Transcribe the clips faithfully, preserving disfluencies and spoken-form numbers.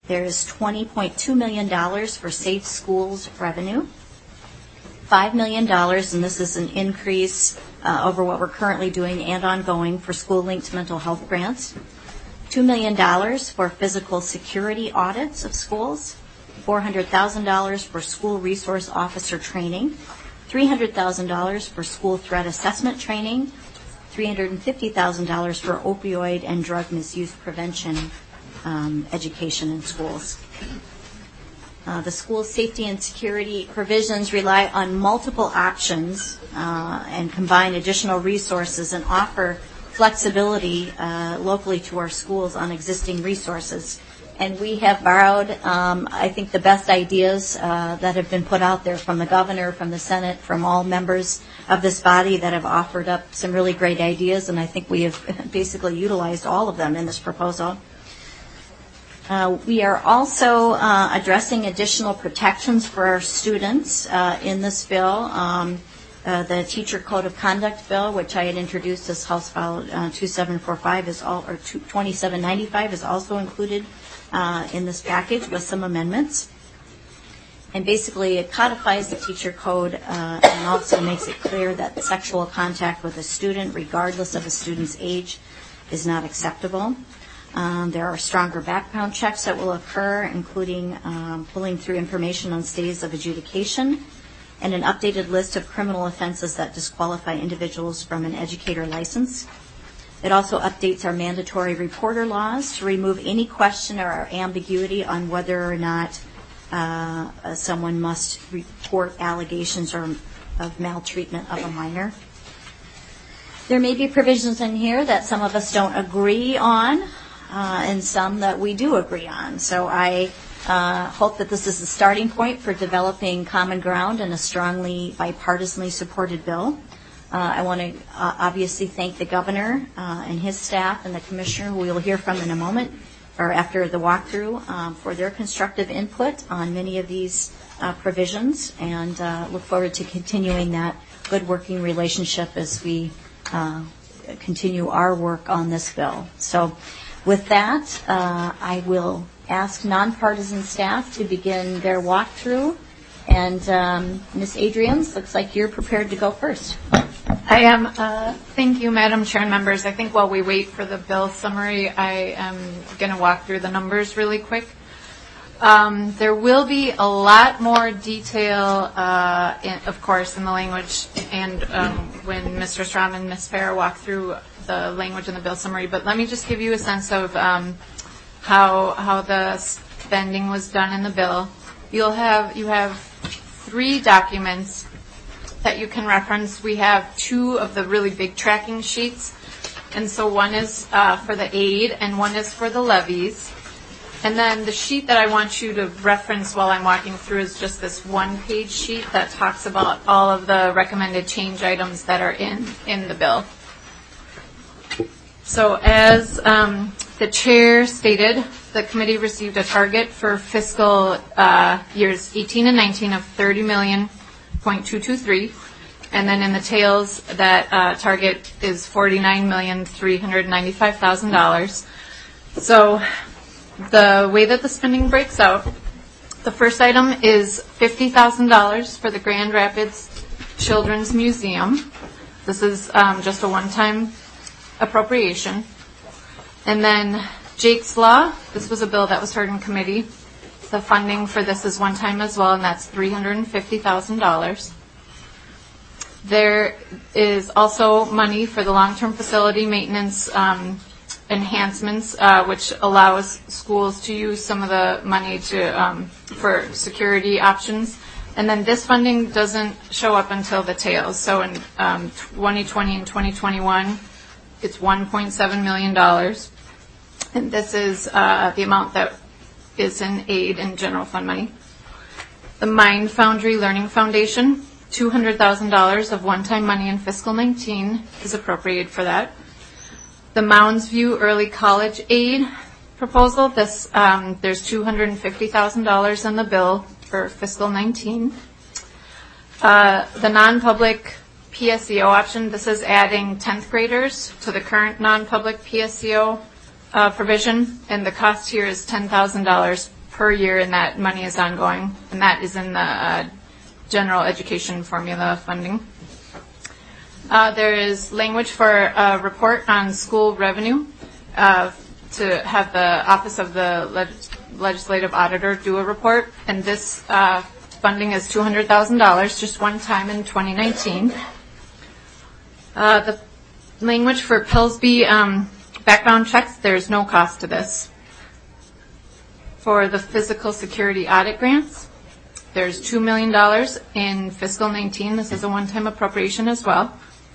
There's twenty point two million dollars for Safe Schools revenue, five million dollars, and this is an increase uh, over what we're currently doing and ongoing for school-linked mental health grants, two million dollars for physical security audits of schools, four hundred thousand dollars for school resource officer training, three hundred thousand dollars for school threat assessment training, three hundred fifty thousand dollars for opioid and drug misuse prevention um, education in schools. Uh, the school safety and security provisions rely on multiple options uh, and combine additional resources and offer flexibility uh, locally to our schools on existing resources. And we have borrowed, um, I think, the best ideas uh, that have been put out there from the governor, from the Senate, from all members of this body that have offered up some really great ideas, and I think we have basically utilized all of them in this proposal. Uh, we are also uh, addressing additional protections for our students uh, in this bill. Um, uh, the Teacher Code of Conduct bill, which I had introduced as House File uh, twenty-seven forty-five, is all, or twenty-seven ninety-five, is also included uh, in this package with some amendments. And basically, it codifies the teacher code uh, and also makes it clear that sexual contact with a student, regardless of a student's age, is not acceptable. Um, there are stronger background checks that will occur, including um, pulling through information on stays of adjudication and an updated list of criminal offenses that disqualify individuals from an educator license. It also updates our mandatory reporter laws to remove any question or ambiguity on whether or not uh, someone must report allegations or of maltreatment of a minor. There may be provisions in here that some of us don't agree on, Uh, and some that we do agree on. So I uh, hope that this is the starting point for developing common ground and a strongly bipartisanly supported bill. Uh, I want to uh, obviously thank the governor uh, and his staff and the commissioner, who we will hear from in a moment, or after the walkthrough, um, for their constructive input on many of these uh, provisions, and uh, look forward to continuing that good working relationship as we uh, continue our work on this bill. So with that, uh, I will ask nonpartisan staff to begin their walkthrough. And um, Miz Adrians, looks like you're prepared to go first. I am. Uh, thank you, Madam Chair and members. I think while we wait for the bill summary, I am going to walk through the numbers really quick. Um, there will be a lot more detail, uh, in, of course, in the language, and um, when Mister Strom and Miz Farah walk through the language in the bill summary, but let me just give you a sense of um, how how the spending was done in the bill. You'll have you have three documents that you can reference. We have two of the really big tracking sheets, and so one is uh, for the aid and one is for the levies. And then the sheet that I want you to reference while I'm walking through is just this one-page sheet that talks about all of the recommended change items that are in in the bill. So as um, the chair stated, the committee received a target for fiscal uh, years eighteen and nineteen of thirty million point two two three, and then in the tails, that uh, target is forty-nine million three hundred ninety-five thousand dollars. So the way that the spending breaks out, the first item is fifty thousand dollars for the Grand Rapids Children's Museum. This is um, just a one-time appropriation. And then Jake's Law, this was a bill that was heard in committee. The funding for this is one time as well, and that's three hundred fifty thousand dollars. There is also money for the long-term facility maintenance um, enhancements, uh, which allows schools to use some of the money to um, for security options. And then this funding doesn't show up until the tails. So in um, twenty twenty and twenty twenty-one, it's one point seven million dollars, and this is uh, the amount that is in aid and general fund money. The Mind Foundry Learning Foundation, two hundred thousand dollars of one-time money in fiscal nineteen is appropriated for that. The Mounds View Early College Aid proposal, this um, there's two hundred fifty thousand dollars in the bill for fiscal nineteen. Uh, the non-public P S E O option, this is adding tenth graders to the current non-public P S E O uh, provision, and the cost here is ten thousand dollars per year, and that money is ongoing, and that is in the uh, general education formula funding. Uh, there is language for a report on school revenue uh, to have the Office of the Leg- Legislative Auditor do a report, and this uh, funding is two hundred thousand dollars, just one time in twenty nineteen. Uh, the language for Pillsby um, background checks, there's no cost to this. For the physical security audit grants, there's two million dollars in fiscal nineteen. This is a one-time appropriation as well.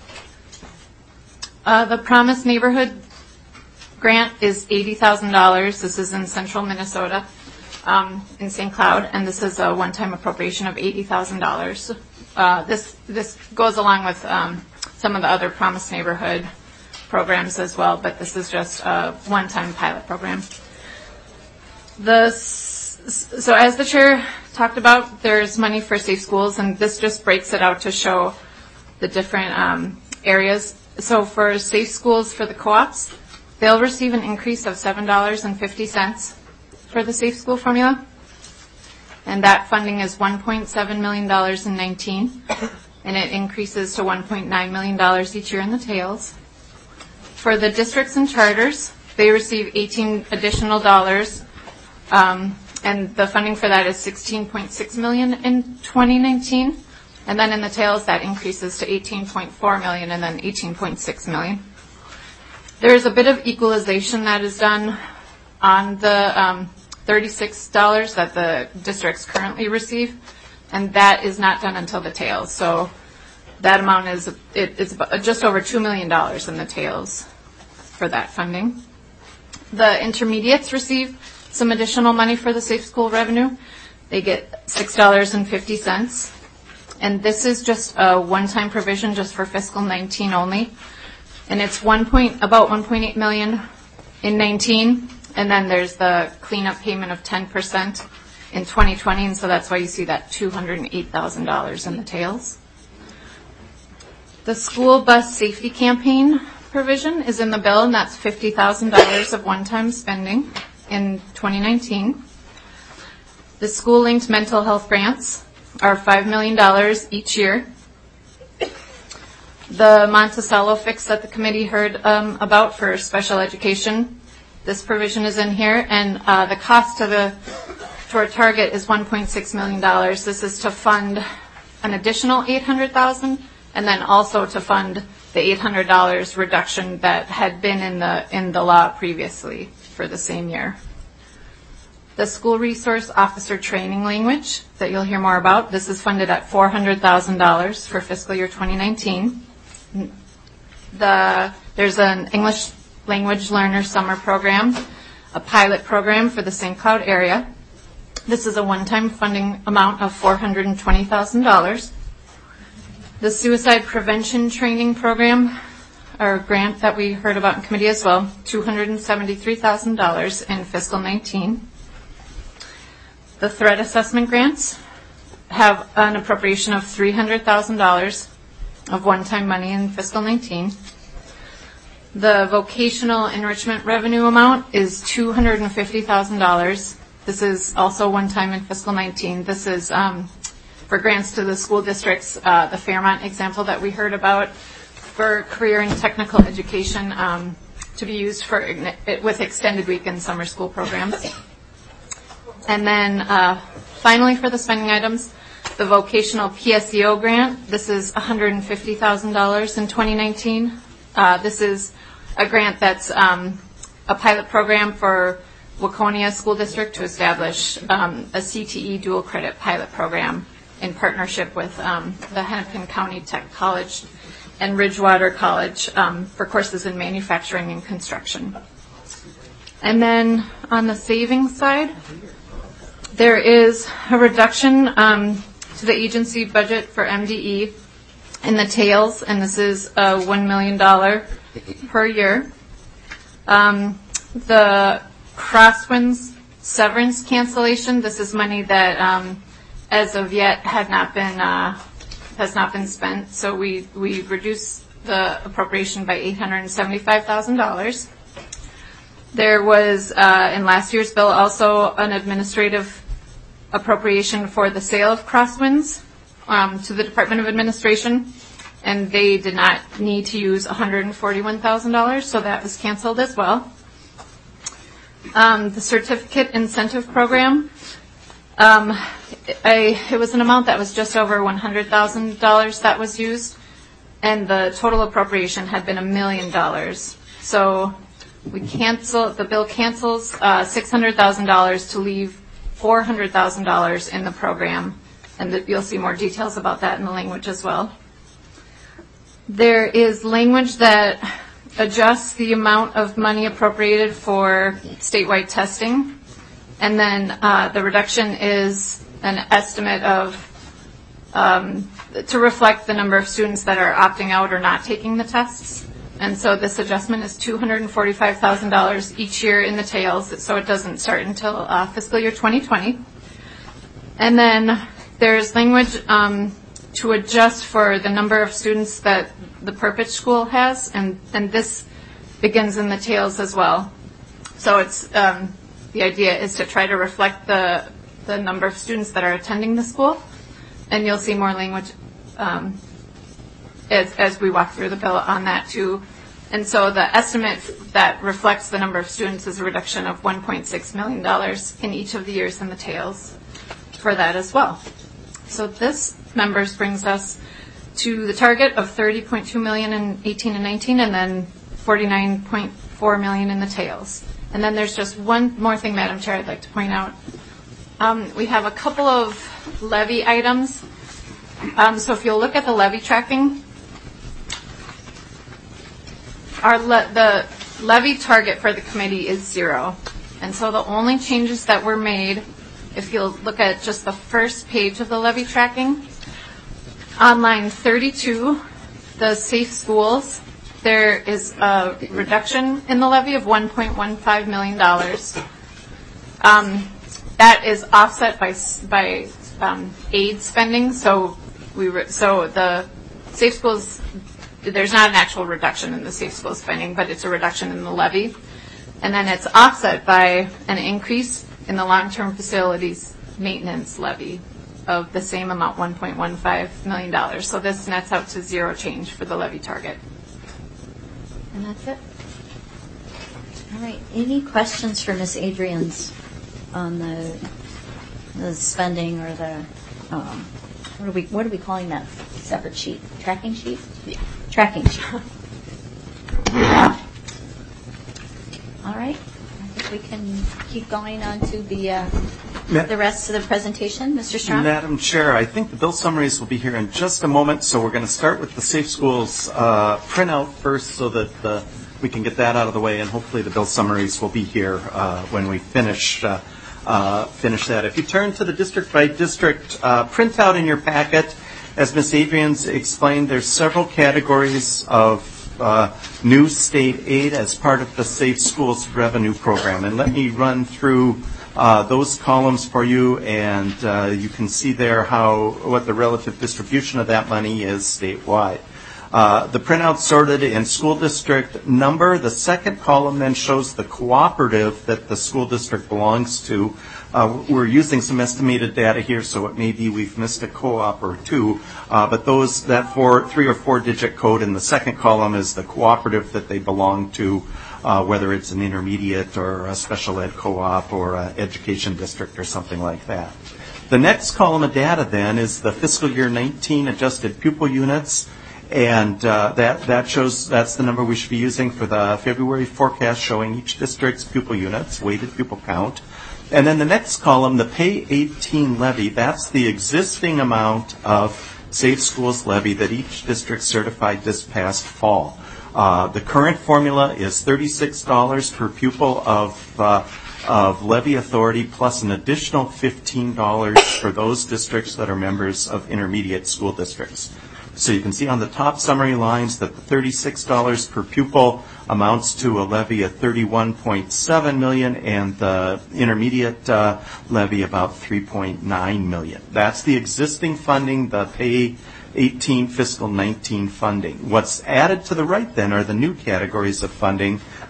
Uh, the Promise Neighborhood grant is eighty thousand dollars. This is in central Minnesota, um, in Saint Cloud, and this is a one-time appropriation of eighty thousand dollars. Uh, this this goes along with um, some of the other Promise Neighborhood programs as well, but this is just a one-time pilot program. The so as the chair talked about, there's money for safe schools, and this just breaks it out to show the different um, areas. So for safe schools for the co-ops, they'll receive an increase of seven dollars and fifty cents for the safe school formula, and that funding is one point seven million dollars in nineteen, and it increases to one point nine million dollars each year in the tails. For the districts and charters, they receive eighteen additional dollars, um, and the funding for that is sixteen point six million dollars in twenty nineteen. And then in the tails, that increases to eighteen point four million dollars and then eighteen point six million dollars. There is a bit of equalization that is done on the um, thirty-six dollars that the districts currently receive, and that is not done until the tails. So that amount is it, it's just over two million dollars in the tails for that funding. The intermediates receive some additional money for the safe school revenue. They get six dollars and fifty cents. And this is just a one-time provision just for fiscal nineteen only. And it's one point, about one point eight million dollars in nineteen. And then there's the cleanup payment of ten percent in twenty twenty. And so that's why you see that two hundred eight thousand dollars in the tails. The school bus safety campaign provision is in the bill, and that's fifty thousand dollars of one-time spending in twenty nineteen. The school-linked mental health grants are five million dollars each year. The Monticello fix that the committee heard um, about for special education, this provision is in here, and uh, the cost to the to our target is one point six million dollars. This is to fund an additional eight hundred thousand dollars, and then also to fund the eight hundred dollars reduction that had been in the in the law previously for the same year. The school resource officer training language that you'll hear more about, this is funded at four hundred thousand dollars for fiscal year twenty nineteen. The, there's an English language learner summer program, a pilot program for the Saint Cloud area. This is a one-time funding amount of four hundred twenty thousand dollars. The suicide prevention training program, or grant that we heard about in committee as well, two hundred seventy-three thousand dollars in fiscal nineteen. The threat assessment grants have an appropriation of three hundred thousand dollars of one-time money in fiscal nineteen. The vocational enrichment revenue amount is two hundred fifty thousand dollars. This is also one-time in fiscal nineteen. This is um, for grants to the school districts, uh, the Fairmont example that we heard about for career and technical education um, to be used for with extended week and summer school programs. And then uh, finally for the spending items, the vocational P S E O grant. This is one hundred fifty thousand dollars in twenty nineteen. Uh, this is a grant that's um, a pilot program for Waconia School District to establish um, a C T E dual credit pilot program in partnership with um, the Hennepin County Tech College and Ridgewater College um, for courses in manufacturing and construction. And then on the savings side, there is a reduction um, to the agency budget for M D E in the tails, and this is uh, one million dollars per year. Um, the Crosswinds severance cancellation, this is money that um, as of yet had not been uh, has not been spent, so we, we reduced the appropriation by eight hundred seventy-five thousand dollars. There was, uh, in last year's bill, also an administrative appropriation for the sale of Crosswinds um, to the Department of Administration, and they did not need to use one hundred forty-one thousand dollars, so that was canceled as well. Um, the certificate incentive program, um, I, it was an amount that was just over one hundred thousand dollars that was used, and the total appropriation had been a million dollars. So we cancel, the bill cancels uh, six hundred thousand dollars to leave four hundred thousand dollars in the program, and the, you'll see more details about that in the language as well. There is language that adjusts the amount of money appropriated for statewide testing, and then uh, the reduction is an estimate of um, to reflect the number of students that are opting out or not taking the tests. And so this adjustment is two hundred forty-five thousand dollars each year in the tails, so it doesn't start until uh, fiscal year twenty twenty. And then there's language um, to adjust for the number of students that the Perpich School has, and, and this begins in the tails as well. So it's um, the idea is to try to reflect the, the number of students that are attending the school, and you'll see more language um, as, as we walk through the bill on that too. And so the estimate that reflects the number of students is a reduction of one point six million dollars in each of the years in the tails for that as well. So this, members, brings us to the target of thirty point two million dollars in eighteen and nineteen, and then forty-nine point four million dollars in the tails. And then there's just one more thing, Madam Chair, I'd like to point out. Um, we have a couple of levy items. Um, so if you'll look at the levy tracking, our le- the levy target for the committee is zero. And so the only changes that were made, if you'll look at just the first page of the levy tracking, on line thirty-two, the safe schools, there is a reduction in the levy of one point one five million dollars. Um, that is offset by by um, aid spending. So we re- so the safe schools, there's not an actual reduction in the safe school spending, but it's a reduction in the levy, and then it's offset by an increase in the long-term facilities maintenance levy of the same amount, one point one five million dollars. So this nets out to zero change for the levy target. And that's it. All right. Any questions for Miz Adrians on the the spending or the um, what are we what are we calling that separate sheet? Tracking sheet? Yeah. Tracking sheet. All right. I think we can keep going on to the uh, Ma- the rest of the presentation. Mister Strong? Madam Chair, I think the bill summaries will be here in just a moment, so we're going to start with the Safe Schools uh, printout first so that uh, we can get that out of the way, and hopefully the bill summaries will be here uh, when we finish uh, uh, finish that. If you turn to the district-by-district uh, printout in your packet, as Miz Adrians explained, there's several categories of Uh, new state aid as part of the Safe Schools revenue program. And let me run through uh, those columns for you, and uh, you can see there how what the relative distribution of that money is statewide. Uh, the printout sorted in school district number. The second column then shows the cooperative that the school district belongs to. Uh, we're using some estimated data here, so it may be we've missed a co-op or two. Uh, but those that four, three or four digit code in the second column is the cooperative that they belong to, uh, whether it's an intermediate or a special ed co-op or an education district or something like that. The next column of data then is the fiscal year nineteen adjusted pupil units. And uh, that, that shows that's the number we should be using for the February forecast, showing each district's pupil units, weighted pupil count. And then the next column, the Pay eighteen levy, that's the existing amount of Safe Schools levy that each district certified this past fall. Uh, the current formula is thirty-six dollars per pupil of uh, of levy authority, plus an additional fifteen dollars for those districts that are members of intermediate school districts. So you can see on the top summary lines that the thirty-six dollars per pupil amounts to a levy of thirty-one point seven million dollars, and the intermediate uh, levy about three point nine million dollars. That's the existing funding, the Pay eighteen fiscal nineteen funding. What's added to the right then are the new categories of funding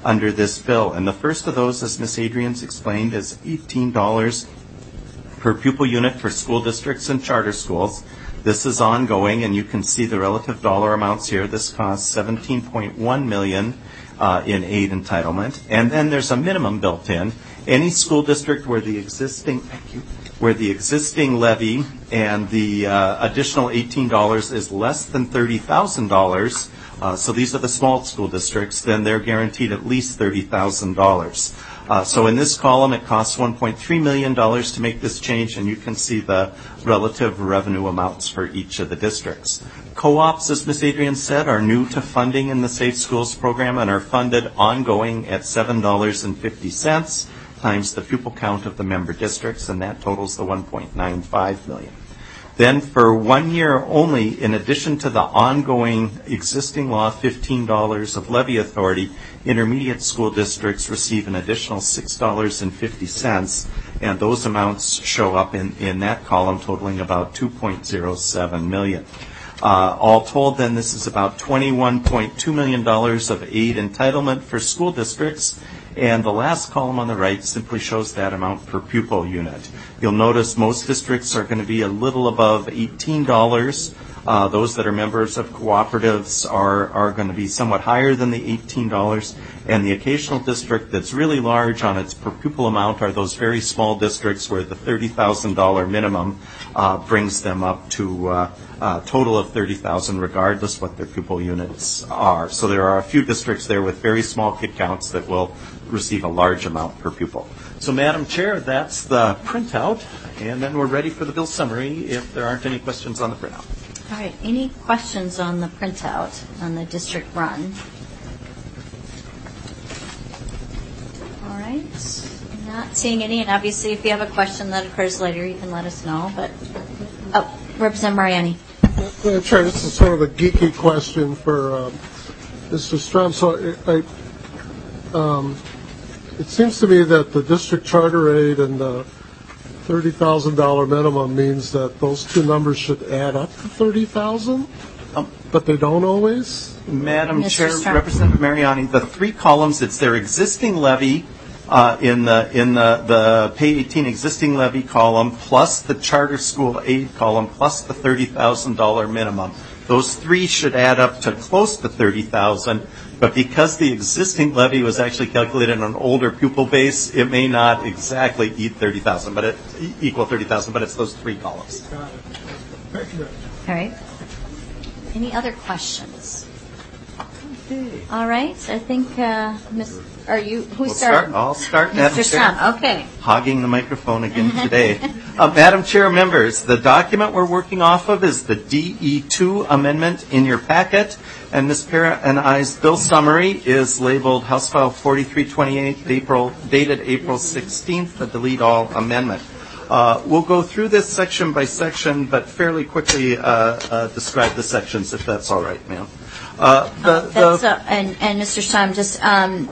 under this bill. And the first of those, as Miz Adrian's explained, is eighteen dollars per pupil unit for school districts and charter schools. This is ongoing, and you can see the relative dollar amounts here. This costs seventeen point one million dollars uh, in aid entitlement. And then there's a minimum built in. Any school district where the existing, thank you, where the existing levy and the uh, additional eighteen dollars is less than thirty thousand dollars, uh, so these are the small school districts, then they're guaranteed at least thirty thousand dollars. Uh, so in this column, it costs one point three million dollars to make this change, and you can see the relative revenue amounts for each of the districts. Co-ops, as Miz Adrian said, are new to funding in the Safe Schools program and are funded ongoing at seven dollars and fifty cents times the pupil count of the member districts, and that totals the one point nine five million dollars. Then for one year only, in addition to the ongoing existing law, fifteen dollars of levy authority, intermediate school districts receive an additional six dollars and fifty cents, and those amounts show up in, in that column totaling about two point zero seven million dollars. Uh, all told, then, this is about twenty-one point two million dollars of aid entitlement for school districts, and the last column on the right simply shows that amount per pupil unit. You'll notice most districts are going to be a little above eighteen dollars. Uh, those that are members of cooperatives are, are going to be somewhat higher than the eighteen dollars. And the occasional district that's really large on its per pupil amount are those very small districts where the thirty thousand dollars minimum uh, brings them up to uh, a total of thirty thousand dollars regardless what their pupil units are. So there are a few districts there with very small kid counts that will receive a large amount per pupil. So, Madam Chair, that's the printout, and then we're ready for the bill summary if there aren't any questions on the printout. All right. Any questions on the printout on the district run? All right. Not seeing any, and obviously if you have a question that occurs later, you can let us know. But, oh, Representative Mariani. Madam Chair, this is sort of a geeky question for um, Mister Strom. So I, I um, it seems to me that the district charter aid and the thirty thousand dollars minimum means that those two numbers should add up to thirty thousand dollars, um, but they don't always? Madam Mister Chair, Strom. Representative Mariani, the three columns, it's their existing levy uh, in the in the, the pay eighteen existing levy column, plus the charter school aid column, plus the thirty thousand dollars minimum. Those three should add up to close to thirty thousand dollars. But because the existing levy was actually calculated on an older pupil base, it may not exactly eat thirty thousand, but it equal thirty thousand. But it's those three columns. Got it. Thank you. All right. Any other questions? Okay. All right. I think, uh, Miss, are you, who's We'll starting? start. I'll start, Madam Mister Chair. Strom. Okay. Hogging the microphone again today. uh, Madam Chair, members, the document we're working off of is the D E two amendment in your packet, and Miz Para and I's bill summary is labeled House File forty-three twenty-eight, April, dated April sixteenth, the delete all amendment. Uh, we'll go through this section by section, but fairly quickly uh, uh, describe the sections, if that's all right, ma'am. Uh, the, That's, the, uh, and, and Mister Strom, just um,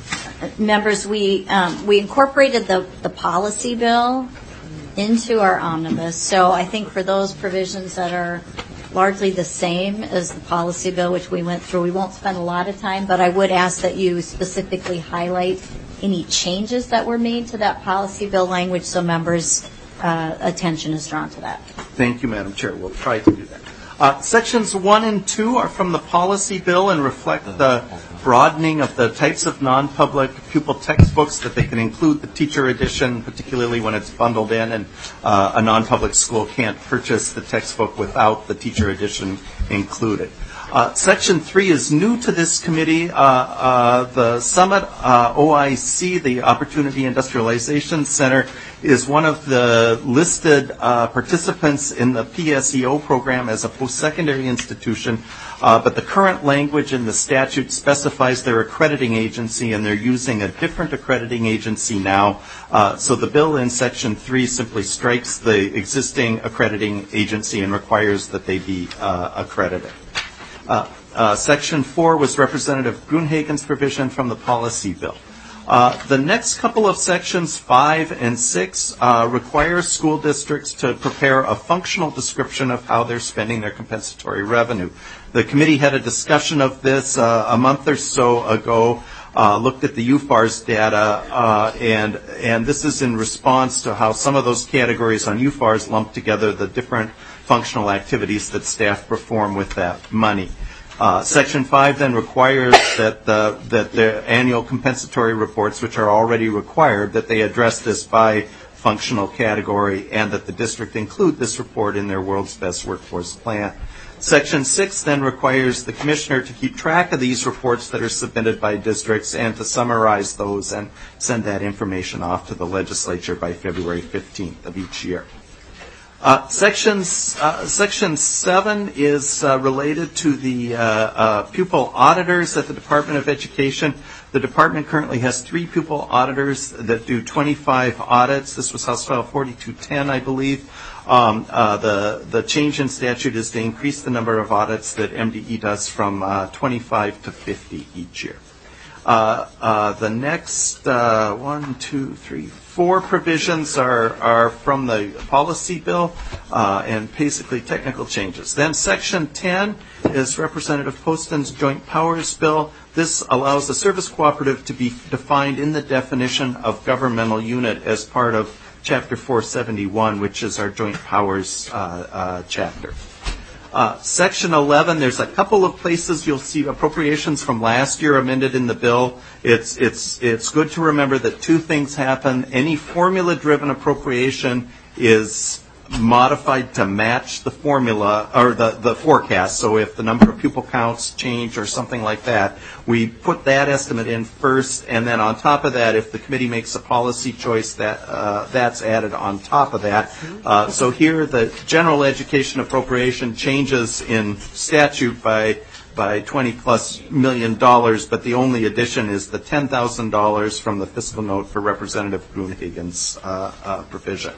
members, we um, we incorporated the, the policy bill into our omnibus. So I think for those provisions that are largely the same as the policy bill, which we went through, we won't spend a lot of time, but I would ask that you specifically highlight any changes that were made to that policy bill language so members' uh, attention is drawn to that. Thank you, Madam Chair. We'll try to do that. Uh, sections one and two are from the policy bill and reflect the broadening of the types of non-public pupil textbooks that they can include the teacher edition, particularly when it's bundled in and uh, a non-public school can't purchase the textbook without the teacher edition included. Uh, section three is new to this committee. Uh, uh, the Summit uh, O I C, the Opportunity Industrialization Center, is one of the listed uh, participants in the P S E O program as a post-secondary institution, uh, but the current language in the statute specifies their accrediting agency, and they're using a different accrediting agency now. Uh, so the bill in section three simply strikes the existing accrediting agency and requires that they be uh, accredited. Uh, uh, section four was Representative Gruenhagen's provision from the policy bill. Uh, the next couple of sections, five and six, uh, require school districts to prepare a functional description of how they're spending their compensatory revenue. The committee had a discussion of this uh, a month or so ago. uh, looked at the U F A R S data, uh, and and this is in response to how some of those categories on U F A R S lump together the different functional activities that staff perform with that money. Uh, Section five then requires that the, that the annual compensatory reports, which are already required, that they address this by functional category and that the district include this report in their World's Best Workforce Plan. Section six then requires the commissioner to keep track of these reports that are submitted by districts and to summarize those and send that information off to the legislature by February fifteenth of each year. Uh, sections, uh, section seven is uh, related to the uh, uh, pupil auditors at the Department of Education. The department currently has three pupil auditors that do twenty-five audits. This was House File forty-two ten, I believe. Um, uh, the, the change in statute is to increase the number of audits that M D E does from uh, twenty-five to fifty each year. Uh, uh, the next uh, one, two, three, four provisions are, are from the policy bill uh, and basically technical changes. Then Section ten is Representative Poston's Joint Powers Bill. This allows the service cooperative to be defined in the definition of governmental unit as part of Chapter four seventy-one, which is our Joint Powers uh, uh, chapter. Uh, Section eleven, there's a couple of places you'll see appropriations from last year amended in the bill. It's, it's, it's good to remember that two things happen. Any formula-driven appropriation is modified to match the formula or the, the forecast. So if the number of pupil counts change or something like that, we put that estimate in first, and then on top of that, if the committee makes a policy choice, that uh, that's added on top of that. Uh, so here, the general education appropriation changes in statute by by twenty plus million dollars, but the only addition is the ten thousand dollars from the fiscal note for Representative Gruenhagen's uh, uh, provision.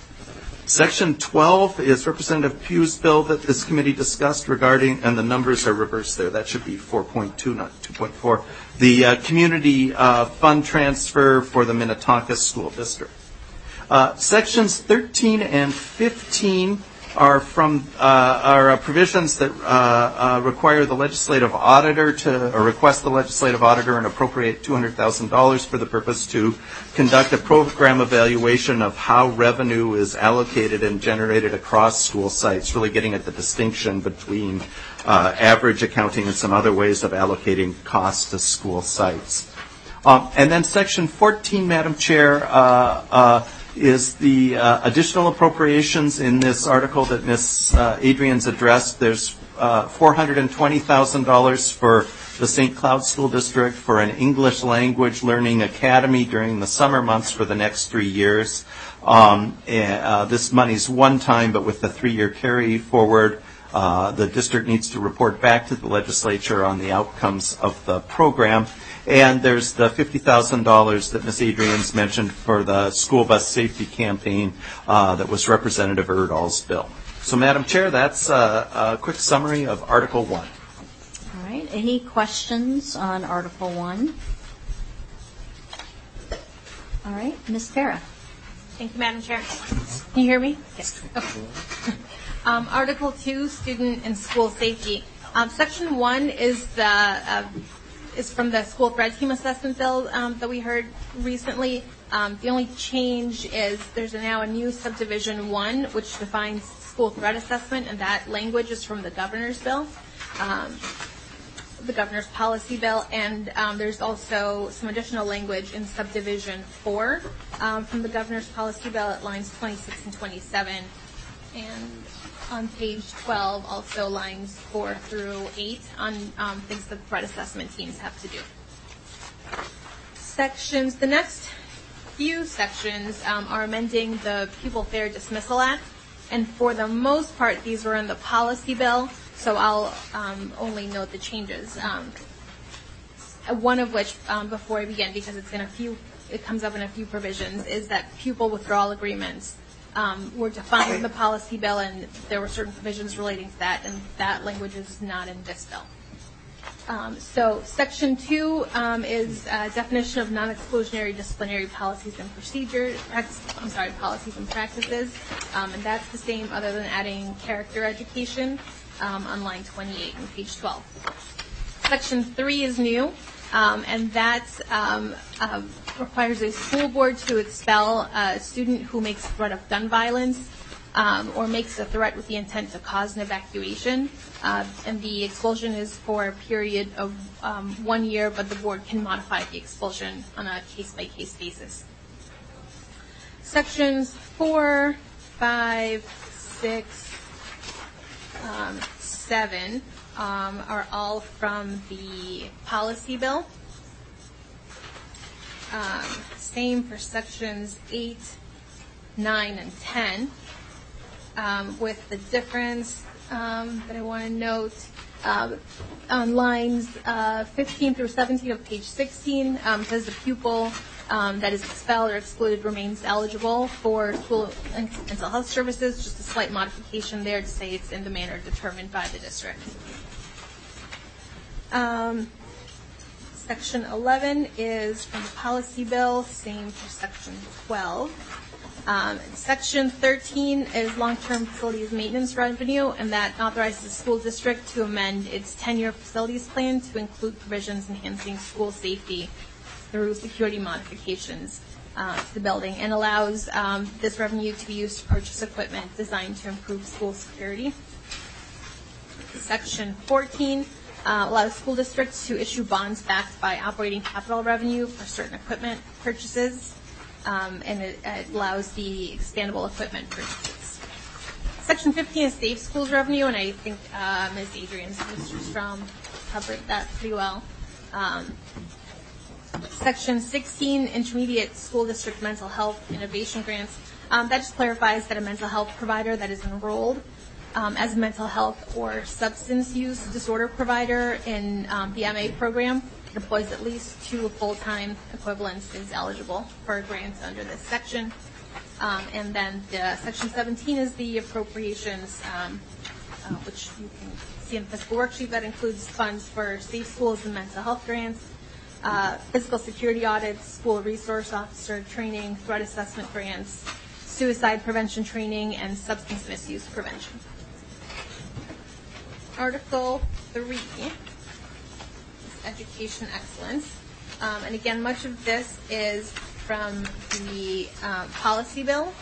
Section twelve is Representative Pugh's bill that this committee discussed regarding, and the numbers are reversed there. That should be four point two, not two point four. The uh, community uh, fund transfer for the Minnetonka School District. Uh, sections thirteen and fifteen are from uh, are uh, provisions that uh, uh, require the legislative auditor to, or request the legislative auditor and appropriate two hundred thousand dollars for the purpose to conduct a program evaluation of how revenue is allocated and generated across school sites, really getting at the distinction between uh, average accounting and some other ways of allocating costs to school sites. Um, and then Section fourteen, Madam Chair, uh, uh, is the uh, additional appropriations in this article that Miz Uh, Adrian's addressed. There's uh, four hundred twenty thousand dollars for the Saint Cloud School District for an English language learning academy during the summer months for the next three years. Um, uh, this money's one time, but with the three-year carry forward, uh, the district needs to report back to the legislature on the outcomes of the program. And there's the fifty thousand dollars that Miz Adrian's mentioned for the school bus safety campaign uh, that was Representative Erdahl's bill. So, Madam Chair, that's a, a quick summary of Article one. All right. Any questions on Article one? All right. Miz Farah. Thank you, Madam Chair. Can you hear me? Yes. Okay. um, Article two, Student and School Safety. Um, Section one is the uh, is from the school threat team assessment bill um, that we heard recently. Um, the only change is there's now a new subdivision one, which defines school threat assessment, and that language is from the governor's bill, um, the governor's policy bill, and um, there's also some additional language in subdivision four um, from the governor's policy bill at lines twenty-six and twenty-seven, and on page twelve, also lines four through eight on um, things that threat assessment teams have to do. Sections, the next few sections um, are amending the Pupil Fair Dismissal Act, and for the most part, these were in the policy bill, so I'll um, only note the changes. Um, one of which, um, before I begin, because it's in a few, it comes up in a few provisions, is that pupil withdrawal agreements Um, were defined in the policy bill, and there were certain provisions relating to that, and that language is not in this bill. Um, so Section two um, is a definition of non-exclusionary disciplinary policies and procedures, I'm sorry, policies and practices, um, and that's the same other than adding character education um, on line twenty-eight on page twelve. Section three is new, um, and that um, uh, requires a school board to expel a student who makes a threat of gun violence um, or makes a threat with the intent to cause an evacuation. Uh, and the expulsion is for a period of um, one year, but the board can modify the expulsion on a case-by-case basis. Sections four, five, six, um, seven um, are all from the policy bill. Um, same for sections eight, nine, and ten, um, with the difference um, that I want to note uh, on lines uh, fifteen through seventeen of page sixteen. Um, says the pupil um, that is expelled or excluded remains eligible for school and mental health services. Just a slight modification there to say it's in the manner determined by the district. Um, Section eleven is from the policy bill, same for section twelve. Um, section thirteen is long-term facilities maintenance revenue, and that authorizes the school district to amend its ten-year facilities plan to include provisions enhancing school safety through security modifications uh, to the building, and allows um, this revenue to be used to purchase equipment designed to improve school security. Section fourteen Uh, allows school districts to issue bonds backed by operating capital revenue for certain equipment purchases, um, and it, it allows the expandable equipment purchases. Section fifteen is safe schools revenue, and I think uh, Miz Adrian and Mister Strom covered that pretty well. Um, Section sixteen, intermediate school district mental health innovation grants. Um, that just clarifies that a mental health provider that is enrolled Um, as a mental health or substance use disorder provider in um, the M A program that employs at least two full-time equivalents is eligible for grants under this section. Um, and then the section seventeen is the appropriations, um, uh, which you can see in the fiscal worksheet. That includes funds for safe schools and mental health grants, uh, physical security audits, school resource officer training, threat assessment grants, suicide prevention training, and substance misuse prevention. Article three is education excellence. Um, and again, much of this is from the um, policy bill.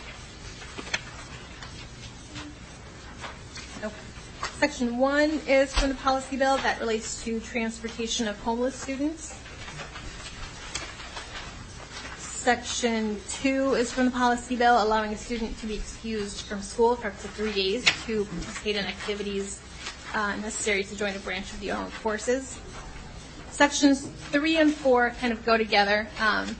Okay. Section one is from the policy bill that relates to transportation of homeless students. Section two is from the policy bill, allowing a student to be excused from school for up to three days to participate in activities Uh, necessary to join a branch of the armed forces. Sections three and four kind of go together. Um,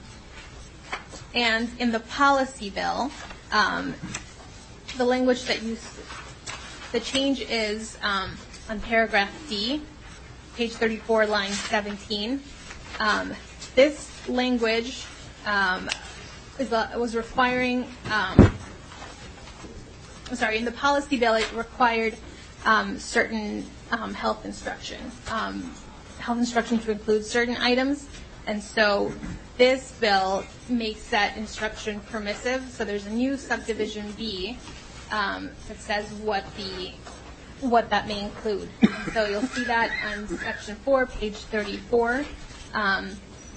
and in the policy bill, um, the language that you, the change is um, on paragraph D, page thirty-four, line seventeen. Um, this language um, is, uh, was requiring, um, I'm sorry, in the policy bill it required Um, certain um, health instruction, um, health instruction to include certain items, and so this bill makes that instruction permissive. So there's a new subdivision B um, that says what the what that may include. So you'll see that on section four, page thirty-four. Um,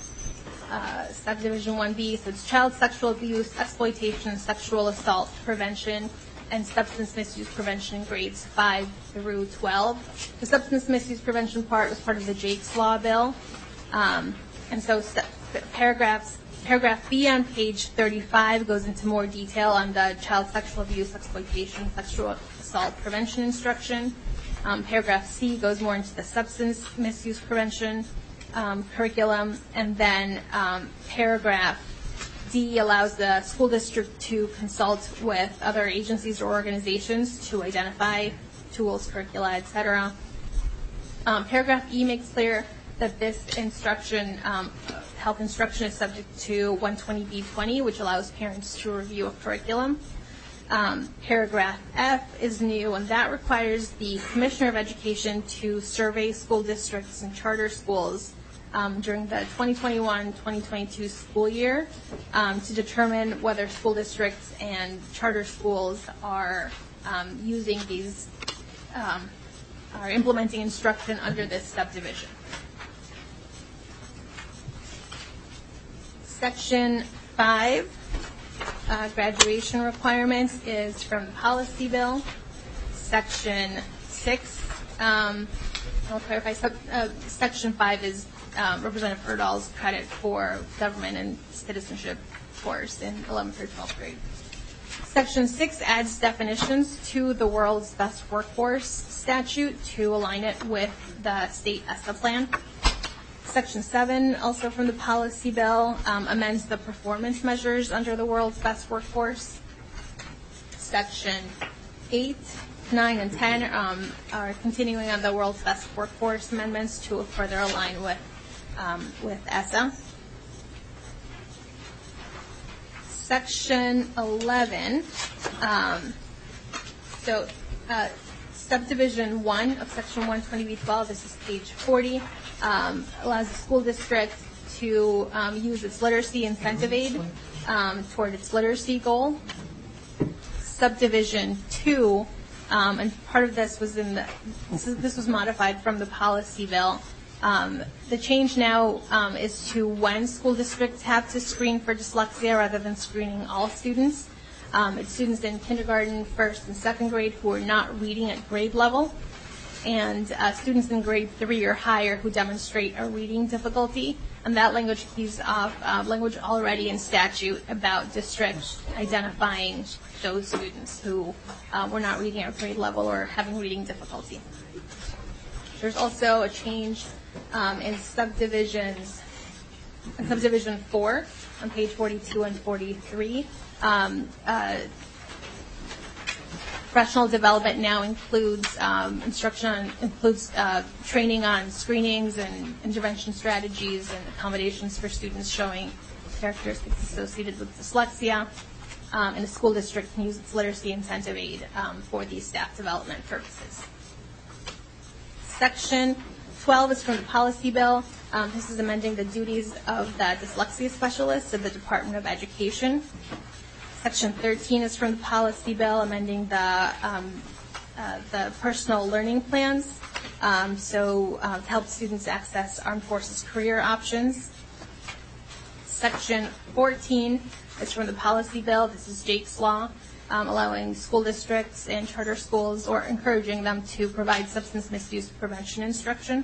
uh, subdivision one B, so it's child sexual abuse, exploitation, sexual assault prevention, and substance misuse prevention grades five through twelve. The substance misuse prevention part was part of the Jake's Law bill. Um, and so st- paragraphs, paragraph B on page thirty-five goes into more detail on the child sexual abuse, exploitation, sexual assault prevention instruction. Um, paragraph C goes more into the substance misuse prevention um, curriculum. And then um, paragraph D allows the school district to consult with other agencies or organizations to identify tools, curricula, et cetera. Um, paragraph E makes clear that this instruction, um, health instruction, is subject to one twenty B twenty, which allows parents to review a curriculum. Um, paragraph F is new, and that requires the Commissioner of Education to survey school districts and charter schools Um, during the twenty twenty-one twenty twenty-two school year um, to determine whether school districts and charter schools are um, using these, um, are implementing instruction under this subdivision. Section five, uh, graduation requirements, is from the policy bill. Section six, um, I'll clarify, sub, uh, Section five is um, Representative Erdahl's credit for government and citizenship course in eleventh or twelfth grade. Section six adds definitions to the world's best workforce statute to align it with the state E S S A plan. Section seven, also from the policy bill, um, amends the performance measures under the world's best workforce. Section eight, nine, and ten um, are continuing on the world's best workforce amendments to further align with, um, with E S S A. Section eleven, um, so uh, subdivision one of section one twenty B twelve, this is page forty, um, allows the school district to um, use its literacy incentive aid um, toward its literacy goal. Subdivision two, um, and part of this was in the, this, is, this was modified from the policy bill. Um, the change now um, is to when school districts have to screen for dyslexia rather than screening all students. Um, it's students in kindergarten, first, and second grade who are not reading at grade level, and uh, students in grade three or higher who demonstrate a reading difficulty. And that language keys off uh, language already in statute about districts identifying those students who uh, were not reading at grade level or having reading difficulty. There's also a change um, in subdivisions, in subdivision four on page forty-two and forty-three. Um, uh, professional development now includes um, instruction, on, includes uh, training on screenings and intervention strategies and accommodations for students showing characteristics associated with dyslexia. Um, and the school district can use its literacy incentive aid um, for these staff development purposes. Section twelve is from the policy bill. Um, this is amending the duties of the dyslexia specialists of the Department of Education. Section thirteen is from the policy bill, amending the um, uh, the personal learning plans, um, so uh, to help students access armed forces career options. Section fourteen is from the policy bill. This is Jake's Law, um, allowing school districts and charter schools or encouraging them to provide substance misuse prevention instruction.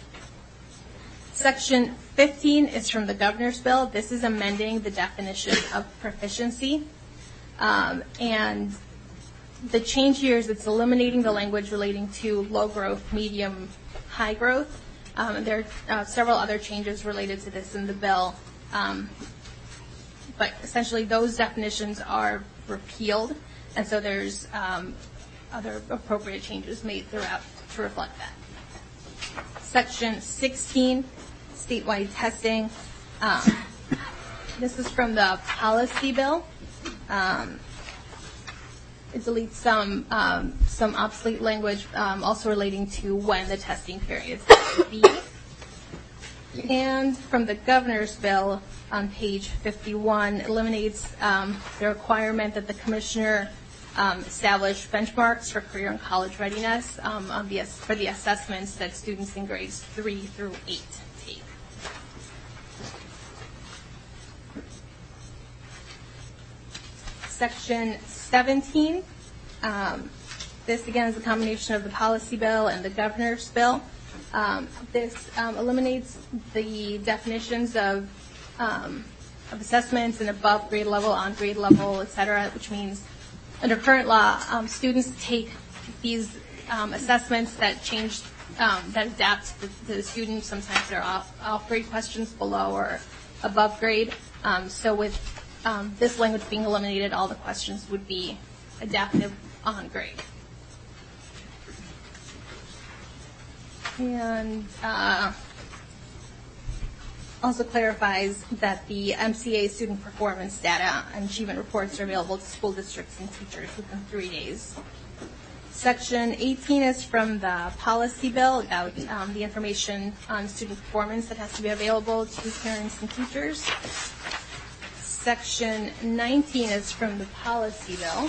Section fifteen is from the governor's bill. This is amending the definition of proficiency. Um, and the change here is it's eliminating the language relating to low growth, medium, high growth. Um, and there are uh, several other changes related to this in the bill. Um, but essentially those definitions are repealed, and so there's um, other appropriate changes made throughout to reflect that. Section sixteen, statewide testing. Um, this is from the policy bill. Um, it deletes some um, some obsolete language, um, also relating to when the testing periods will be. And from the governor's bill on page fifty-one, eliminates um, the requirement that the commissioner um, establish benchmarks for career and college readiness um, on the, for the assessments that students in grades three through eight take. Section seventeen, um, this again is a combination of the policy bill and the governor's bill. Um, this um, eliminates the definitions of, um, of assessments and above grade level, on grade level, et cetera, which means under current law, um, students take these um, assessments that change, um, that adapt to the, to the student. Sometimes they're off, off grade questions, below or above grade. Um, so with um, this language being eliminated, all the questions would be adaptive on grade. And uh, also clarifies that the M C A student performance data and achievement reports are available to school districts and teachers within three days. Section eighteen is from the policy bill about um, the information on student performance that has to be available to parents and teachers. Section nineteen is from the policy bill.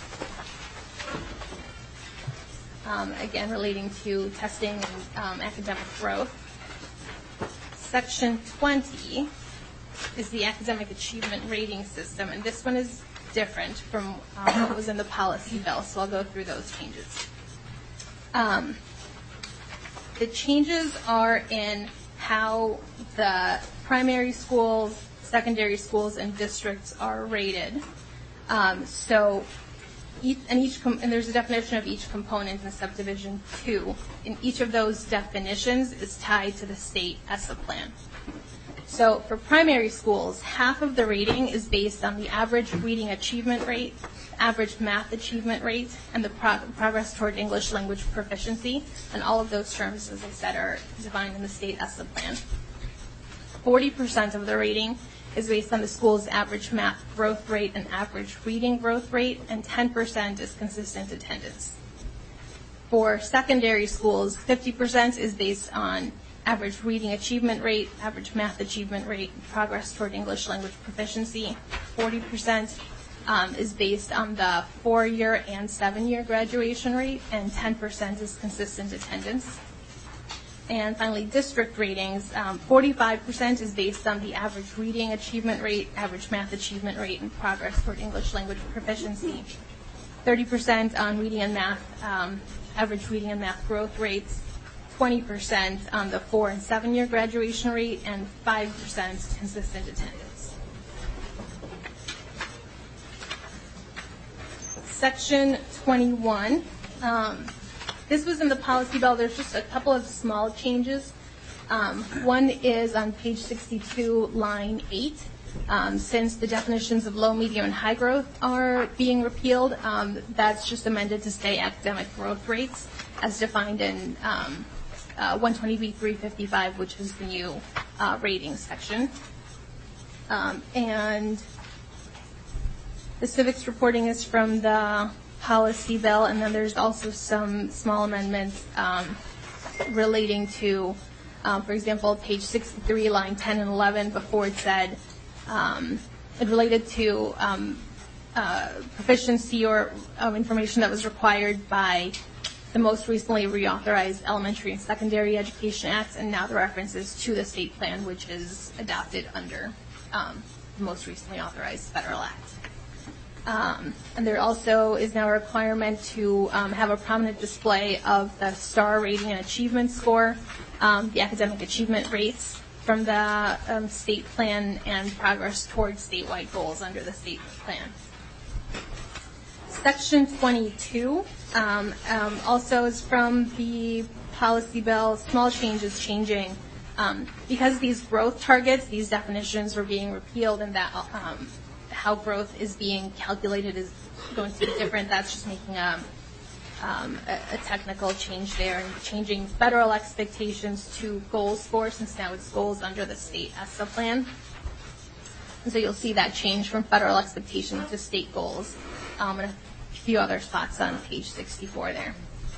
Um, again, relating to testing and um, academic growth. Section twenty is the academic achievement rating system, and this one is different from um, what was in the policy bill, so I'll go through those changes. Um, the changes are in how the primary schools, secondary schools, and districts are rated. Um, so, each, and each com- and there's a definition of each component in subdivision two. And each of those definitions is tied to the state ESSA plan. So, for primary schools, half of the rating is based on the average reading achievement rate, average math achievement rate, and the pro- progress toward English language proficiency. And all of those terms, as I said, are defined in the state ESSA plan. forty percent of the rating is based on the school's average math growth rate and average reading growth rate, and ten percent is consistent attendance. For secondary schools, fifty percent is based on average reading achievement rate, average math achievement rate, progress toward English language proficiency. forty percent um, is based on the four-year and seven-year graduation rate, and ten percent is consistent attendance. And finally, district ratings, um, forty-five percent is based on the average reading achievement rate, average math achievement rate, and progress toward English language proficiency. thirty percent on reading and math, um, average reading and math growth rates, twenty percent on the four and seven-year graduation rate, and five percent consistent attendance. Section twenty-one. Um, This was in the policy bill. There's just a couple of small changes. Um, one is on page sixty-two, line eight. Um, since the definitions of low, medium, and high growth are being repealed, um, that's just amended to say academic growth rates as defined in um, uh, one twenty B three fifty-five, which is the new uh, rating section. Um, and the civics reporting is from the policy bill, and then there's also some small amendments um, relating to, um, for example, page sixty-three, line ten and eleven. Before it said um, it related to um, uh, proficiency or um, information that was required by the most recently reauthorized Elementary and Secondary Education Act, and now the reference is to the state plan, which is adopted under um, the most recently authorized federal act. Um, and there also is now a requirement to um, have a prominent display of the STAR rating and achievement score, um, the academic achievement rates from the um, state plan, and progress towards statewide goals under the state plan. Section twenty-two um, um, also is from the policy bill. Small changes changing. Um, because these growth targets, these definitions were being repealed, and that um, how growth is being calculated is going to be different. That's just making a, um, a, a technical change there, and changing federal expectations to goals score, since now it's goals under the state ESSA plan. And so you'll see that change from federal expectations to state goals, um, and a few other spots on page sixty-four there.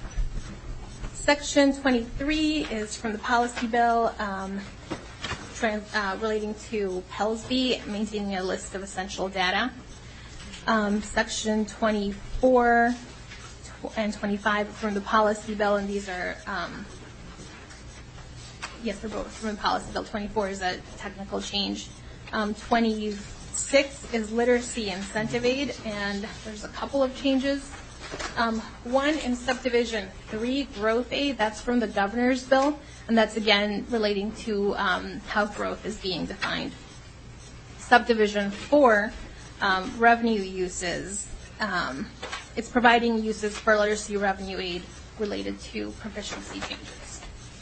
Section twenty-three is from the policy bill. Um, Trans, uh, relating to PELSB, maintaining a list of essential data. Um, section twenty-four tw- and twenty-five from the policy bill, and these are, um, yes, they're both from the policy bill. twenty-four is a technical change. Um, twenty-six is literacy incentive aid, and there's a couple of changes. Um, one in subdivision three, growth aid, that's from the governor's bill. And that's, again, relating to um, how growth is being defined. Subdivision four, um, revenue uses. Um, it's providing uses for literacy revenue aid related to proficiency changes.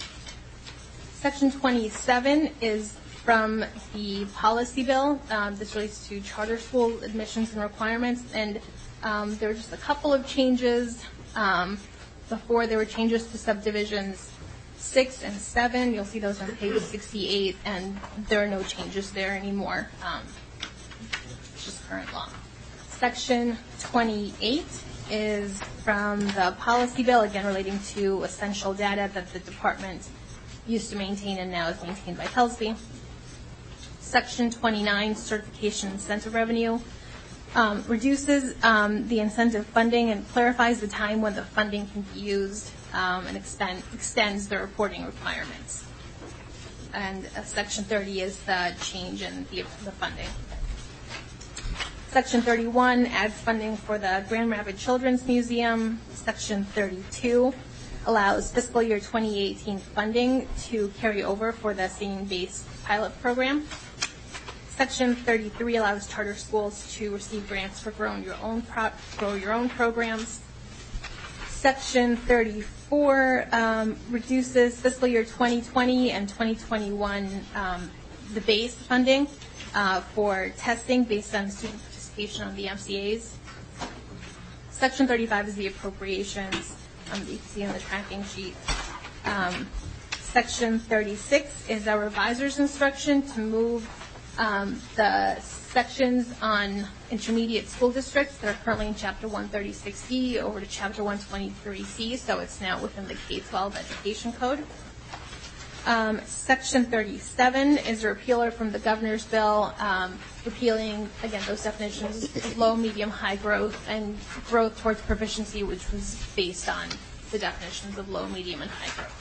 Section twenty-seven is from the policy bill. Um, this relates to charter school admissions and requirements. And um, there were just a couple of changes. Um, before, there were changes to subdivisions six and seven, you'll see those on page sixty-eight, and there are no changes there anymore. Um, it's just current law. Section twenty-eight is from the policy bill, again relating to essential data that the department used to maintain and now is maintained by PELSB. Section twenty-nine, certification incentive revenue, um, reduces um, the incentive funding and clarifies the time when the funding can be used, Um, and extend, extends the reporting requirements. and uh, Section thirty is the change in the, the funding. Section thirty-one adds funding for the Grand Rapids Children's Museum. Section thirty-two allows fiscal year twenty eighteen funding to carry over for the singing-based pilot program. Section thirty-three allows charter schools to receive grants for growing your own pro- grow your own programs. Section thirty-four um, reduces fiscal year twenty twenty and twenty twenty-one um, the base funding uh, for testing based on student participation on the M C As. Section thirty-five is the appropriations um, that you can see on the tracking sheet. Um, Section thirty-six is our reviser's instruction to move um, the sections on intermediate school districts that are currently in Chapter one thirty-six D over to Chapter one twenty-three C, so it's now within the K twelve Education Code. Um, Section thirty-seven is a repealer from the governor's bill, um, repealing, again, those definitions of low, medium, high growth, and growth towards proficiency, which was based on the definitions of low, medium, and high growth.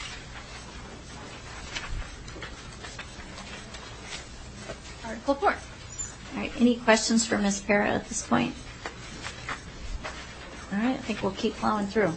Article four. All right, any questions for Miz Para at this point? All right, I think we'll keep plowing through.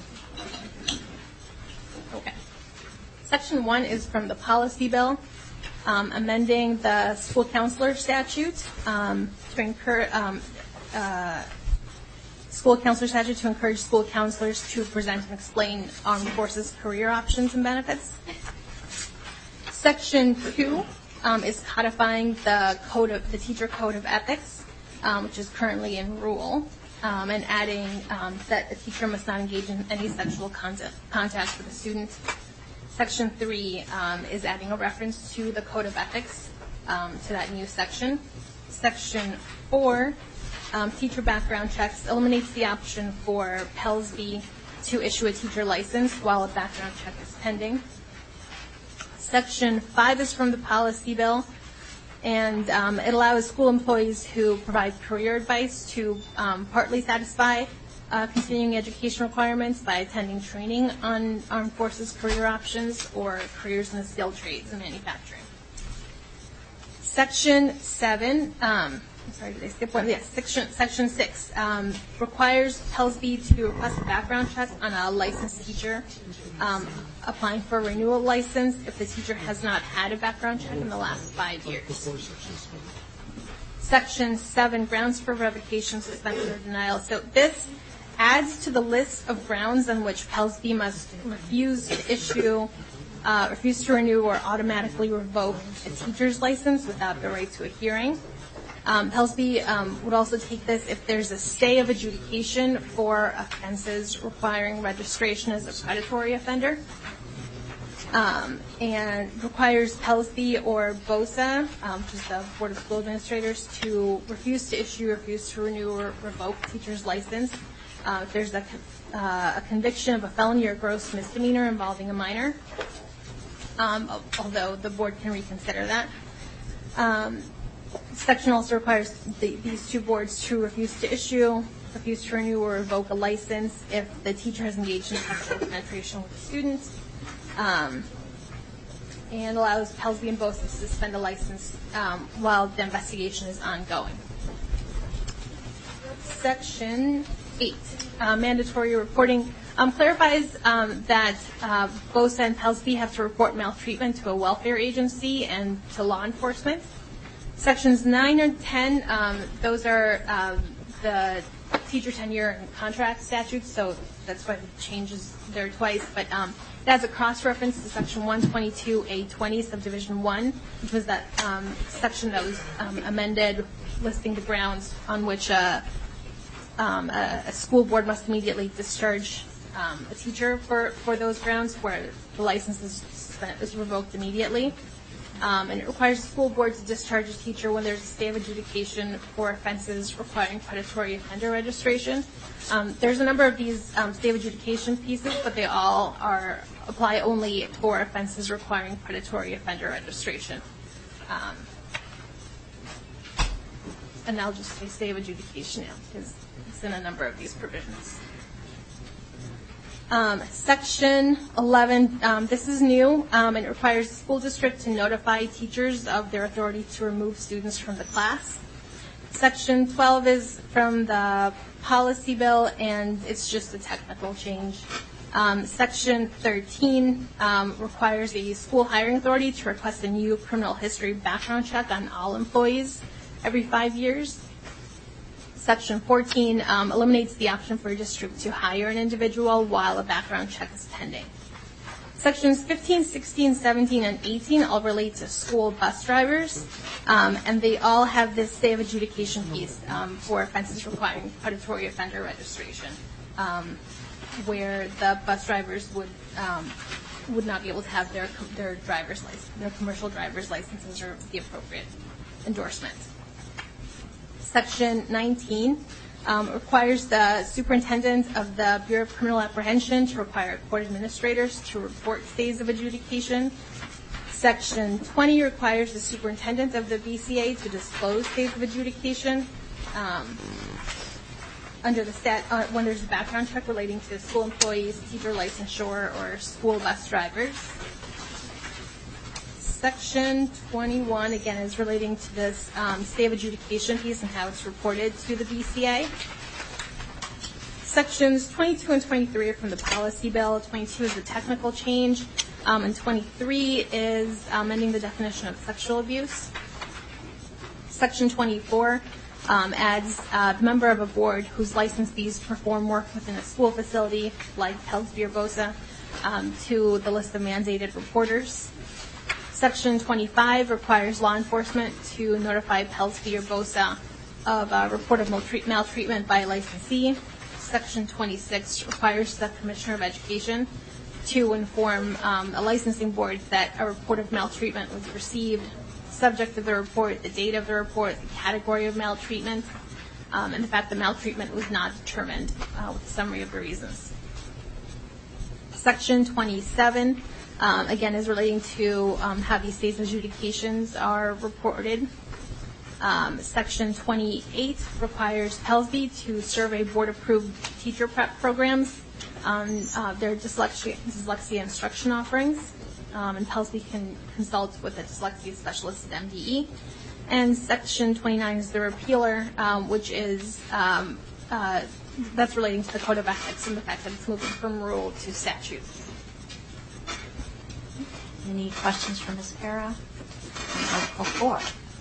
Okay. Section one is from the policy bill, um, amending the school counselor statute um, to encourage um, uh, school counselor statute to encourage school counselors to present and explain armed forces career options and benefits. Section two um, is codifying the code of the teacher code of ethics, um, which is currently in rule, um, and adding um, that a teacher must not engage in any sexual contact, contact with a student. Section three um, is adding a reference to the Code of Ethics um, to that new section. Section four, um, teacher background checks, eliminates the option for Pell's V to issue a teacher license while a background check is pending. Section five is from the policy bill, and um, it allows school employees who provide career advice to um, partly satisfy Uh, continuing education requirements by attending training on armed forces career options or careers in the skilled trades and manufacturing. Section seven, um, I'm sorry, did I skip one? Yes, section, section six um, requires Pell's V to request a background check on a licensed teacher um, applying for a renewal license if the teacher has not had a background check in the last five years. Section seven, grounds for revocation, suspension, or denial. So this adds to the list of grounds on which Pell's V must refuse to issue, uh, refuse to renew, or automatically revoke a teacher's license without the right to a hearing. Um, Pell's V um, would also take this if there's a stay of adjudication for offenses requiring registration as a predatory offender, um, and requires Pell's V or BOSA, um, which is the Board of School Administrators, to refuse to issue, refuse to renew, or revoke a teacher's license. Uh, if there's a, uh, a conviction of a felony or gross misdemeanor involving a minor, um, although the board can reconsider that. Um, section also requires the, these two boards to refuse to issue, refuse to renew, or revoke a license if the teacher has engaged in sexual penetration with a student, um, and allows Pell's V and BOSA to suspend a license um, while the investigation is ongoing. Section eight, uh, mandatory reporting, um, clarifies um, that uh, BOSA and Pell's V have to report maltreatment to a welfare agency and to law enforcement. Sections nine and ten, um, those are um, the teacher tenure and contract statutes, so that's why the changes there twice. But um, it has a cross-reference to Section one twenty-two A twenty, Subdivision one, which was that um, section that was um, amended listing the grounds on which uh, Um, a, a school board must immediately discharge um, a teacher for, for those grounds where the license is, is revoked immediately. Um, and it requires the school board to discharge a teacher when there's a stay of adjudication for offenses requiring predatory offender registration. Um, there's a number of these um, stay of adjudication pieces, but they all are apply only for offenses requiring predatory offender registration. Um, and I'll just say stay of adjudication now because it's in a number of these provisions. Um, Section eleven, um, this is new. Um, it requires the school district to notify teachers of their authority to remove students from the class. Section twelve is from the policy bill, and it's just a technical change. Um, Section thirteen um, requires a school hiring authority to request a new criminal history background check on all employees every five years. Section fourteen um, eliminates the option for a district to hire an individual while a background check is pending. Sections fifteen, sixteen, seventeen, and eighteen all relate to school bus drivers, um, and they all have this stay of adjudication piece um, for offenses requiring predatory offender registration, um, where the bus drivers would um, would not be able to have their their driver's license, their commercial driver's licenses or the appropriate endorsement. Section nineteen um, requires the superintendent of the Bureau of Criminal Apprehension to require court administrators to report stays of adjudication. Section twenty requires the superintendent of the B C A to disclose stays of adjudication um, under the stat uh, when there's a background check relating to school employees, teacher licensure, or school bus drivers. Section twenty-one, again, is relating to this um, stay of adjudication piece and how it's reported to the B C A. Sections twenty-two and twenty-three are from the policy bill. twenty-two is a technical change, um, and twenty-three is amending the definition of sexual abuse. Section twenty-four um, adds uh, the member of a board whose license fees perform work within a school facility, like Pellsby or BOSA, um, to the list of mandated reporters. Section twenty-five requires law enforcement to notify Pellsby or BOSA of a report of maltreat- maltreatment by a licensee. Section twenty-six requires the Commissioner of Education to inform um, a licensing board that a report of maltreatment was received, subject of the report, the date of the report, the category of maltreatment, um, and the fact that maltreatment was not determined uh, with a summary of the reasons. Section twenty-seven Um, again, is relating to um, how these stays of adjudications are reported. Um, Section twenty-eight requires Pellsby to survey board-approved teacher prep programs on uh, their dyslexia, dyslexia instruction offerings, um, and Pellsby can consult with a dyslexia specialist at M D E. And Section twenty-nine is the repealer, um, which is um, uh, that's relating to the Code of Ethics and the fact that it's moving from rule to statute. Any questions for Miz Para on Article four?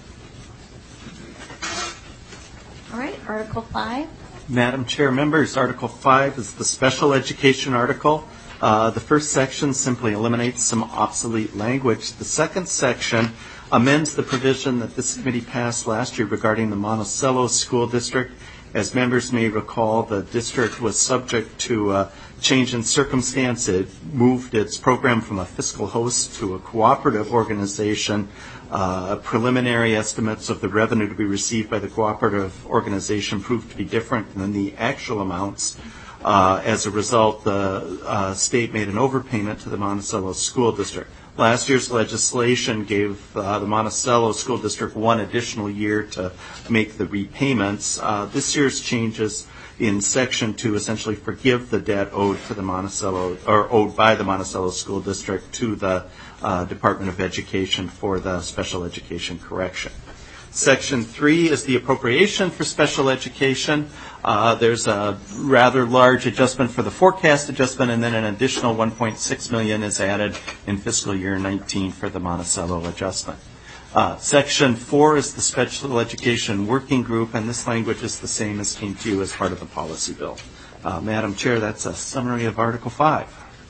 All right, Article five. Madam Chair, members, Article five is the special education article. Uh, the first section simply eliminates some obsolete language. The second section amends the provision that this committee passed last year regarding the Monticello School District. As members may recall, the district was subject to a change in circumstance. It moved its program from a fiscal host to a cooperative organization. Uh, preliminary estimates of the revenue to be received by the cooperative organization proved to be different than the actual amounts. Uh, as a result, the uh, state made an overpayment to the Monticello School District. Last year's legislation gave uh, the Monticello School District one additional year to make the repayments. Uh, this year's changes in Section two essentially forgive the debt owed to the Monticello or owed by the Monticello School District to the uh, Department of Education for the special education correction. Section three is the appropriation for special education. Uh, there's a rather large adjustment for the forecast adjustment, and then an additional one point six million dollars is added in fiscal year nineteen for the Monticello adjustment. Uh, Section four is the special education working group, and this language is the same as came to you as part of the policy bill. Uh, Madam Chair, that's a summary of Article five.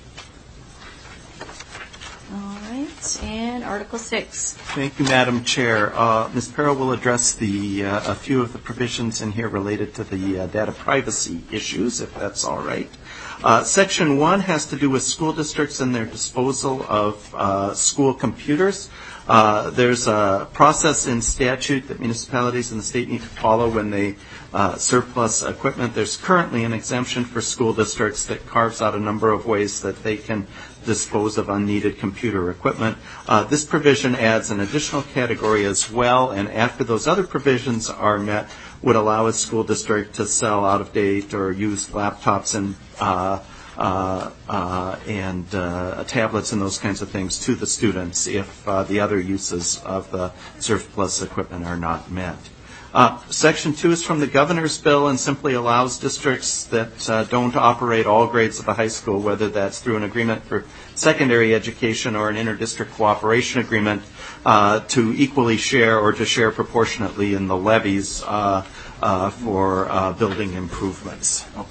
All right, and Article six. Thank you, Madam Chair. Uh, Miz Para will address the uh, a few of the provisions in here related to the uh, data privacy issues, if that's all right. Uh, Section one has to do with school districts and their disposal of uh, school computers. Uh, there's a process in statute that municipalities in the state need to follow when they uh, surplus equipment. There's currently an exemption for school districts that carves out a number of ways that they can dispose of unneeded computer equipment. Uh, this provision adds an additional category as well, and after those other provisions are met, would allow a school district to sell out-of-date or used laptops and uh, uh, uh, and uh, tablets and those kinds of things to the students if uh, the other uses of the surplus equipment are not met. Uh, Section two is from the governor's bill and simply allows districts that uh, don't operate all grades of the high school, whether that's through an agreement for secondary education or an inter-district cooperation agreement, uh, to equally share or to share proportionately in the levies uh, uh, for uh, building improvements. Oh.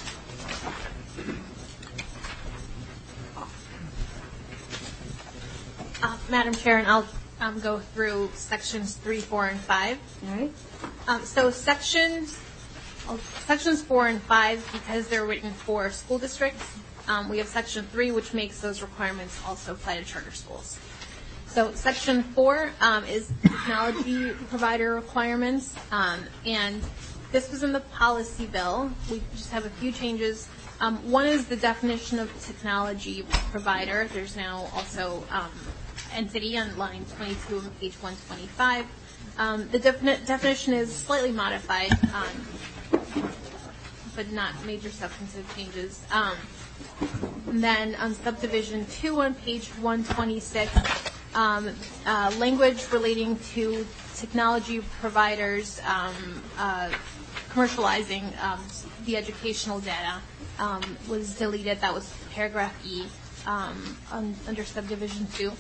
Uh, Madam Chair, and I'll um, go through sections three, four, and five. All right. Um, so sections, uh, sections four and five, because they're written for school districts, um, we have section three, which makes those requirements also apply to charter schools. So section four um, is technology provider requirements, um, and this was in the policy bill. We just have a few changes. Um, one is the definition of technology provider. There's now also um, entity on line twenty-two on page one twenty-five. Um, the defini- definition is slightly modified, um, but not major substantive changes. Um, and then on subdivision two on page one twenty-six, um, uh, language relating to technology providers um, uh, commercializing um, the educational data um, was deleted. That was paragraph E um, on, under subdivision two.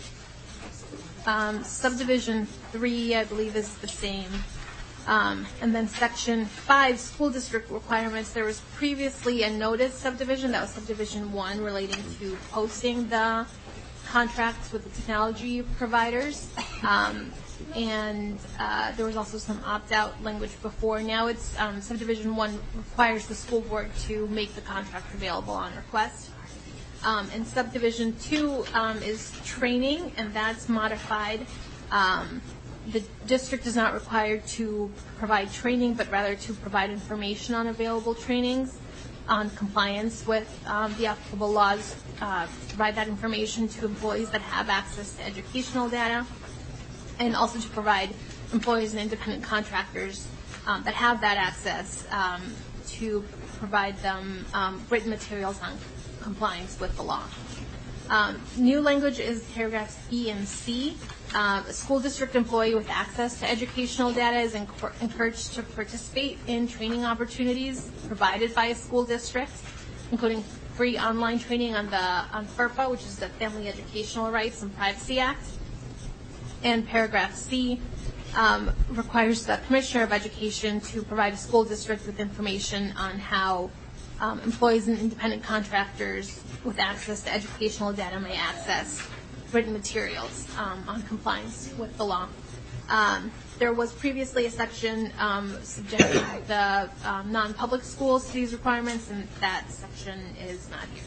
Um, subdivision three, I believe, is the same. Um, and then section five, school district requirements. There was previously a notice subdivision. That was subdivision one, relating to posting the contracts with the technology providers. Um, and uh, there was also some opt-out language before. Now it's um, subdivision one requires the school board to make the contract available on request. Um, and subdivision two um, is training, and that's modified. Um, the district is not required to provide training, but rather to provide information on available trainings, on compliance with um, the applicable laws, uh, provide that information to employees that have access to educational data, and also to provide employees and independent contractors um, that have that access um, to provide them um, written materials on compliance with the law. Um, new language is paragraphs B and C. Uh, a school district employee with access to educational data is enc- encouraged to participate in training opportunities provided by a school district, including free online training on the on FERPA, which is the Family Educational Rights and Privacy Act. And paragraph C um, requires the Commissioner of Education to provide a school district with information on how Um, employees and independent contractors with access to educational data may access written materials um, on compliance with the law. Um, there was previously a section um, subjecting the um, non-public schools to these requirements, and that section is not here.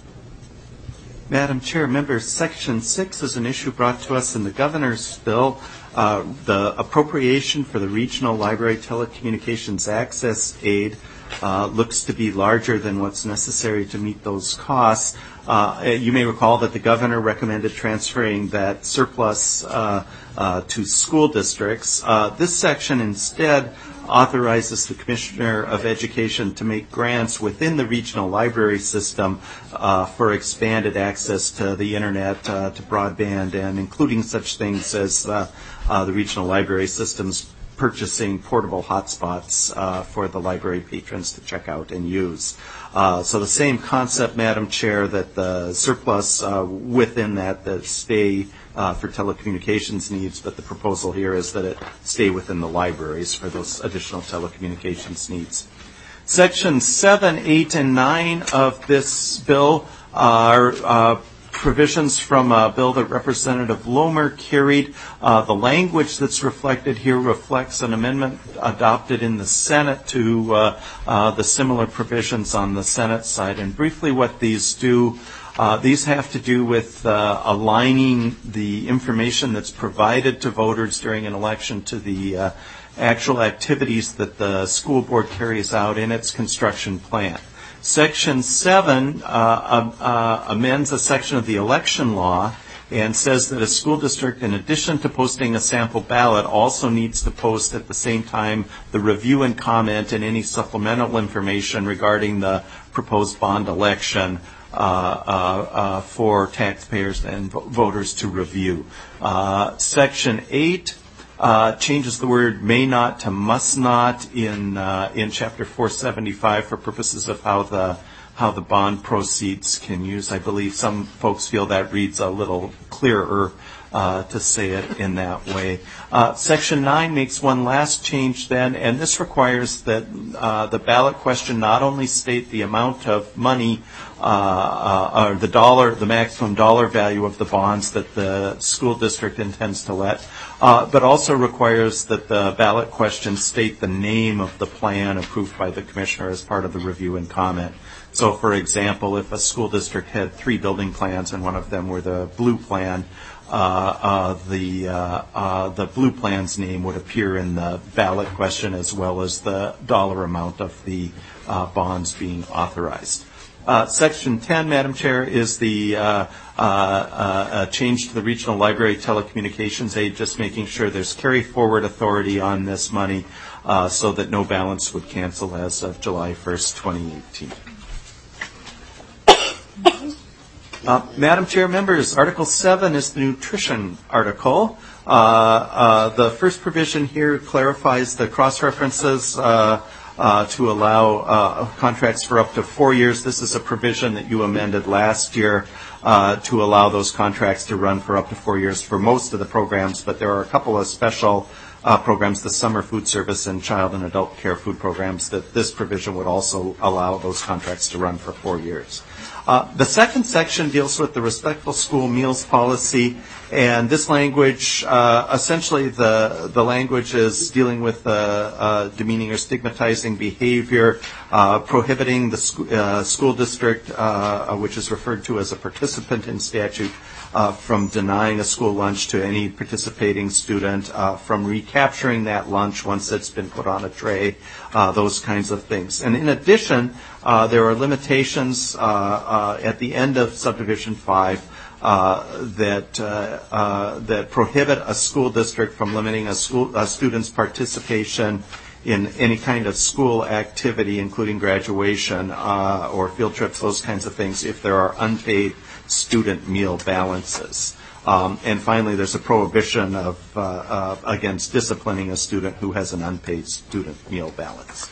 Madam Chair, members, Section six is an issue brought to us in the governor's bill. Uh, the appropriation for the Regional Library Telecommunications Access Aid Uh, looks to be larger than what's necessary to meet those costs. Uh, you may recall that the governor recommended transferring that surplus uh, uh, to school districts. Uh, this section instead authorizes the Commissioner of Education to make grants within the regional library system uh, for expanded access to the internet, uh, to broadband, and including such things as uh, uh, the regional library systems purchasing portable hotspots uh, for the library patrons to check out and use. Uh, so the same concept, Madam Chair, that the surplus uh, within that that stay uh, for telecommunications needs, but the proposal here is that it stay within the libraries for those additional telecommunications needs. Sections seven, eight, and nine of this bill are uh, provisions from a bill that Representative Lomer carried. Uh, the language that's reflected here reflects an amendment adopted in the Senate to uh, uh, the similar provisions on the Senate side. And briefly what these do, uh, these have to do with uh, aligning the information that's provided to voters during an election to the uh, actual activities that the school board carries out in its construction plan. Section seven uh, uh, amends a section of the election law and says that a school district, in addition to posting a sample ballot, also needs to post at the same time the review and comment and any supplemental information regarding the proposed bond election uh, uh, uh, for taxpayers and vo- voters to review. Uh, Section eight uh, changes the word may not to must not in uh, in Chapter four seventy-five for purposes of how the how the bond proceeds can use. I believe some folks feel that reads a little clearer uh, to say it in that way. Uh, Section nine makes one last change then, and this requires that uh, the ballot question not only state the amount of money uh, uh, or the dollar, the maximum dollar value of the bonds that the school district intends to let, uh, but also requires that the ballot question state the name of the plan approved by the commissioner as part of the review and comment. So, for example, if a school district had three building plans and one of them were the blue plan, uh, uh, the uh, uh, the blue plan's name would appear in the ballot question as well as the dollar amount of the uh, bonds being authorized. Uh, Section ten, Madam Chair, is the uh, uh, uh, change to the regional library telecommunications aid, just making sure there's carry forward authority on this money uh, so that no balance would cancel as of July first, twenty eighteen. Uh, Madam Chair, members, Article seven is the nutrition article. Uh, uh, the first provision here clarifies the cross-references uh, uh, to allow uh, contracts for up to four years. This is a provision that you amended last year uh, to allow those contracts to run for up to four years for most of the programs, but there are a couple of special uh, programs, the summer food service and child and adult care food programs, that this provision would also allow those contracts to run for four years. Uh, the second section deals with the respectful school meals policy, and this language, uh, essentially the the language is dealing with uh, uh, demeaning or stigmatizing behavior, uh, prohibiting the sc- uh, school district, uh, which is referred to as a participant in statute, uh, from denying a school lunch to any participating student, uh, from recapturing that lunch once it's been put on a tray, uh, those kinds of things. And in addition, Uh, there are limitations uh, uh, at the end of subdivision five uh, that uh, uh, that prohibit a school district from limiting a school a student's participation in any kind of school activity, including graduation uh, or field trips, those kinds of things, if there are unpaid student meal balances. Um, and finally, there's a prohibition of uh, uh, against disciplining a student who has an unpaid student meal balance.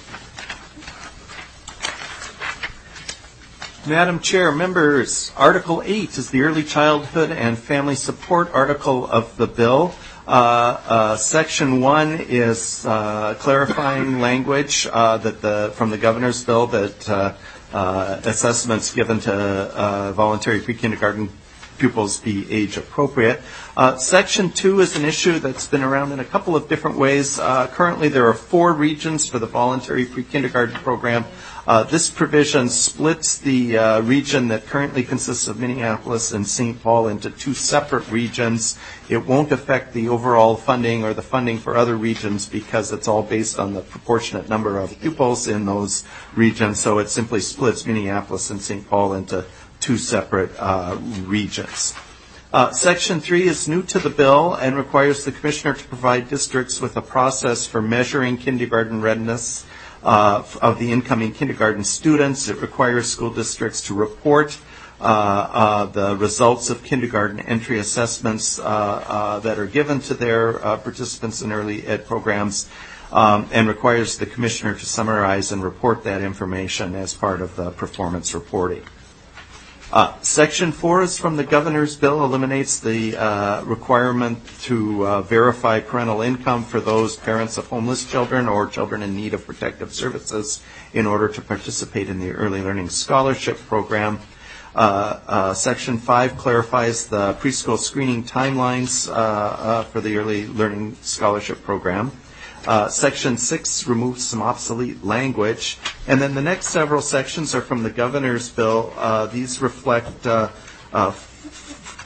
Madam Chair, members, Article eight is the Early Childhood and Family Support article of the bill. Uh, uh, Section one is uh, clarifying language uh, that the from the governor's bill that uh, uh, assessments given to uh, voluntary pre-kindergarten pupils be age appropriate. Uh, Section two is an issue that's been around in a couple of different ways. Uh, currently, there are four regions for the voluntary pre-kindergarten program. Uh, this provision splits the uh, region that currently consists of Minneapolis and Saint Paul into two separate regions. It won't affect the overall funding or the funding for other regions because it's all based on the proportionate number of pupils in those regions. So it simply splits Minneapolis and Saint Paul into two separate uh, regions. Uh, Section three is new to the bill and requires the commissioner to provide districts with a process for measuring kindergarten readiness uh, of the incoming kindergarten students. It requires school districts to report uh, uh, the results of kindergarten entry assessments uh, uh, that are given to their uh, participants in early ed programs, um, and requires the commissioner to summarize and report that information as part of the performance reporting. Uh, Section four is from the governor's bill, eliminates the uh, requirement to uh, verify parental income for those parents of homeless children or children in need of protective services in order to participate in the Early Learning Scholarship Program. Uh, uh, Section five clarifies the preschool screening timelines uh, uh, for the Early Learning Scholarship Program. Uh, section six removes some obsolete language. And then the next several sections are from the governor's bill. Uh, these reflect uh, uh,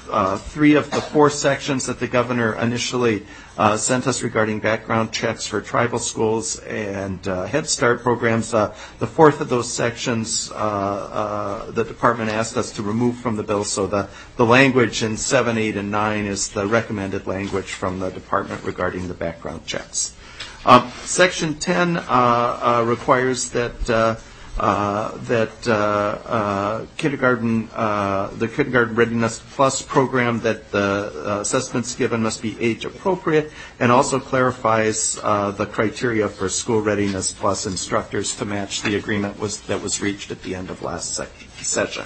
uh, three of the four sections that the governor initially uh, sent us regarding background checks for tribal schools and uh, Head Start programs. Uh, the fourth of those sections, uh, uh, the department asked us to remove from the bill, so the, the language in seven, eight, and nine is the recommended language from the department regarding the background checks. Uh, Section ten uh, uh, requires that uh, uh, that uh, uh, kindergarten, uh, the Kindergarten Readiness Plus program, that the uh, assessments given must be age appropriate, and also clarifies uh, the criteria for School Readiness Plus instructors to match the agreement was that was reached at the end of last sec- session.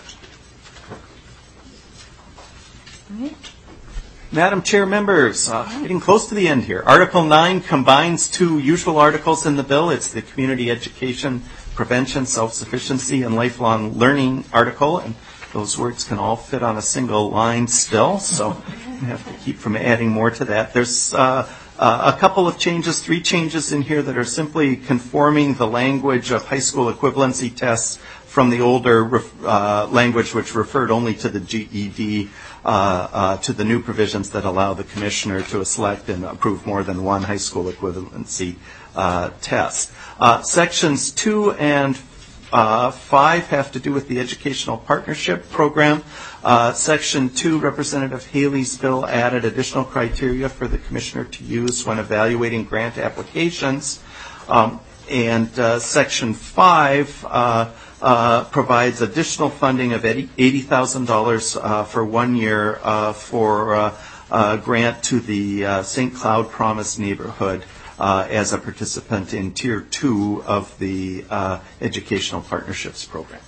All right. Madam Chair, members, uh, getting close to the end here. Article nine combines two usual articles in the bill. It's the Community Education, Prevention, Self-Sufficiency, and Lifelong Learning article, and those words can all fit on a single line still, so I have to keep from adding more to that. There's uh, uh, a couple of changes, three changes in here that are simply conforming the language of high school equivalency tests from the older uh, language, which referred only to the G E D, uh, uh, to the new provisions that allow the commissioner to select and approve more than one high school equivalency uh, test. Uh, sections two and uh, five have to do with the Educational Partnership Program. Uh, section two, Representative Haley's bill added additional criteria for the commissioner to use when evaluating grant applications. Um, and uh, section five uh, Uh, provides additional funding of eighty thousand dollars uh, for one year uh, for uh, uh, grant to the uh, Saint Cloud Promise neighborhood uh, as a participant in Tier two of the uh, Educational Partnerships Program.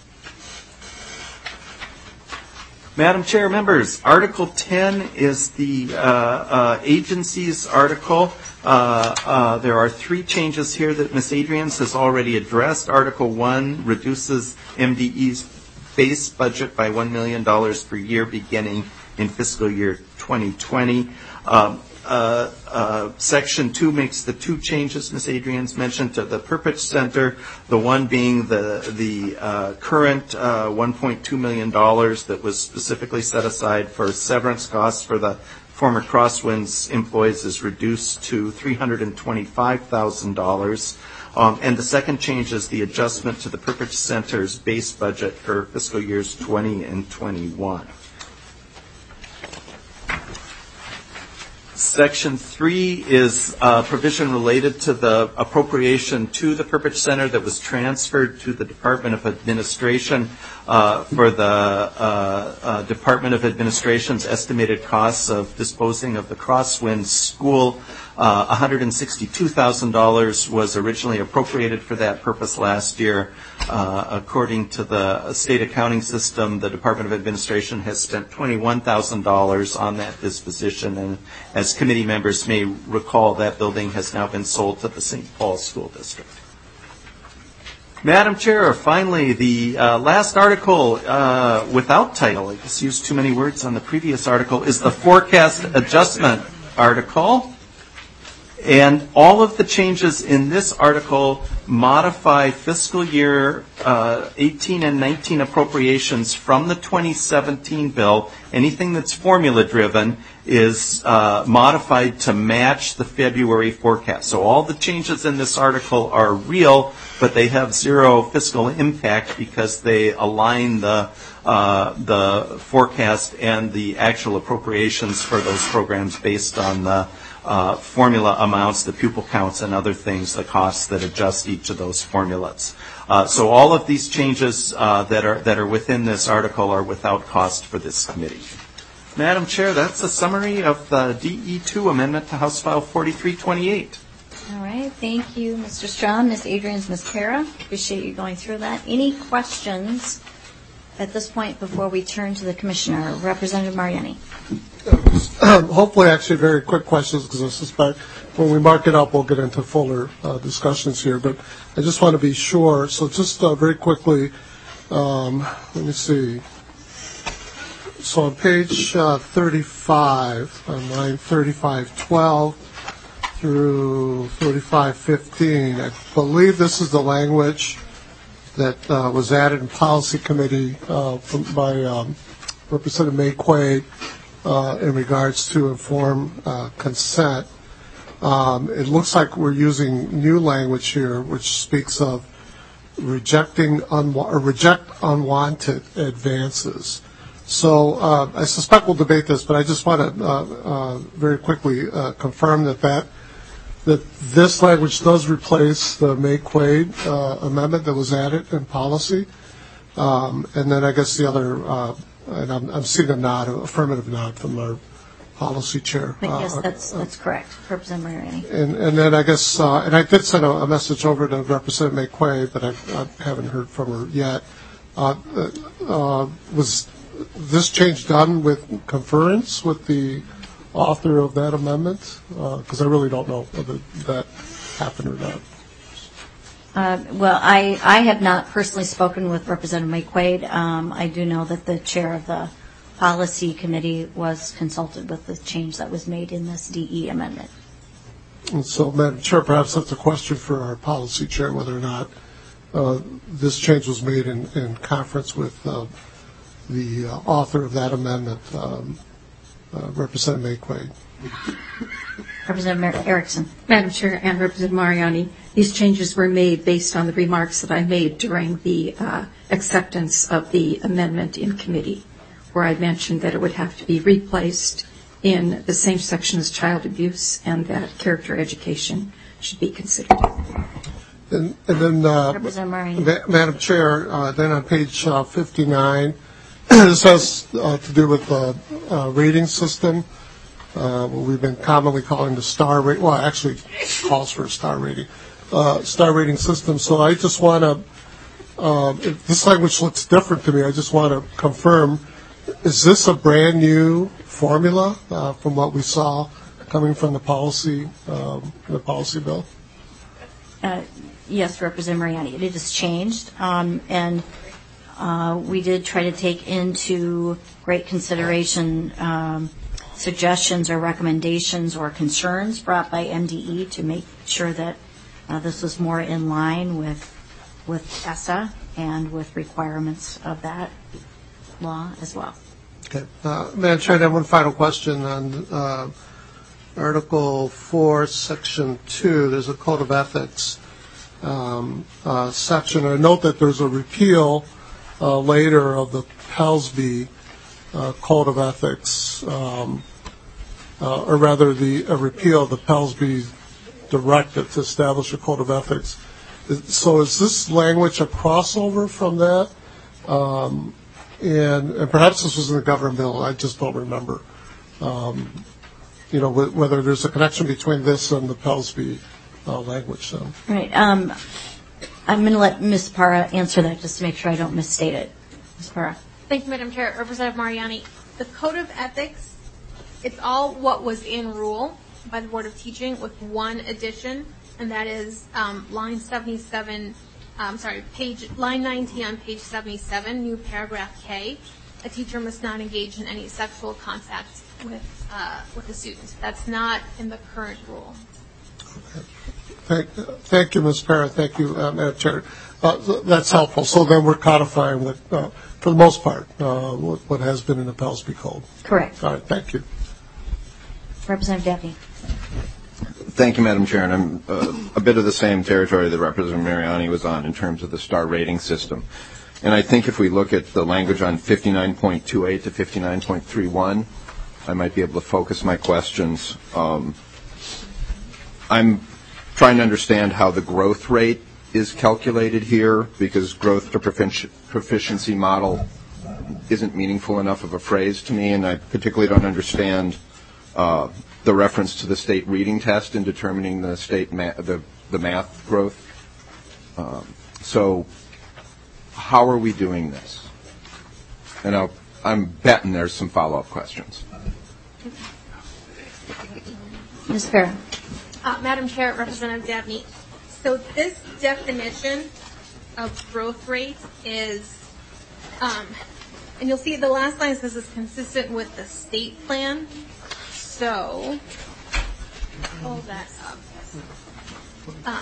Madam Chair, members, Article ten is the uh, uh, agencies article. Uh, uh, there are three changes here that Miz Adrians has already addressed. Article one reduces M D E's base budget by one million dollars per year beginning in fiscal year twenty twenty. Um, uh, uh, Section two makes the two changes Miz Adrians mentioned to the Perpich Center, the one being the, the uh, current uh, one point two million dollars that was specifically set aside for severance costs for the former Crosswinds employees is reduced to three hundred twenty-five thousand dollars. Um, and the second change is the adjustment to the Perpich Center's base budget for fiscal years twenty and twenty-one. Section three is a provision related to the appropriation to the Perpich Center that was transferred to the Department of Administration uh, for the uh, uh, Department of Administration's estimated costs of disposing of the Crosswinds School. Uh, one hundred sixty-two thousand dollars was originally appropriated for that purpose last year. Uh, according to the state accounting system, the Department of Administration has spent twenty-one thousand dollars on that disposition, and as committee members may recall, that building has now been sold to the Saint Paul School District. Madam Chair, finally, the uh, last article uh, without title, I just used too many words on the previous article, is the forecast adjustment article. And all of the changes in this article modify fiscal year uh, eighteen and nineteen appropriations from the twenty seventeen bill. Anything that's formula driven is uh, modified to match the February forecast. So all the changes in this article are real, but they have zero fiscal impact because they align the uh, the forecast and the actual appropriations for those programs based on the Uh, formula amounts, the pupil counts, and other things, the costs that adjust each of those formulas. Uh, so all of these changes uh, that are that are within this article are without cost for this committee. Madam Chair, that's a summary of the D E two amendment to House File forty-three twenty-eight. All right. Thank you, Mister Strawn, Miz Adrians, Miz Para. Appreciate you going through that. Any questions at this point before we turn to the Commissioner? Representative Mariani. Um, hopefully, actually, very quick questions, because I suspect when we mark it up, we'll get into fuller uh, discussions here. But I just want to be sure. So just uh, very quickly, um, let me see. So on page uh, thirty-five, on line thirty-five twelve through thirty-five fifteen, I believe this is the language that uh, was added in Policy Committee uh, from, by um, Representative May Quaid. uh, in regards to informed uh, consent. Um, it looks like we're using new language here, which speaks of rejecting unwa- or reject unwanted advances. So uh, I suspect we'll debate this, but I just want to uh, uh, very quickly uh, confirm that that that this language does replace the May-Quade uh, amendment that was added in policy. Um, and then I guess the other, uh, and I'm, I'm seeing a nod, an affirmative nod from our policy chair. But yes, Uh, that's that's correct, Representative Mariani. And, and then I guess, uh, and I did send a, a message over to Representative McQuaid, but I, I haven't heard from her yet. Uh, uh, was this change done with conference with the author of that amendment? Because uh, I really don't know whether that happened or not. Uh, well, I, I have not personally spoken with Representative McQuaid. Um, I do know that the chair of the policy committee was consulted with the change that was made in this D E amendment. And so, Madam Chair, perhaps that's a question for our policy chair, whether or not uh, this change was made in, in conference with uh, the uh, author of that amendment, um, uh, Representative McQuaid. Representative Erickson. Madam Chair and Representative Mariani, these changes were made based on the remarks that I made during the uh, acceptance of the amendment in committee, where I mentioned that it would have to be replaced in the same section as child abuse and that character education should be considered. And, and then, uh, Representative Mariani. Ma- Madam Chair, uh, then on page uh, fifty-nine, this has uh, to do with the uh, rating system. Uh, what we've been commonly calling the star rate. Well, actually, it calls for a star rating, uh, star rating system. So I just want to, um, if this language looks different to me, I just want to confirm: is this a brand new formula uh, from what we saw coming from the policy, um, the policy bill? Uh, yes, Representative Mariani. It is changed, um, and uh, we did try to take into great consideration um, suggestions or recommendations or concerns brought by M D E to make sure that uh, this was more in line with with E S A and with requirements of that law as well. Okay. Uh, Madam Chair, I have one final question on uh, Article four, Section two. There's a Code of Ethics um, uh, section. I note that there's a repeal uh, later of the Pelsby uh, Code of Ethics, um, uh, or rather the a repeal of the Pelsby directive to establish a Code of Ethics. So is this language a crossover from that? Um, And, and perhaps this was in the government bill. I just don't remember. Um, you know, wh- whether there's a connection between this and the Pelsby uh, language. So. Right. Um, I'm going to let Miz Parra answer that just to make sure I don't misstate it. Miz Parra. Thank you, Madam Chair. Representative Mariani, the Code of Ethics, it's all what was in rule by the Board of Teaching with one addition, and that is um, line seventy-seven. I'm sorry, page line nineteen on page seventy-seven, new paragraph K. A teacher must not engage in any sexual contact with uh, with a student. That's not in the current rule. Okay. Thank, thank you, Miz Parra. Thank you, uh, Madam Chair. Uh, that's helpful. So then we're codifying what, uh, for the most part, uh, what, what has been in the Pelsby Code. Correct. All right. Thank you. Representative Daphne. Thank you, Madam Chair. And I'm uh, a bit of the same territory that Representative Mariani was on in terms of the star rating system. And I think if we look at the language on fifty-nine point two eight to fifty-nine point three one, I might be able to focus my questions. Um, I'm trying to understand how the growth rate is calculated here, because growth to profici- proficiency model isn't meaningful enough of a phrase to me, and I particularly don't understand uh, the reference to the state reading test in determining the state ma- the the math growth. Um, so, how are we doing this? And I'll, I'm betting there's some follow-up questions. Miz Parra. Uh, Madam Chair, Representative Dabney. So this definition of growth rate is, um, and you'll see the last line says it's consistent with the state plan. So, pull that up. Um,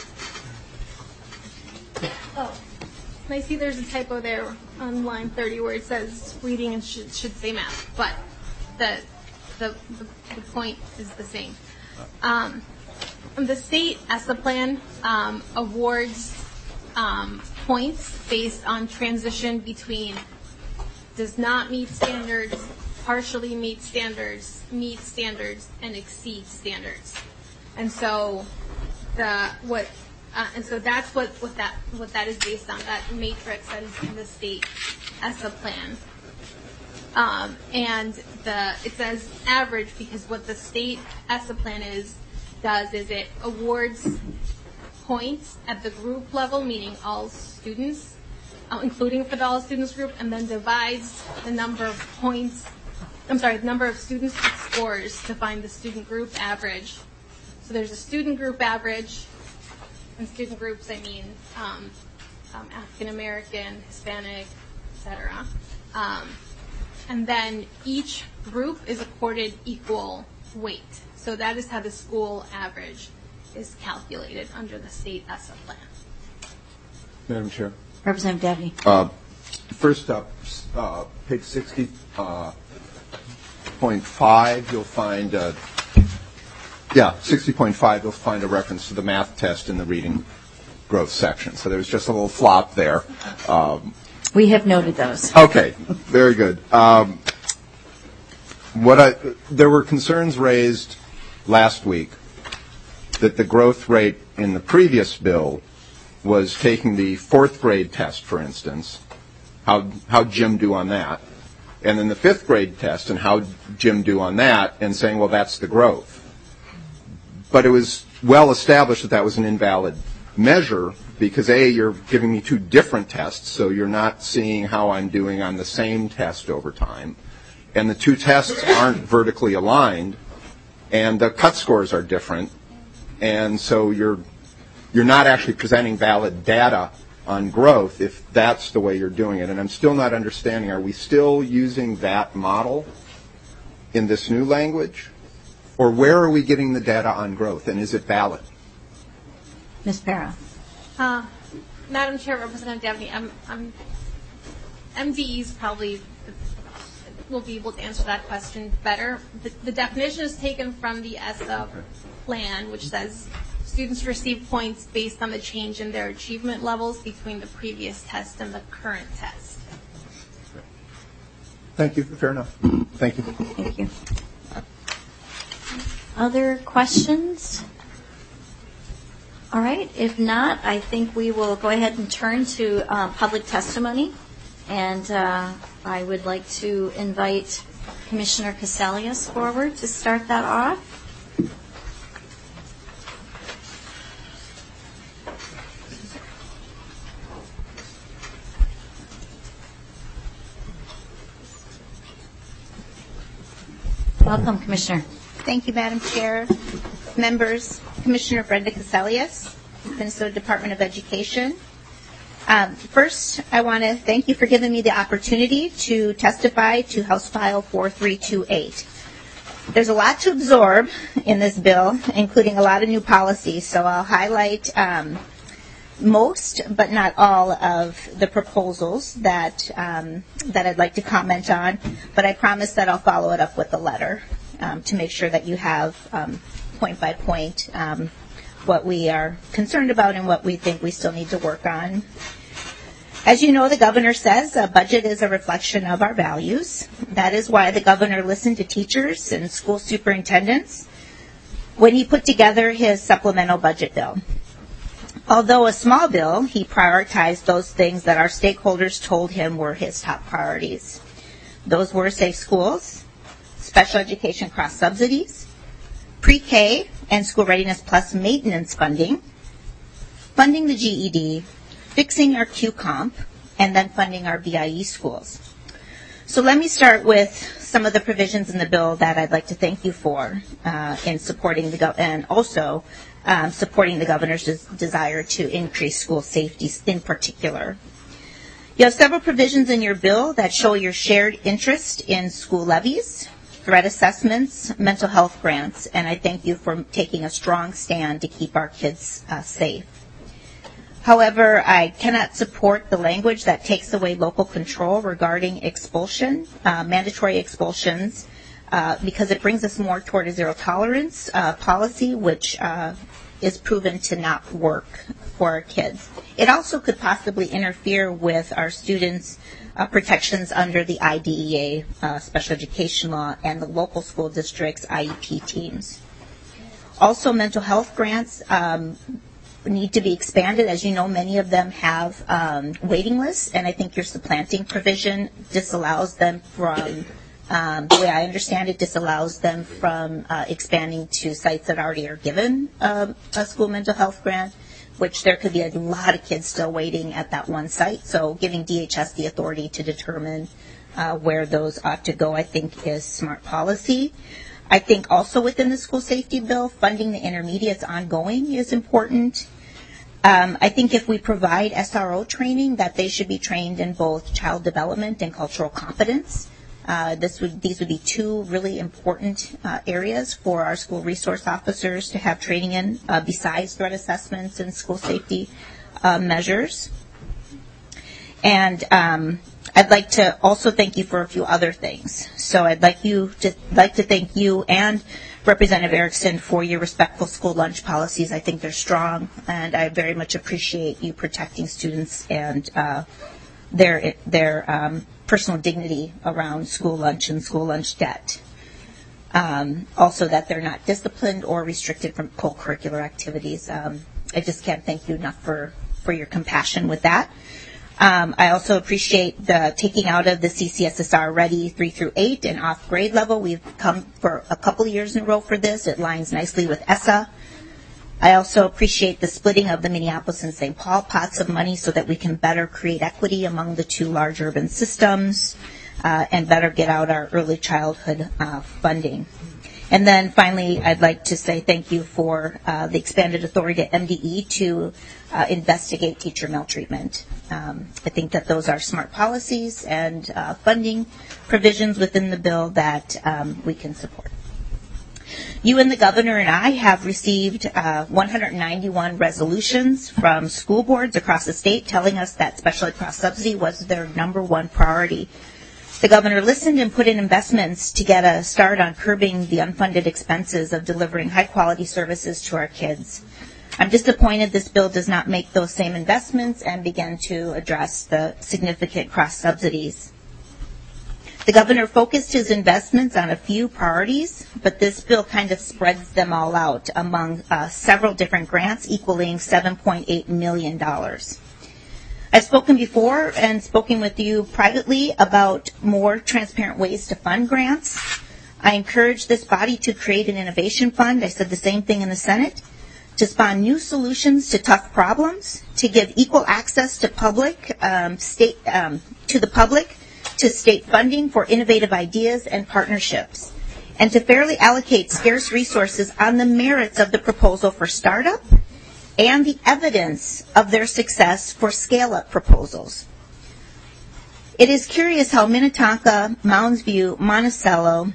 oh, and I see there's a typo there on line thirty where it says reading and should, should say math. But the the, the, the point is the same. Um, the state ESSA plan um, awards um, points based on transition between does not meet standards, partially meet standards, meet standards, and exceed standards. And so the what uh, and so that's what, what that what that is based on, that matrix that is in the state ESSA plan. Um, and the it says average because what the state ESSA plan is does is it awards points at the group level, meaning all students, uh, including for the all students group, and then divides the number of points, I'm sorry, the number of students with scores to find the student group average. So there's a student group average, and student groups, I mean um, um, African American, Hispanic, et cetera. Um, and then each group is accorded equal weight. So that is how the school average is calculated under the state ESSA plan. Madam Chair. Representative Dabney. Uh, first up, uh, page sixty point five, uh, you'll find, uh, yeah, sixty point five, you'll find a reference to the math test in the reading growth section. So there's just a little flop there. Um, we have noted those. Okay, very good. Um, what I, there were concerns raised last week that the growth rate in the previous bill was taking the fourth grade test, for instance, how how'd Jim do on that, and then the fifth grade test and how'd Jim do on that, and saying, well, that's the growth. But it was well established that that was an invalid measure because, A, you're giving me two different tests, so you're not seeing how I'm doing on the same test over time, and the two tests aren't vertically aligned, and the cut scores are different, and so you're you're not actually presenting valid data on growth if that's the way you're doing it. And I'm still not understanding, are we still using that model in this new language? Or where are we getting the data on growth, and is it valid? Miz Para. Uh, Madam Chair, Representative Dabney, I'm, I'm, M D Es probably will be able to answer that question better. The, the definition is taken from the ESSA plan, which says students receive points based on the change in their achievement levels between the previous test and the current test. Thank you. Fair enough. Thank you. Thank you. Other questions? All right. If not, I think we will go ahead and turn to uh, public testimony. And uh, I would like to invite Commissioner Casalius forward to start that off. Welcome, Commissioner. Thank you, Madam Chair, members, Commissioner Brenda Casalius, Minnesota Department of Education. Um, first, I want to thank you for giving me the opportunity to testify to House File four three two eight. There's a lot to absorb in this bill, including a lot of new policies, so I'll highlight um, most, but not all, of the proposals that um, that I'd like to comment on, but I promise that I'll follow it up with a letter um, to make sure that you have um, point by point um, what we are concerned about and what we think we still need to work on. As you know, the governor says a budget is a reflection of our values. That is why the governor listened to teachers and school superintendents when he put together his supplemental budget bill. Although a small bill, he prioritized those things that our stakeholders told him were his top priorities. Those were safe schools, special education cross subsidies, pre-K and School Readiness Plus maintenance funding, funding the G E D, fixing our Q comp, and then funding our B I E schools. So let me start with some of the provisions in the bill that I'd like to thank you for uh, in supporting the gov- and also um, supporting the governor's des- desire to increase school safety in particular. You have several provisions in your bill that show your shared interest in school levies, threat assessments, mental health grants, and I thank you for taking a strong stand to keep our kids uh, safe. However, I cannot support the language that takes away local control regarding expulsion, uh, mandatory expulsions uh, because it brings us more toward a zero tolerance uh, policy, which uh, is proven to not work for our kids. It also could possibly interfere with our students' uh, protections under the I D E A uh, special education law and the local school district's I E P teams. Also, mental health grants um, need to be expanded. As you know, many of them have um, waiting lists, and I think your supplanting provision disallows them from, um, the way I understand it, disallows them from uh, expanding to sites that already are given um, a school mental health grant, which there could be a lot of kids still waiting at that one site. So giving D H S the authority to determine uh, where those ought to go, I think, is smart policy. I think also within the school safety bill, funding the intermediates ongoing is important. Um, I think if we provide S R O training, that they should be trained in both child development and cultural competence. Uh, this would, these would be two really important uh, areas for our school resource officers to have training in, uh, besides threat assessments and school safety uh, measures. And um, I'd like to also thank you for a few other things. So I'd like you to like to thank you and Representative Erickson for your respectful school lunch policies. I think they're strong, and I very much appreciate you protecting students and uh, their their um, personal dignity around school lunch and school lunch debt. Um, also, that they're not disciplined or restricted from co-curricular activities. Um, I just can't thank you enough for, for your compassion with that. Um, I also appreciate the taking out of the C C S S R Ready three through eight and off grade level. We've come for a couple of years in a row for this. It lines nicely with E S A. I also appreciate the splitting of the Minneapolis and Saint Paul pots of money so that we can better create equity among the two large urban systems uh, and better get out our early childhood uh, funding. And then finally, I'd like to say thank you for uh, the expanded authority to M D E to uh, investigate teacher maltreatment. Um, I think that those are smart policies and uh, funding provisions within the bill that um, we can support. You and the governor and I have received uh, one hundred ninety-one resolutions from school boards across the state telling us that special ed cross subsidy was their number one priority. The governor listened and put in investments to get a start on curbing the unfunded expenses of delivering high-quality services to our kids. I'm disappointed this bill does not make those same investments and begin to address the significant cross-subsidies. The governor focused his investments on a few priorities, but this bill kind of spreads them all out among uh, several different grants equaling seven point eight million dollars. I've spoken before and spoken with you privately about more transparent ways to fund grants. I encourage this body to create an innovation fund. I said the same thing in the Senate, to spawn new solutions to tough problems, to give equal access to public, um, state, um, to the public, to state funding for innovative ideas and partnerships, and to fairly allocate scarce resources on the merits of the proposal for startup and the evidence of their success for scale-up proposals. It is curious how Minnetonka, Mounds View, Monticello,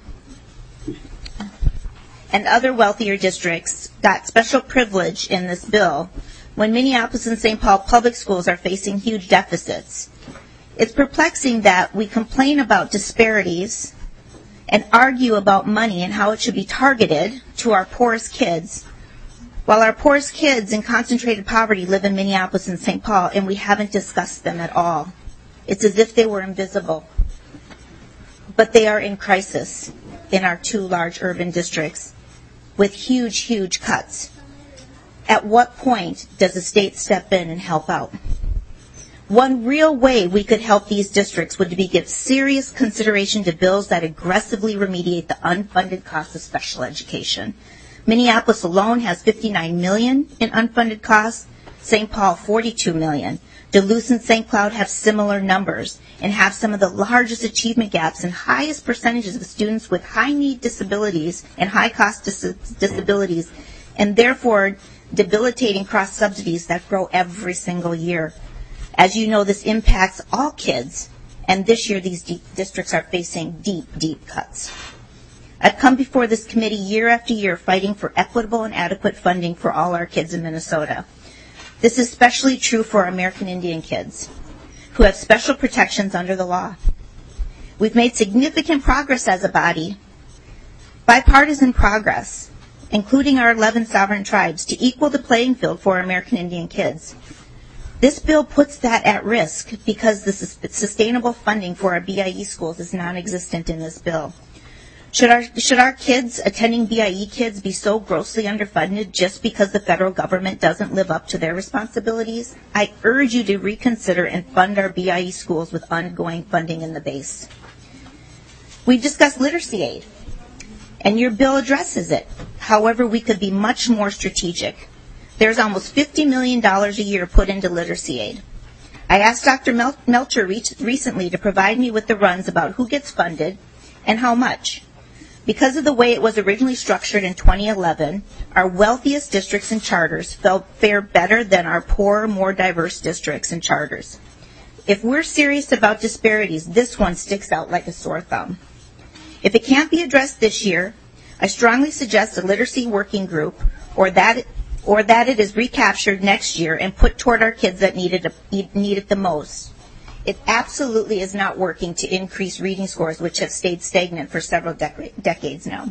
and other wealthier districts got special privilege in this bill when Minneapolis and Saint Paul public schools are facing huge deficits. It's perplexing that we complain about disparities and argue about money and how it should be targeted to our poorest kids, while our poorest kids in concentrated poverty live in Minneapolis and Saint Paul, and we haven't discussed them at all. It's as if they were invisible. But they are in crisis in our two large urban districts with huge, huge cuts. At what point does the state step in and help out? One real way we could help these districts would be to give serious consideration to bills that aggressively remediate the unfunded costs of special education. Minneapolis alone has fifty-nine million dollars in unfunded costs, Saint Paul forty-two million dollars. Duluth and Saint Cloud have similar numbers and have some of the largest achievement gaps and highest percentages of students with high-need disabilities and high-cost dis- disabilities, and therefore debilitating cross-subsidies that grow every single year. As you know, this impacts all kids, and this year these deep districts are facing deep, deep cuts. I've come before this committee year after year fighting for equitable and adequate funding for all our kids in Minnesota. This is especially true for our American Indian kids, who have special protections under the law. We've made significant progress as a body, Bipartisan progress, including our eleven sovereign tribes, to equal the playing field for American Indian kids. This bill puts that at risk because the sustainable funding for our B I E schools is non-existent in this bill. Should our, should our kids attending B I E kids be so grossly underfunded just because the federal government doesn't live up to their responsibilities? I urge you to reconsider and fund our B I E schools with ongoing funding in the base. We've discussed literacy aid, and your bill addresses it. However, we could be much more strategic. There's almost fifty million dollars a year put into literacy aid. I asked Doctor Mel- Melcher re- recently to provide me with the runs about who gets funded and how much. Because of the way it was originally structured in twenty eleven, our wealthiest districts and charters felt fare better than our poorer, more diverse districts and charters. If we're serious about disparities, this one sticks out like a sore thumb. If it can't be addressed this year, I strongly suggest a literacy working group or that or that it is recaptured next year and put toward our kids that need it, need it the most. It absolutely is not working to increase reading scores, which have stayed stagnant for several dec- decades now.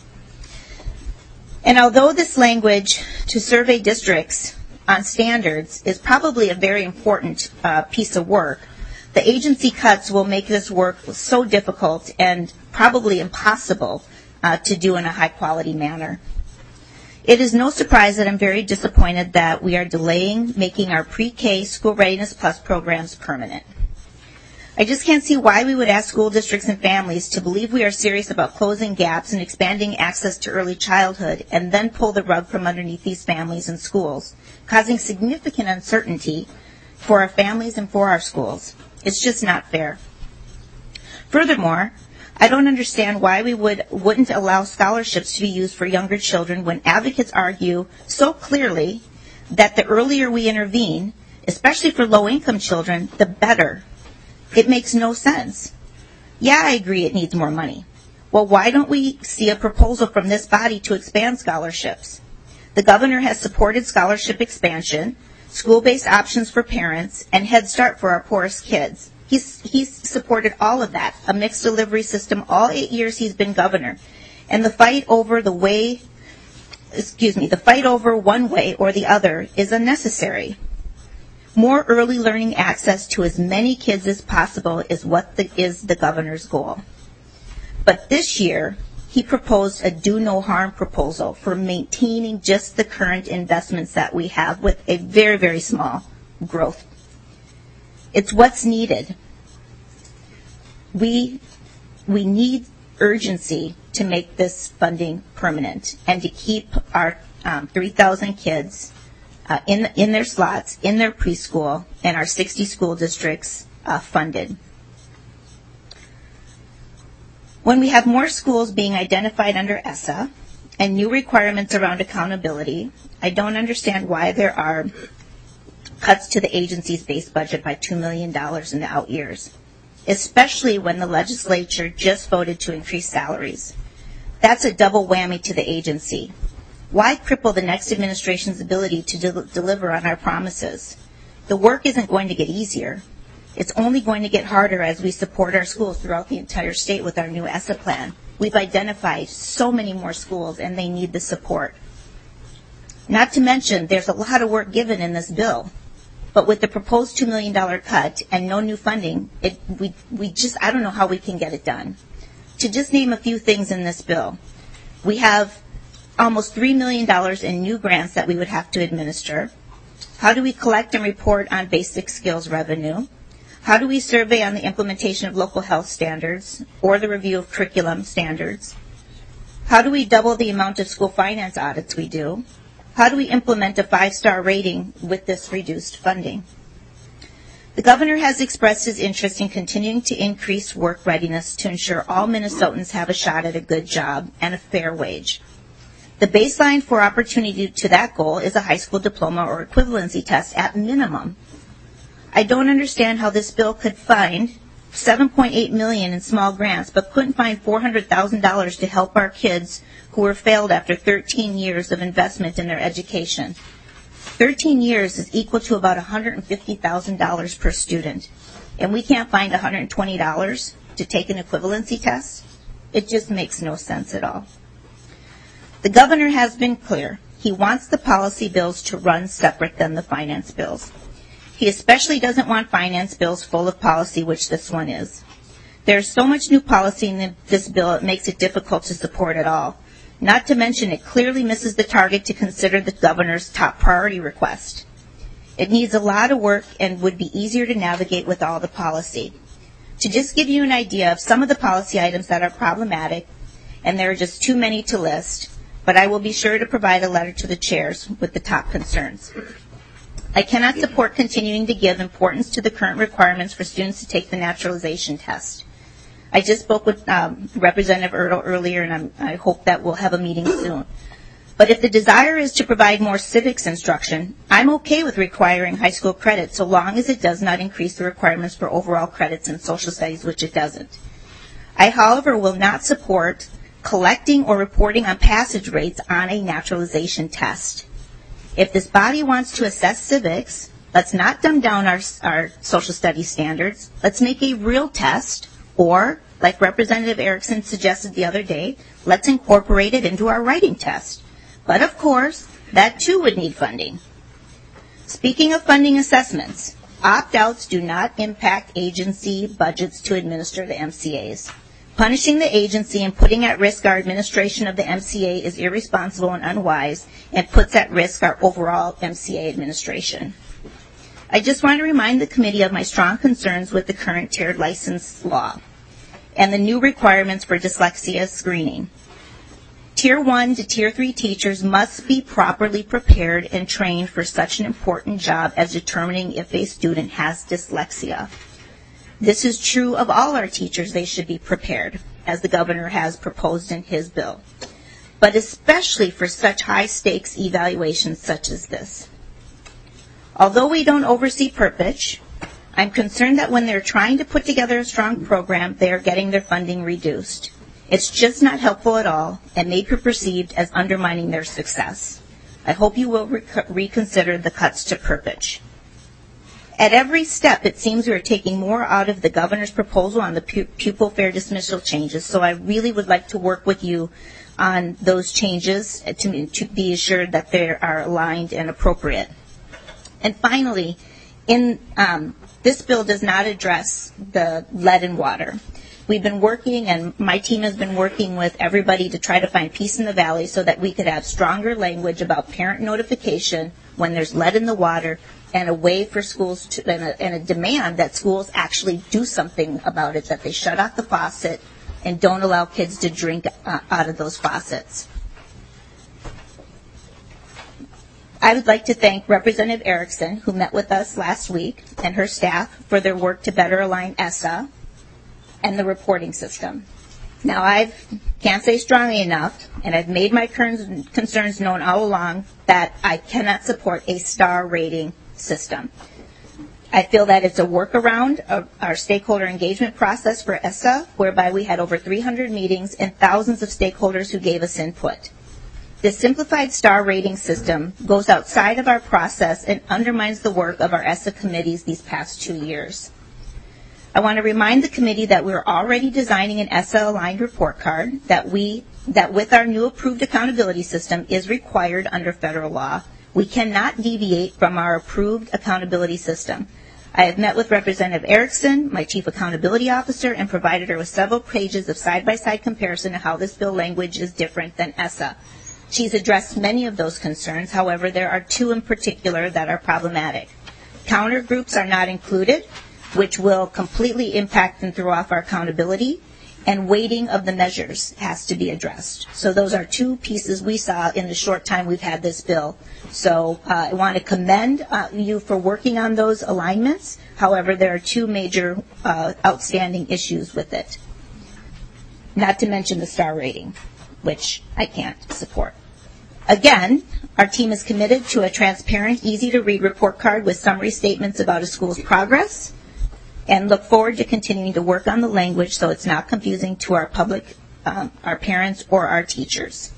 And although this language to survey districts on standards is probably a very important uh, piece of work, the agency cuts will make this work so difficult and probably impossible uh, to do in a high-quality manner. It is no surprise that I'm very disappointed that we are delaying making our pre-K School Readiness Plus programs permanent. I just can't see why we would ask school districts and families to believe we are serious about closing gaps and expanding access to early childhood and then pull the rug from underneath these families and schools, causing significant uncertainty for our families and for our schools. It's just not fair. Furthermore, I don't understand why we would, wouldn't allow scholarships to be used for younger children when advocates argue so clearly that the earlier we intervene, especially for low-income children, the better. It makes no sense. Yeah, I agree it needs more money. Well, why don't we see a proposal from this body to expand scholarships? The governor has supported scholarship expansion, school-based options for parents, and Head Start for our poorest kids. He's, he's supported all of that, a mixed delivery system all eight years he's been governor. And the fight over the way, excuse me, the fight over one way or the other is unnecessary. More early learning access to as many kids as possible is what the, is the governor's goal. But this year, he proposed a do no harm proposal for maintaining just the current investments that we have with a very, very small growth. It's what's needed. We, we need urgency to make this funding permanent and to keep our um, three thousand kids uh, in, in their slots, in their preschool, and our sixty school districts uh, funded. When we have more schools being identified under E S S A and new requirements around accountability, I don't understand why there are cuts to the agency's base budget by two million dollars in the out years, especially when the legislature just voted to increase salaries. That's a double whammy to the agency. Why cripple the next administration's ability to de- deliver on our promises? The work isn't going to get easier. It's only going to get harder as we support our schools throughout the entire state with our new E S S A plan. We've identified so many more schools, and they need the support. Not to mention, there's a lot of work given in this bill. But with the proposed two million dollars cut and no new funding, it, we, we just, I don't know how we can get it done. To just name a few things in this bill, we have almost three million dollars in new grants that we would have to administer. How do we collect and report on basic skills revenue? How do we survey on the implementation of local health standards or the review of curriculum standards? How do we double the amount of school finance audits we do? How do we implement a five-star rating with this reduced funding? The governor has expressed his interest in continuing to increase work readiness to ensure all Minnesotans have a shot at a good job and a fair wage. The baseline for opportunity to that goal is a high school diploma or equivalency test at minimum. I don't understand how this bill could find seven point eight million dollars in small grants but couldn't find four hundred thousand dollars to help our kids who were failed after thirteen years of investment in their education. thirteen years is equal to about one hundred fifty thousand dollars per student, and we can't find one hundred twenty dollars to take an equivalency test? It just makes no sense at all. The governor has been clear. He wants the policy bills to run separate than the finance bills. He especially doesn't want finance bills full of policy, which this one is. There's so much new policy in this bill, it makes it difficult to support it all. Not to mention, it clearly misses the target to consider the governor's top priority request. It needs a lot of work and would be easier to navigate with all the policy. To just give you an idea of some of the policy items that are problematic, and there are just too many to list, but I will be sure to provide a letter to the chairs with the top concerns. I cannot support continuing to give importance to the current requirements for students to take the naturalization test. I just spoke with um, Representative Ertl earlier, and I'm, I hope that we'll have a meeting soon. But if the desire is to provide more civics instruction, I'm okay with requiring high school credit so long as it does not increase the requirements for overall credits in social studies, which it doesn't. I, however, will not support collecting or reporting on passage rates on a naturalization test. If this body wants to assess civics, let's not dumb down our, our social studies standards. Let's make a real test. Or, like Representative Erickson suggested the other day, let's incorporate it into our writing test. But of course, that too would need funding. Speaking of funding assessments, opt-outs do not impact agency budgets to administer the M C As. Punishing the agency and putting at risk our administration of the M C A is irresponsible and unwise and puts at risk our overall M C A administration. I just want to remind the committee of my strong concerns with the current tiered license law and the new requirements for dyslexia screening. Tier one to Tier three teachers must be properly prepared and trained for such an important job as determining if a student has dyslexia. This is true of all our teachers. They should be prepared, as the governor has proposed in his bill, but especially for such high-stakes evaluations such as this. Although we don't oversee Perpich, I'm concerned that when they're trying to put together a strong program, they are getting their funding reduced. It's just not helpful at all and may be perceived as undermining their success. I hope you will rec- reconsider the cuts to Perpich. At every step, it seems we are taking more out of the governor's proposal on the pu- pupil fair dismissal changes, so I really would like to work with you on those changes to, to be assured that they are aligned and appropriate. And finally, in um, this bill does not address the lead in water. We've been working, and my team has been working with everybody to try to find peace in the valley so that we could have stronger language about parent notification when there's lead in the water and a way for schools to, and a, and a demand that schools actually do something about it, that they shut off the faucet and don't allow kids to drink uh, out of those faucets. I would like to thank Representative Erickson, who met with us last week, and her staff for their work to better align E S S A and the reporting system. Now, I can't say strongly enough, and I've made my concerns known all along, that I cannot support a star rating system. I feel that it's a workaround of our stakeholder engagement process for E S S A, whereby we had over three hundred meetings and thousands of stakeholders who gave us input. This simplified star rating system goes outside of our process and undermines the work of our E S S A committees these past two years. I want to remind the committee that we're already designing an E S S A-aligned report card that we that with our new approved accountability system is required under federal law. We cannot deviate from our approved accountability system. I have met with Representative Erickson, my Chief Accountability Officer, and provided her with several pages of side-by-side comparison of how this bill language is different than E S S A. She's addressed many of those concerns. However, there are two in particular that are problematic. Counter groups are not included, which will completely impact and throw off our accountability, and weighting of the measures has to be addressed. So those are two pieces we saw in the short time we've had this bill. So uh, I want to commend uh, you for working on those alignments. However, there are two major uh, outstanding issues with it, not to mention the star rating, which I can't support. Again, our team is committed to a transparent, easy-to-read report card with summary statements about a school's progress, and look forward to continuing to work on the language so it's not confusing to our public, um, our parents, or our teachers.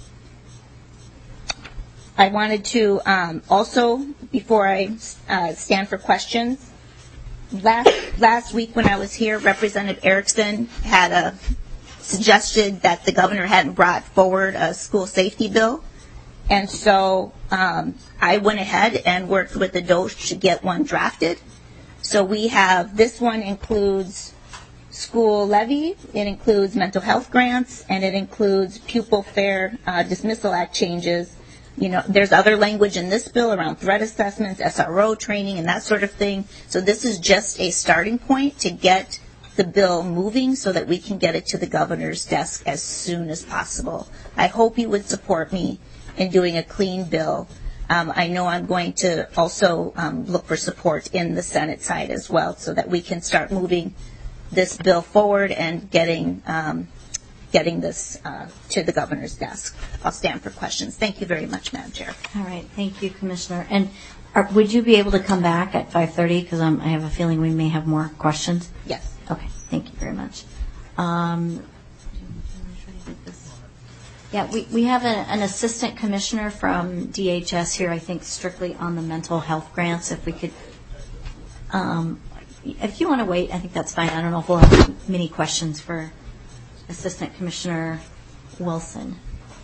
I wanted to um, also, before I uh, stand for questions, last, last week when I was here, Representative Erickson had a suggested that the governor hadn't brought forward a school safety bill. And so um, I went ahead and worked with the D O S H to get one drafted. So we have, this one includes school levy, it includes mental health grants, and it includes pupil fair uh, dismissal act changes. You know, there's other language in this bill around threat assessments, S R O training, and that sort of thing. So this is just a starting point to get the bill moving so that we can get it to the governor's desk as soon as possible. I hope you would support me in doing a clean bill. Um, I know I'm going to also um, look for support in the Senate side as well so that we can start moving this bill forward and getting um, getting this uh, to the governor's desk. I'll stand for questions. Thank you very much, Madam Chair. All right. Thank you, Commissioner. And are, would you be able to come back at five thirty? Because um, I have a feeling we may have more questions. Yes. Okay. Thank you very much. Um, yeah, we, we have a, an assistant commissioner from D H S here, I think, strictly on the mental health grants. If we could, um, if you want to wait, I think that's fine. I don't know if we'll have many questions for Assistant Commissioner Wilson.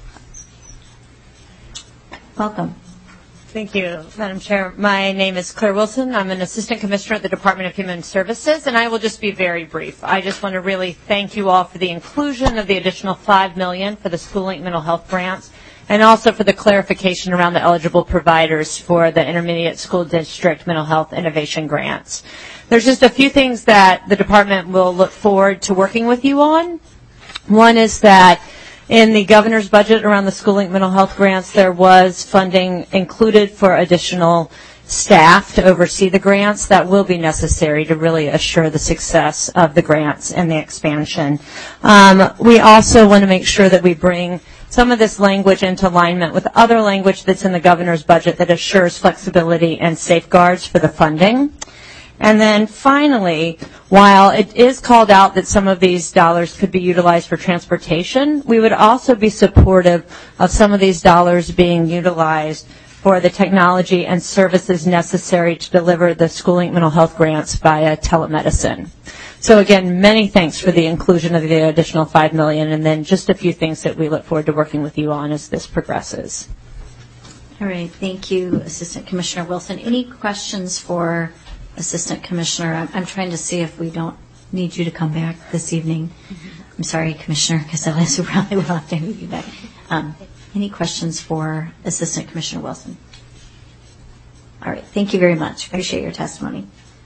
Welcome. Thank you, Madam Chair. My name is Claire Wilson. I'm an Assistant Commissioner at the Department of Human Services, and I will just be very brief. I just want to really thank you all for the inclusion of the additional five million dollars for the SchoolLink mental health grants, and also for the clarification around the eligible providers for the Intermediate School District mental health innovation grants. There's just a few things that the department will look forward to working with you on. One is that in the governor's budget around the SchoolLink mental health grants, there was funding included for additional staff to oversee the grants that will be necessary to really assure the success of the grants and the expansion. Um, we also want to make sure that we bring some of this language into alignment with other language that's in the governor's budget that assures flexibility and safeguards for the funding. And then finally, while it is called out that some of these dollars could be utilized for transportation, we would also be supportive of some of these dollars being utilized for the technology and services necessary to deliver the SchoolLink mental health grants via telemedicine. So again, many thanks for the inclusion of the additional five million dollars, and then just a few things that we look forward to working with you on as this progresses. All right. Thank you, Assistant Commissioner Wilson. Any questions for Assistant Commissioner? I'm, I'm trying to see if we don't need you to come back this evening. Mm-hmm. I'm sorry, Commissioner Casales, we probably will have to have you back. Um, any questions for Assistant Commissioner Wilson? All right. Thank you very much. Appreciate your testimony.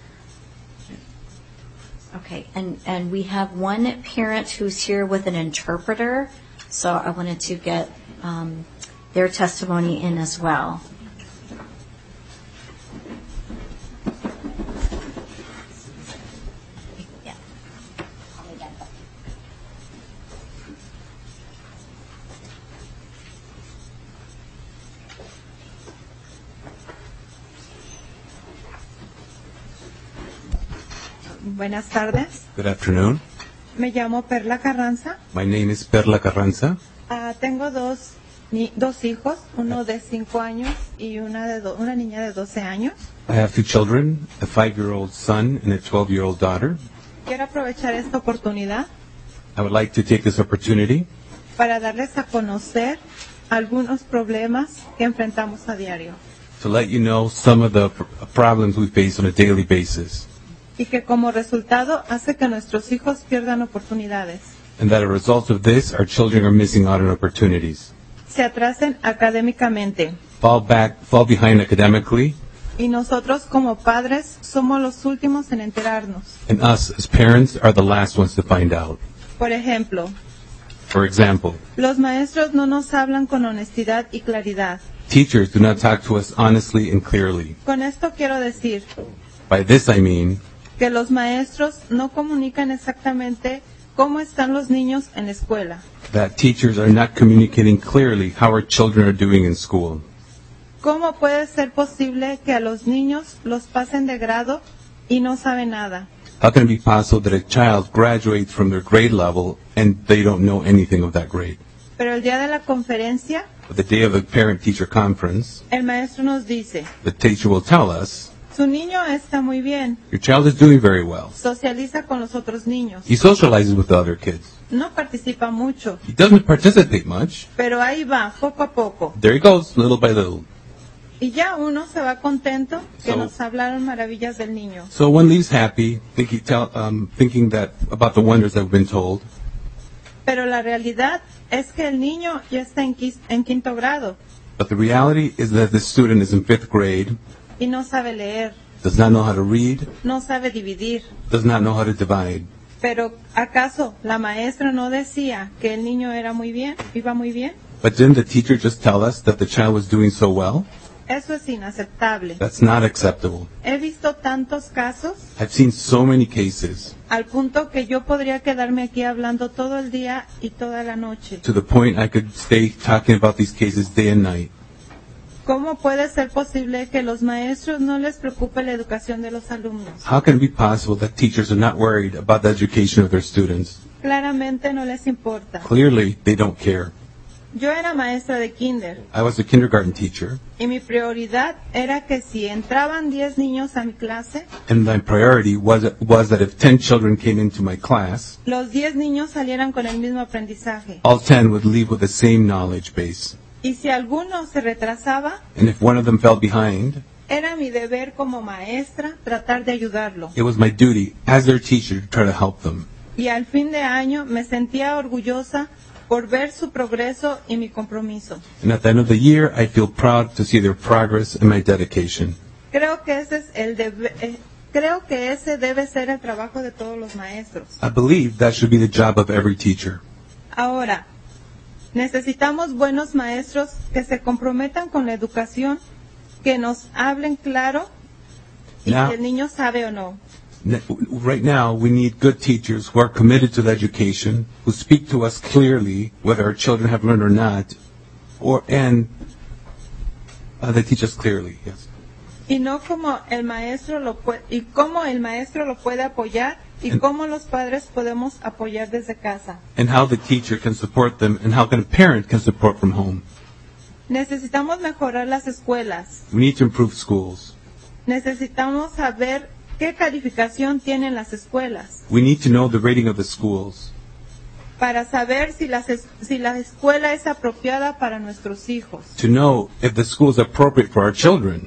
Okay. And, and we have one parent who's here with an interpreter, so I wanted to get um, their testimony in as well. Buenas tardes. Good afternoon. Me llamo Perla Carranza. My name is Perla Carranza. Uh, tengo dos, ni, dos hijos, uno de cinco años y una, de do, una niña de doce años. I have two children, a five-year-old son and a twelve-year-old daughter. Quiero aprovechar esta oportunidad I would like to take this opportunity para darles a conocer algunos problemas que enfrentamos a diario. to let you know some of the pr- problems we face on a daily basis, Y que como resultado hace que nuestros hijos pierdan oportunidades, and that as a result of this, our children are missing out on opportunities, se atrasen académicamente. fall back, fall behind academically, Y nosotros como padres somos los últimos en enterarnos. and us as parents are the last ones to find out. Por ejemplo, For example, los maestros no nos hablan con honestidad y claridad. teachers do not talk to us honestly and clearly. Con esto quiero decir By this I mean que los maestros no comunican exactamente cómo están los niños en la escuela. that teachers are not communicating clearly how our children are doing in school. ¿Cómo puede ser posible que a los niños los pasen de grado y no saben nada? How can it be possible that a child graduates from their grade level and they don't know anything of that grade? Pero el día de la conferencia, But the day of the parent-teacher conference, el maestro nos dice, the teacher will tell us, Su niño está muy bien. Your child is doing very well. Socializa con los otros niños. He socializes with the other kids. No participa mucho, He doesn't participate much. pero ahí va, poco a poco. There he goes, little by little. Y ya uno se va contento que So- nos hablaron maravillas del niño. So one leaves happy, thinking, tell, um, thinking that about the wonders that have been told. Pero la realidad es que el niño ya está en, quis- en quinto grado But the reality is that the student is in fifth grade, y no sabe leer, does not know how to read, no sabe dividir. does not know how to divide. Pero ¿acaso la maestra no decía que el niño era muy bien, iba muy bien? But didn't the teacher just tell us that the child was doing so well? Eso es inaceptable. That's not acceptable. He visto tantos casos I've seen so many cases al punto que yo podría quedarme aquí hablando todo el día y toda la noche. to the point I could stay talking about these cases day and night. ¿Cómo puede ser posible que los maestros no les preocupe la educación de los alumnos? How can it be possible that teachers are not worried about the education of their students? Claramente no les importa. Clearly, they don't care. Yo era maestra de kinder I was a kindergarten teacher, y mi prioridad era que si entraban diez niños a mi clase, and my priority was, was that if ten children came into my class, los diez niños salieran con el mismo aprendizaje. all ten would leave with the same knowledge base. Y si alguno se retrasaba, And if one of them fell behind, era mi deber como maestra tratar de ayudarlo. it was my duty as their teacher to try to help them. Y al fin de año me sentía orgullosa por ver su progreso y mi compromiso. And at the end of the year, I feel proud to see their progress and my dedication. Creo que ese es el debe- eh, creo que ese debe ser el trabajo de todos los maestros. I believe that should be the job of every teacher. Ahora, necesitamos buenos maestros que se comprometan con la educación, que nos hablen claro y Now- si el niño sabe o no. N- Right now, we need good teachers who are committed to the education, who speak to us clearly whether our children have learned or not, or and uh, they teach us clearly. Yes, Y no como el maestro lo puede, y cómo el maestro lo puede apoyar y En- cómo los padres podemos apoyar desde casa. and how the teacher can support them, and how can a parent can support from home. Necesitamos mejorar las escuelas. We need to improve schools. Necesitamos saber qué calificación tienen las escuelas We need to know the rating of the schools para saber si, las es- si la escuela es apropiada para nuestros hijos. to know if the school is appropriate for our children.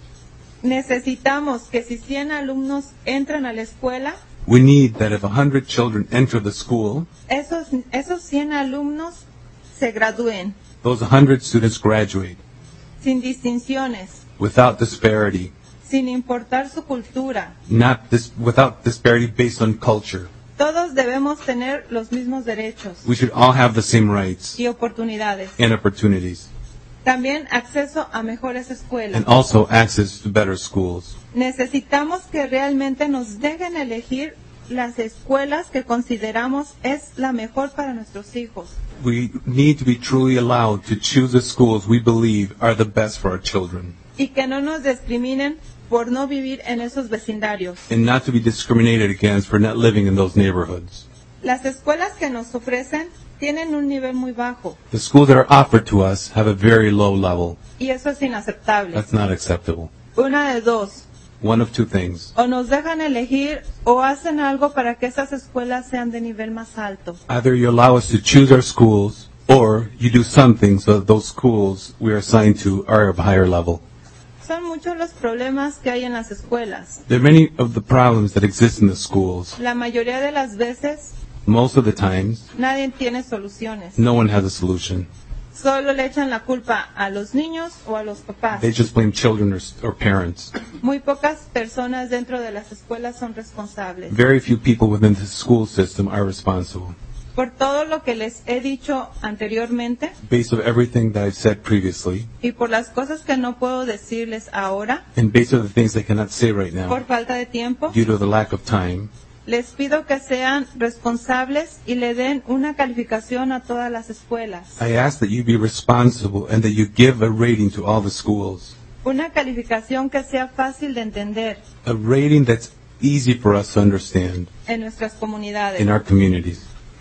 Necesitamos que si cien alumnos entran a la escuela, We need that if a hundred children enter the school, esos, esos cien alumnos se gradúen those hundred students graduate sin distinciones, without disparity, sin importar su cultura. not this, without disparity based on culture. Todos debemos tener los mismos derechos We should all have the same rights y oportunidades. and opportunities, También acceso a mejores escuelas. and also access to better schools. Necesitamos que realmente nos dejen elegir las escuelas que consideramos es la mejor para nuestros hijos. We need to be truly allowed to choose the schools we believe are the best for our children, Y que no nos discriminen por no vivir en esos vecindarios. and not to be discriminated against for not living in those neighborhoods. Las escuelas que nos ofrecen tienen un nivel muy bajo The schools that are offered to us have a very low level. y eso es inaceptable. That's not acceptable. Una de dos, One of two things. o nos dejan elegir o hacen algo para que esas escuelas sean de nivel más alto. Either you allow us to choose our schools, or you do something so that those schools we are assigned to are of a higher level. Son muchos los problemas que hay en las escuelas. There are many of the problems that exist in the schools. La mayoría de las veces Most of the times, nadie tiene soluciones. no one has a solution. Solo le echan la culpa a los niños o a los papás. They just blame children or, or parents. Muy pocas personas dentro de las escuelas son responsables. Very few people within the school system are responsible. Por todo lo que les he dicho anteriormente Based on everything that I've said previously, y por las cosas que no puedo decirles ahora and based on the things I cannot say right por now, falta de tiempo, due to the lack of time, les pido que sean responsables y le den una calificación a todas las escuelas. I ask that you be responsible and that you give a rating to all the schools. Una calificación que sea fácil de entender A rating that's easy for us to understand en nuestras comunidades. in our communities.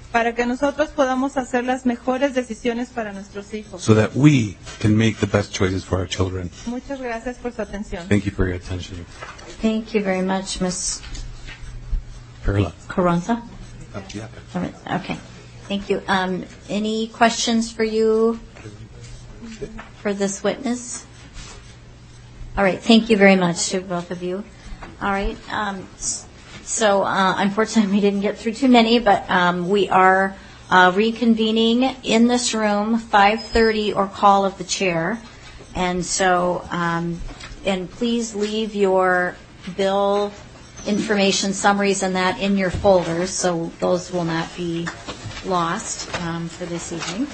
para que nosotros podamos hacer las mejores decisiones para nuestros hijos. so that we can make the best choices for our children. Muchas gracias por su atención. Thank you for your attention. Thank you very much, Miz Perla. Carranza. Okay, thank you. Um, any questions for you for this witness? All right, thank you very much to both of you. All right, um, so uh, unfortunately we didn't get through too many, but um, we are uh, reconvening in this room, five thirty or call of the chair. And so, um, and please leave your bill information summaries and that in your folders, so those will not be lost um, for this evening.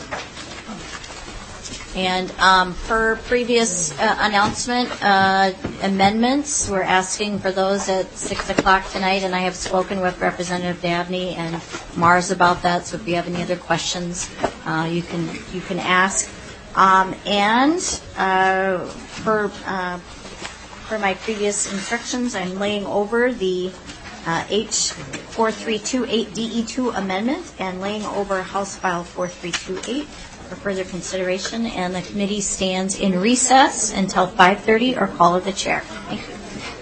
And um, per previous uh, announcement, uh, amendments, we're asking for those at six o'clock tonight, and I have spoken with Representative Dabney and Mars about that, so if you have any other questions, uh, you can you can ask. Um, and uh, for, uh, for my previous instructions, I'm laying over the uh, H four three two eight D E two amendment and laying over House File four three two eight. For further consideration, and the committee stands in recess until five thirty or call of the chair. Thank you.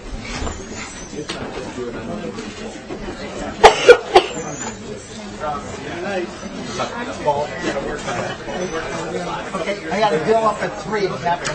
Okay, I got to bill up at three.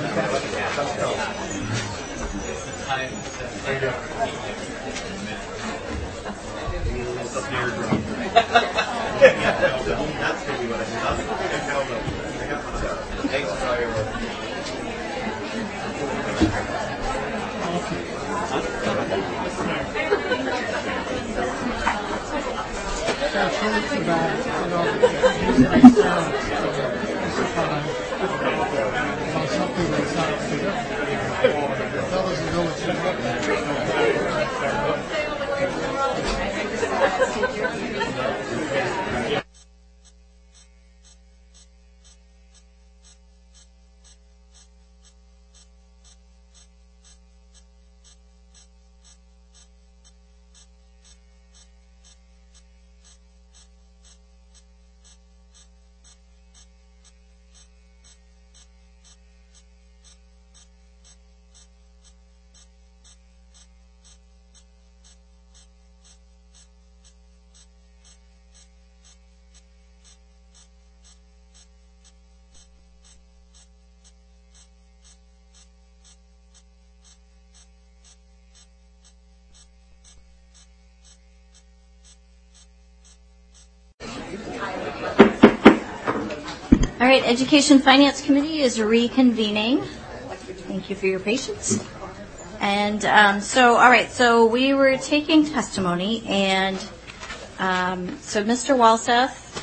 All right, Education Finance Committee is reconvening. Thank you for your patience. And um, so, all right, so we were taking testimony, and um, so Mister Walseth,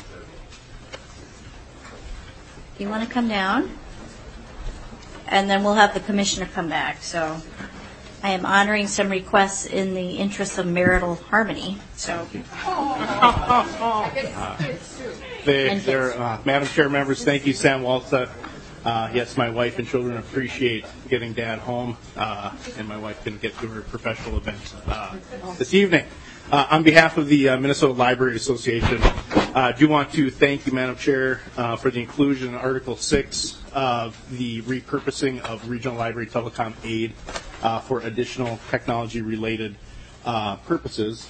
you want to come down? And then we'll have the commissioner come back. So I am honoring some requests in the interest of marital harmony. So. They, they're, uh, Madam Chair, members, thank you, Sam Walseth. Uh, yes, my wife and children appreciate getting Dad home, uh, and my wife couldn't get to her professional event uh, this evening. Uh, on behalf of the uh, Minnesota Library Association, uh, I do want to thank you, Madam Chair, uh, for the inclusion in Article six of the repurposing of regional library telecom aid uh, for additional technology-related uh, purposes.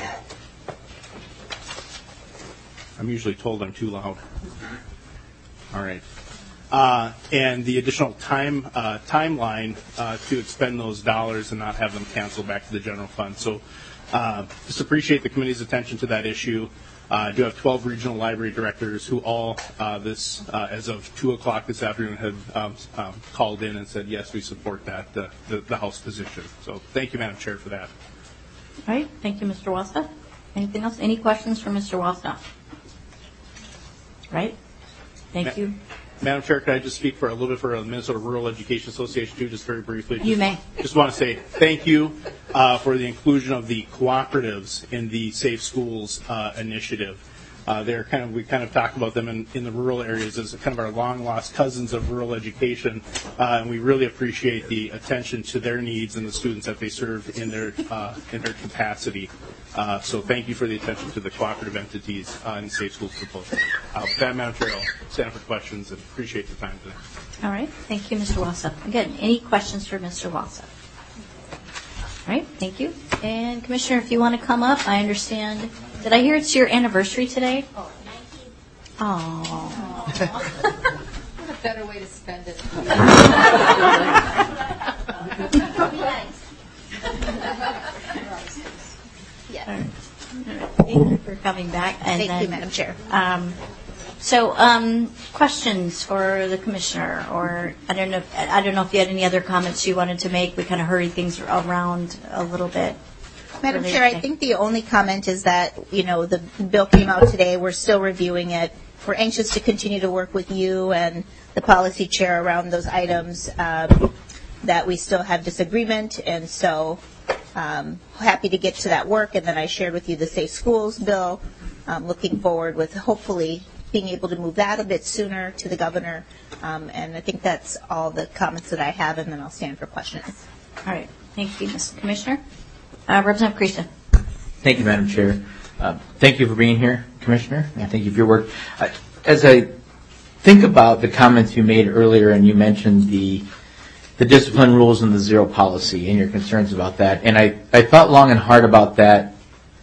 I'm usually told I'm too loud. All right. Uh, and the additional time uh, timeline uh, to expend those dollars and not have them canceled back to the general fund. So uh, just appreciate the committee's attention to that issue. Uh, I do have twelve regional library directors who all, uh, this uh, as of two o'clock this afternoon, have um, um, called in and said, yes, we support that, the, the, the House position. So thank you, Madam Chair, for that. All right. Thank you, Mister Walseth. Anything else? Any questions for Mister Walseth? Right. Thank Ma- you. Madam Chair, could I just speak for a little bit for the Minnesota Rural Education Association, too, just very briefly? Just, you may. Just want to say thank you uh, for the inclusion of the cooperatives in the Safe Schools uh, initiative. Uh, they're kind of we kind of talk about them in, in the rural areas as kind of our long lost cousins of rural education, uh, and we really appreciate the attention to their needs and the students that they serve in their uh, in their capacity. Uh, so thank you for the attention to the cooperative entities uh, in the Safe Schools proposal. Uh, with that, Madam Chair, I'll stand for questions and appreciate the time today. All right. Thank you, Mister Walsall. Again, any questions for Mister Walsall? All right. Thank you. And Commissioner, if you want to come up, I understand. Did I hear it's your anniversary today? Oh. What a better way to spend it. Yeah. All right. All right. Thank you for coming back. And Thank then, you, Madam Chair. Um, so, um, questions for the commissioner, or I don't know. If, I don't know if you had any other comments you wanted to make. We kind of hurried things around a little bit. Madam Chair, I think the only comment is that, you know, the bill came out today. We're still reviewing it. We're anxious to continue to work with you and the policy chair around those items um, that we still have disagreement. And so um, happy to get to that work. And then I shared with you the Safe Schools bill. Um, looking forward with hopefully being able to move that a bit sooner to the governor. Um, and I think that's all the comments that I have, and then I'll stand for questions. All right. Thank you, Mister Commissioner. Uh, Representative Creaston. Thank you, Madam Chair. Uh, thank you for being here, Commissioner, and thank you for your work. Uh, as I think about the comments you made earlier, and you mentioned the the discipline rules and the zero policy and your concerns about that, and I, I thought long and hard about that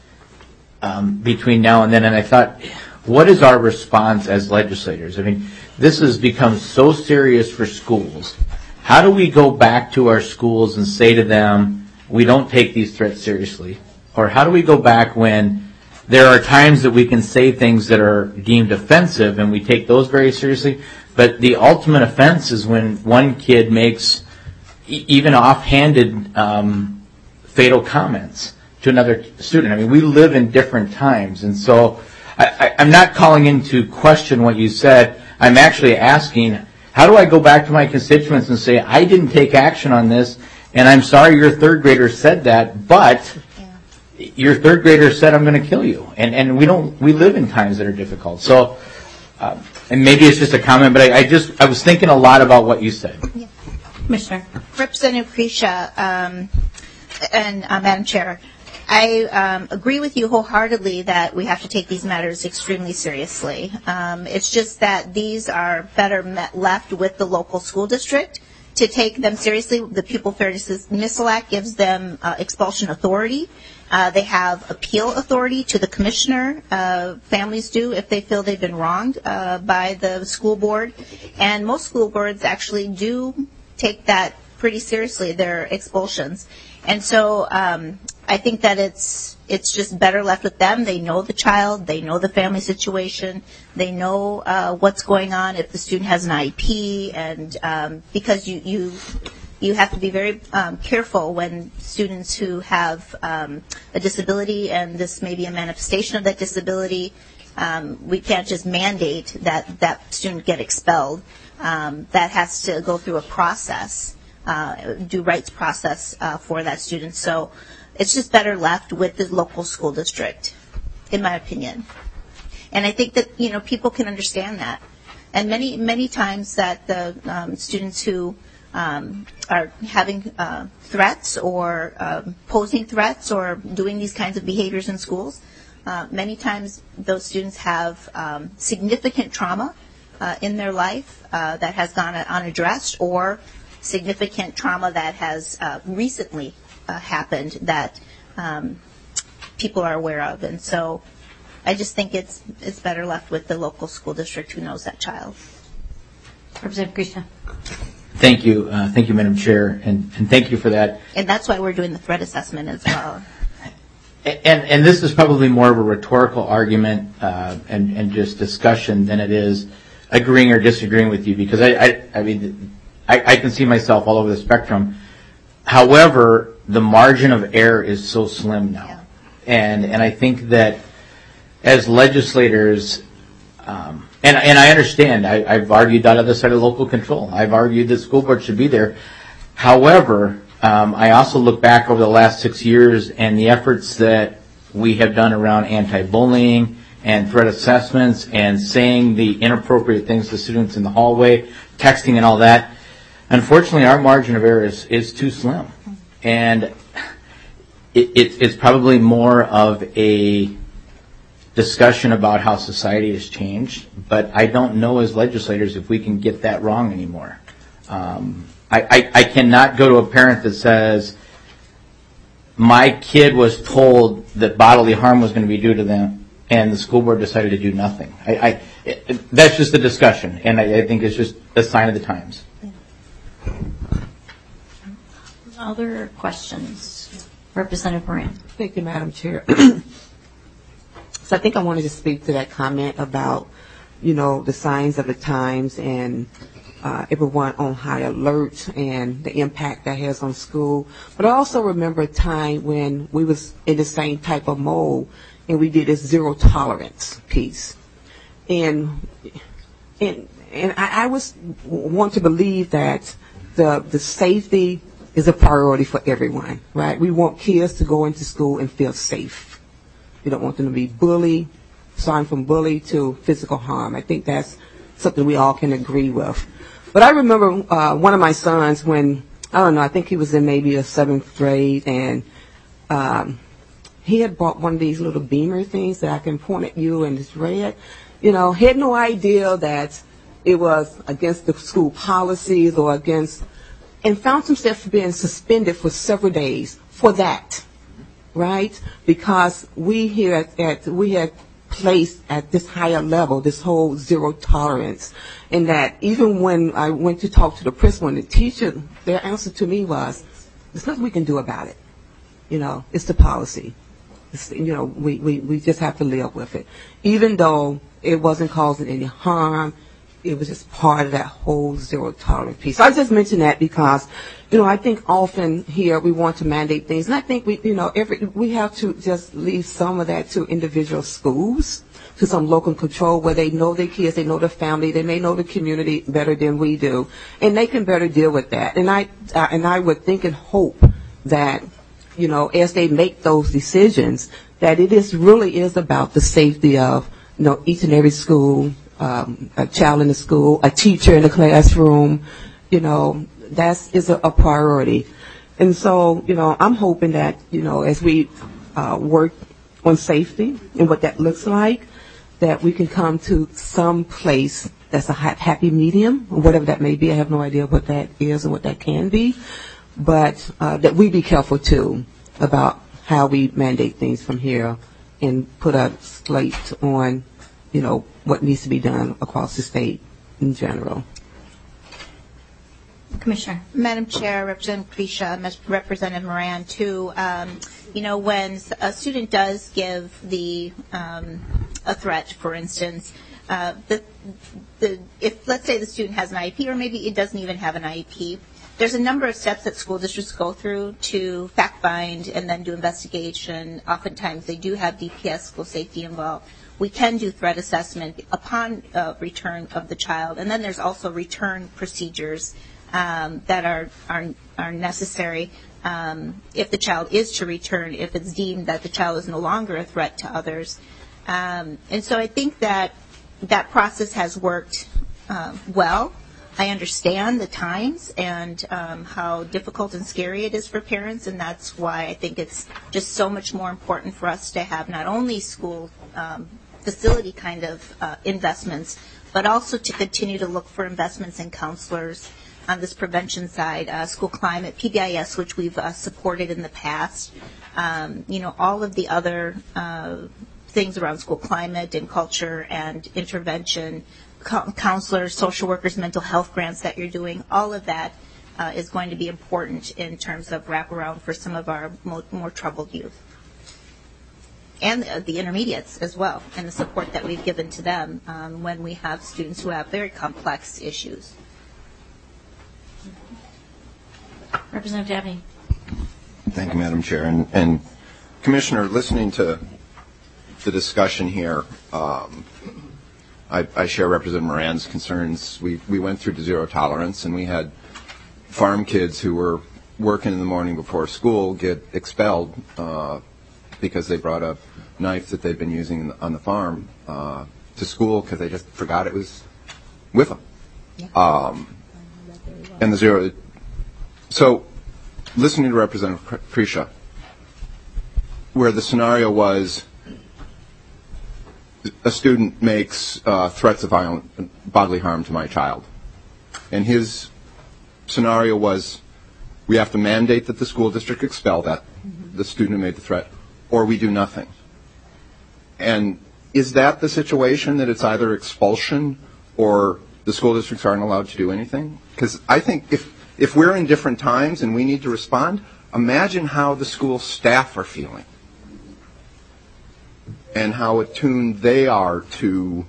um, between now and then, and I thought, what is our response as legislators? I mean, this has become so serious for schools. How do we go back to our schools and say to them, we don't take these threats seriously? Or how do we go back when there are times that we can say things that are deemed offensive and we take those very seriously, but the ultimate offense is when one kid makes e- even offhanded um, fatal comments to another student. I mean, we live in different times, and so I, I, I'm not calling into question what you said. I'm actually asking, how do I go back to my constituents and say, I didn't take action on this, and I'm sorry your third grader said that, but yeah. your third grader said I'm going to kill you. And and we don't we live in times that are difficult. So, uh, and maybe it's just a comment, but I, I just I was thinking a lot about what you said. Yeah. Commissioner. Representative Creasha, um, and uh, Madam Chair, I um, agree with you wholeheartedly that we have to take these matters extremely seriously. Um, it's just that these are better met, left with the local school district to take them seriously. The Pupil Fairness Dismissal Act gives them uh, expulsion authority. Uh, they have appeal authority to the commissioner. Uh, families do if they feel they've been wronged uh, by the school board. And most school boards actually do take that pretty seriously, their expulsions. And so um, I think that it's it's just better left with them. They know the child. They know the family situation. They know uh, what's going on if the student has an I E P. And um, because you, you you have to be very um, careful when students who have um, a disability, and this may be a manifestation of that disability, um, we can't just mandate that that student get expelled. Um, that has to go through a process. Uh, due rights process uh, for that student. So it's just better left with the local school district, in my opinion. And I think that, you know, people can understand that. And many, many times that the um, students who um, are having uh, threats or um, posing threats or doing these kinds of behaviors in schools, uh, many times those students have um, significant trauma uh, in their life uh, that has gone unaddressed, or significant trauma that has uh, recently uh, happened that um, people are aware of. And so I just think it's it's better left with the local school district who knows that child. Representative Krishna. Thank you. Uh, thank you, Madam Chair, and, and thank you for that. And that's why we're doing the threat assessment as well. And, and this is probably more of a rhetorical argument uh, and, and just discussion than it is agreeing or disagreeing with you, because I, I, I mean, I, I can see myself all over the spectrum. However, the margin of error is so slim now. Yeah. And and I think that as legislators, um, and, and I understand, I, I've argued that other side of local control. I've argued that school board should be there. However, um, I also look back over the last six years and the efforts that we have done around anti-bullying and threat assessments and saying the inappropriate things to students in the hallway, texting and all that, unfortunately our margin of error is, is too slim. And it, it, it's probably more of a discussion about how society has changed, but I don't know as legislators if we can get that wrong anymore. Um, I, I, I cannot go to a parent that says, my kid was told that bodily harm was going to be due to them, and the school board decided to do nothing. I, I, it, that's just a discussion, and I, I think it's just a sign of the times. Other questions? Representative Moran. Thank you, Madam Chair. So I think I wanted to speak to that comment about, you know, the signs of the times and uh, everyone on high alert and the impact that has on school. But I also remember a time when we was in the same type of mode and we did this zero tolerance piece. And and and I, I was want to believe that the the safety is a priority for everyone, right? We want kids to go into school and feel safe. We don't want them to be bullied, starting from bully to physical harm. I think that's something we all can agree with. But I remember uh, one of my sons when, I don't know, I think he was in maybe a seventh grade, and um, he had bought one of these little beamer things that I can point at you and it's red. You know, he had no idea that it was against the school policies or against, and found himself being suspended for several days for that. Right? Because we here at, at we had placed at this higher level this whole zero tolerance, and that even when I went to talk to the principal and the teacher, their answer to me was, "There's nothing we can do about it. You know, it's the policy. It's, you know, we, we we just have to live with it, even though it wasn't causing any harm." It was just part of that whole zero tolerance piece. So I just mentioned that because, you know, I think often here we want to mandate things, and I think we, you know, every we have to just leave some of that to individual schools, to some local control where they know their kids, they know their family, they may know the community better than we do, and they can better deal with that. And I uh, and I would think and hope that, you know, as they make those decisions, that it is really is about the safety of, you know, each and every school. Um, a child in the school, a teacher in the classroom, you know, that is a, a priority. And so, you know, I'm hoping that, you know, as we uh, work on safety and what that looks like, that we can come to some place that's a happy medium, whatever that may be. I have no idea what that is or what that can be, but uh, that we be careful, too, about how we mandate things from here and put a slate on, you know, what needs to be done across the state in general. Commissioner. Madam Chair, Representative Krisha, Representative Moran, too, um, you know, when a student does give the um, a threat, for instance, uh, the, the, if let's say the student has an I E P, or maybe it doesn't even have an I E P, there's a number of steps that school districts go through to fact find and then do investigation. Oftentimes they do have D P S, school safety, involved. We can do threat assessment upon uh, return of the child, and then there's also return procedures um, that are, are are necessary um, if the child is to return, if it's deemed that the child is no longer a threat to others. Um, and so I think that that process has worked uh, well. I understand the times and um, how difficult and scary it is for parents, and that's why I think it's just so much more important for us to have not only school um, facility kind of uh, investments, but also to continue to look for investments in counselors on this prevention side, uh, school climate, P B I S, which we've uh, supported in the past, um, you know, all of the other uh, things around school climate and culture and intervention, co- counselors, social workers, mental health grants that you're doing, all of that uh, is going to be important in terms of wraparound for some of our mo- more troubled youth. And uh, the intermediates as well, and the support that we've given to them um, when we have students who have very complex issues. Representative Dabney. Thank you, Madam Chair. And, and Commissioner, listening to the discussion here, um, I, I share Representative Moran's concerns. We, we went through to zero tolerance, and we had farm kids who were working in the morning before school get expelled uh, because they brought a knife that they'd been using on the farm uh, to school because they just forgot it was with them. Um, and the zero. So, listening to Representative Prisha, where the scenario was a student makes uh, threats of violent bodily harm to my child, and his scenario was we have to mandate that the school district expel that the student who made the threat, or we do nothing. And is that the situation, that it's either expulsion or the school districts aren't allowed to do anything? Because I think if if we're in different times and we need to respond, imagine how the school staff are feeling and how attuned they are to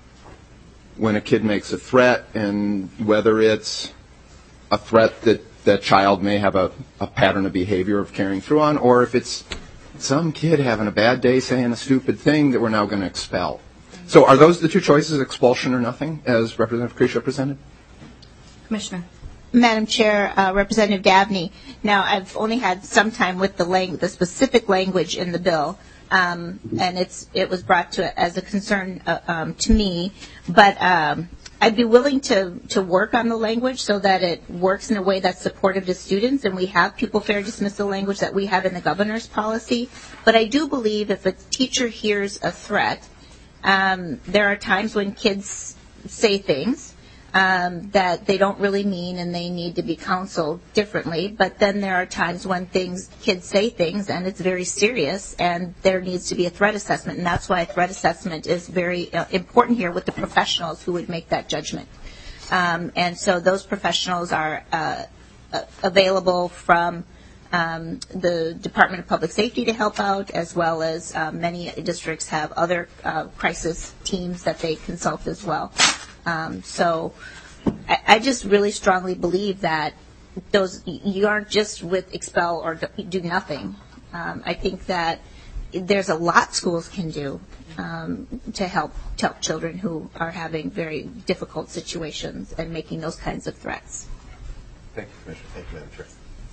when a kid makes a threat, and whether it's a threat that that child may have a, a pattern of behavior of carrying through on, or if it's some kid having a bad day saying a stupid thing that we're now going to expel. So are those the two choices, expulsion or nothing, as Representative Krisha presented? Commissioner. Madam Chair, uh, Representative Dabney, now I've only had some time with the, lang- the specific language in the bill, um, and it's it was brought to as a concern uh, um, to me, but um, I'd be willing to, to work on the language so that it works in a way that's supportive to students, and we have pupil fair dismissal language that we have in the governor's policy. But I do believe if a teacher hears a threat, um, there are times when kids say things um, that they don't really mean, and they need to be counseled differently. But then there are times when things kids say things and it's very serious, and there needs to be a threat assessment, and that's why a threat assessment is very uh, important here with the professionals who would make that judgment. Um, and so those professionals are uh, uh, available from um, the Department of Public Safety to help out, as well as uh, many districts have other uh, crisis teams that they consult as well. Um, so I, I just really strongly believe that those you aren't just with expel or do nothing. Um, I think that there's a lot schools can do um, to help to help children who are having very difficult situations and making those kinds of threats. Thank you, Commissioner. Thank you, Madam Chair.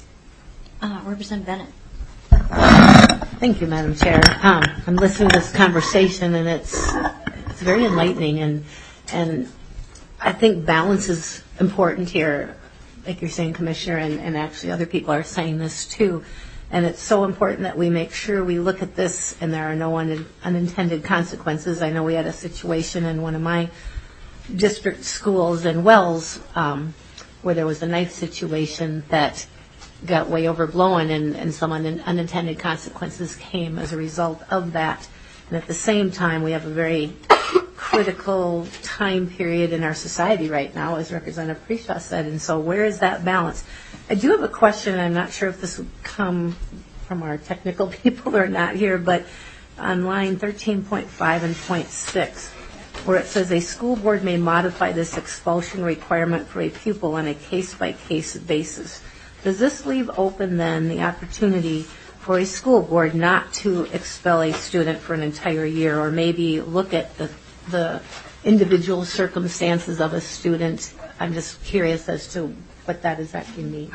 Uh, Representative Bennett. Thank you, Madam Chair. Um, I'm listening to this conversation, and it's it's very enlightening, and and I think balance is important here, like you're saying, Commissioner, and, and actually other people are saying this too. And it's so important that we make sure we look at this and there are no un- unintended consequences. I know we had a situation in one of my district schools in Wells um, where there was a knife situation that got way overblown, and, and some un- unintended consequences came as a result of that. And at the same time, we have a very critical time period in our society right now, as Representative Prisha said, and so where is that balance? I do have a question, and I'm not sure if this would come from our technical people or not here, but on line thirteen point five and point six, where it says a school board may modify this expulsion requirement for a pupil on a case-by-case basis. Does this leave open then the opportunity for a school board not to expel a student for an entire year, or maybe look at the the individual circumstances of a student? I'm just curious as to what that exactly means.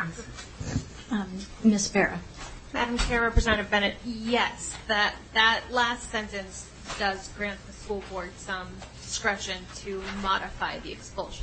Um, Miz Farah. Madam Chair, Representative Bennett, yes, that, that last sentence does grant the school board some discretion to modify the expulsion.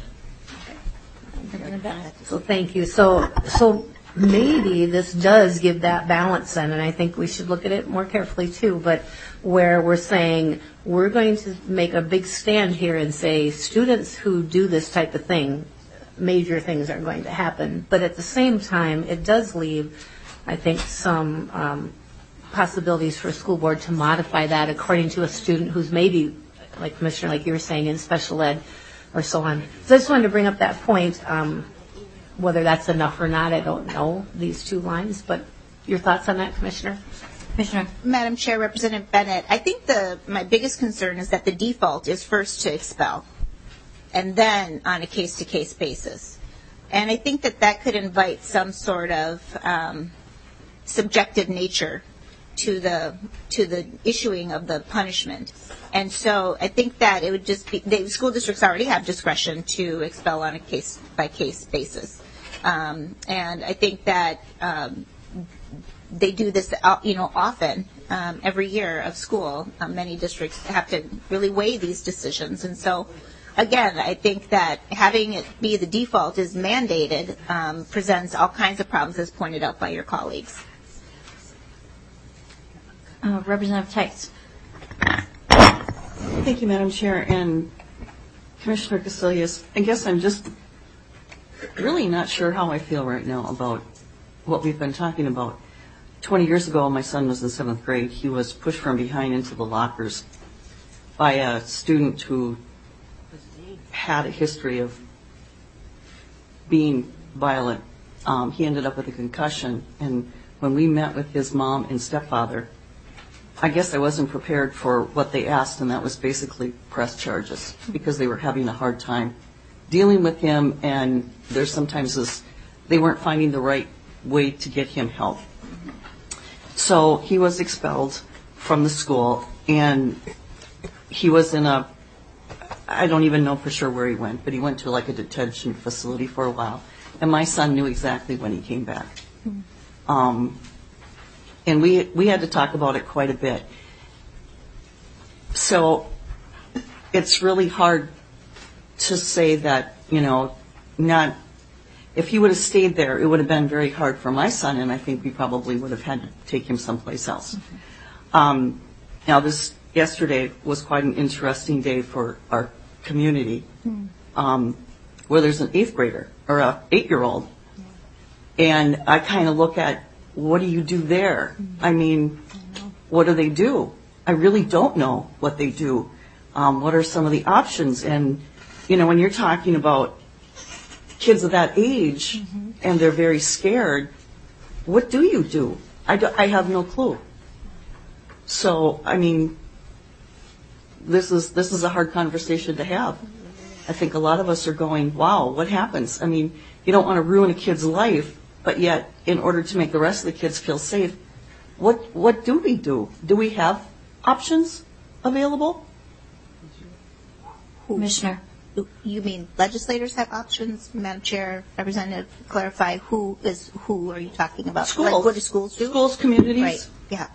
So thank you. So so maybe this does give that balance then, and I think we should look at it more carefully too, but where we're saying we're going to make a big stand here and say students who do this type of thing, major things are going to happen. But at the same time, it does leave, I think, some um, possibilities for a school board to modify that according to a student who's maybe, like Commissioner, like you were saying, in special ed or so on. So I just wanted to bring up that point. Um, whether that's enough or not, I don't know, these two lines. But your thoughts on that, Commissioner? Commissioner. Madam Chair, Representative Bennett, I think the my biggest concern is that the default is first to expel, and then on a case-to-case basis. And I think that that could invite some sort of um, subjective nature to the to the issuing of the punishment. And so I think that it would just be, the school districts already have discretion to expel on a case-by-case basis. Um, and I think that um, they do this, you know, often. um, every year of school. Um, many districts have to really weigh these decisions. And so, again, I think that having it be the default is mandated um, presents all kinds of problems, as pointed out by your colleagues. Uh, Representative Tice. Thank you, Madam Chair. And Commissioner Casilius, I guess I'm just really not sure how I feel right now about what we've been talking about. Twenty years ago, my son was in seventh grade. He was pushed from behind into the lockers by a student who had a history of being violent. Um, he ended up with a concussion, and when we met with his mom and stepfather, I guess I wasn't prepared for what they asked, and that was basically press charges, because they were having a hard time dealing with him, and there's sometimes this, they weren't finding the right way to get him help. So he was expelled from the school, and he was in a, I don't even know for sure where he went, but he went to like a detention facility for a while, and my son knew exactly when he came back. Um, and we we had to talk about it quite a bit. So it's really hard to say that, you know, not, if he would have stayed there, it would have been very hard for my son, and I think we probably would have had to take him someplace else. Mm-hmm. Um, now, this yesterday was quite an interesting day for our community, mm. um, where there's an eighth grader, or a eight-year-old, mm. and I kind of look at, what do you do there? Mm. I mean, what do they do? I really don't know what they do. Um, what are some of the options? And, you know, when you're talking about kids of that age, mm-hmm. and they're very scared, what do you do? I, do, I have no clue. So, I mean, this is this is a hard conversation to have. I think a lot of us are going, wow, what happens? I mean, you don't want to ruin a kid's life, but yet, in order to make the rest of the kids feel safe, what what do we do? Do we have options available? Commissioner. You mean legislators have options, Madam Chair? Representative, clarify who is who are you talking about? Schools. Like, what do schools do? Schools, communities. Right. Yeah.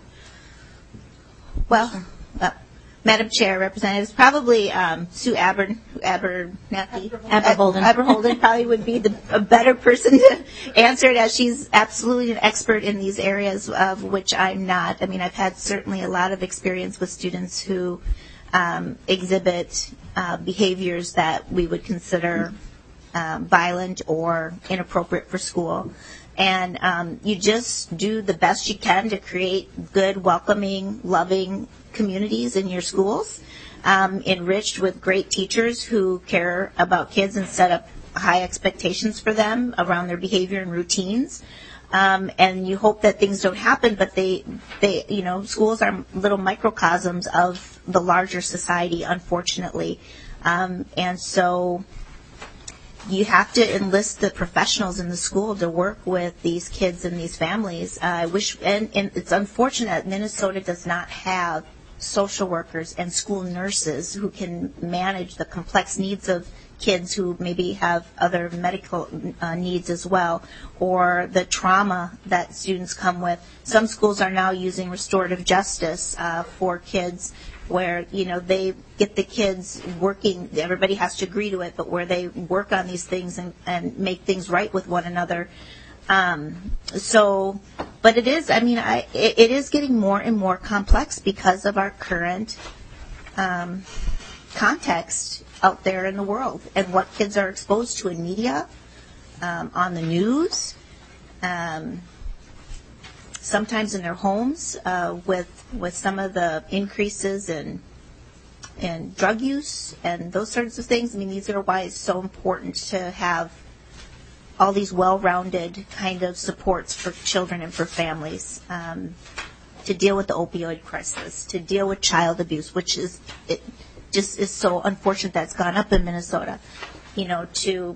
Well, uh, Madam Chair, Representatives, probably um, Sue Aber, Abernathy, Aberholden. Aberholden probably would be the, a better person to answer it, as she's absolutely an expert in these areas, of which I'm not. I mean, I've had certainly a lot of experience with students who um, exhibit uh, behaviors that we would consider um, violent or inappropriate for school. And um, you just do the best you can to create good, welcoming, loving communities in your schools, um, enriched with great teachers who care about kids and set up high expectations for them around their behavior and routines. Um, and you hope that things don't happen, but they, they, you know, schools are little microcosms of the larger society, unfortunately. Um, and so you have to enlist the professionals in the school to work with these kids and these families. Uh, I wish, and, and it's unfortunate Minnesota does not have social workers and school nurses who can manage the complex needs of kids who maybe have other medical uh, needs as well, or the trauma that students come with. Some schools are now using restorative justice uh, for kids, where, you know, they get the kids working, everybody has to agree to it, but where they work on these things and, and make things right with one another. Um, so, but it is, I mean, I, it, it is getting more and more complex because of our current um, context out there in the world and what kids are exposed to in media, um, on the news, um, sometimes in their homes, uh, with with some of the increases in in drug use and those sorts of things. I mean, these are why it's so important to have all these well-rounded kind of supports for children and for families, um, to deal with the opioid crisis, to deal with child abuse, which is it just is so unfortunate that's gone up in Minnesota. You know, to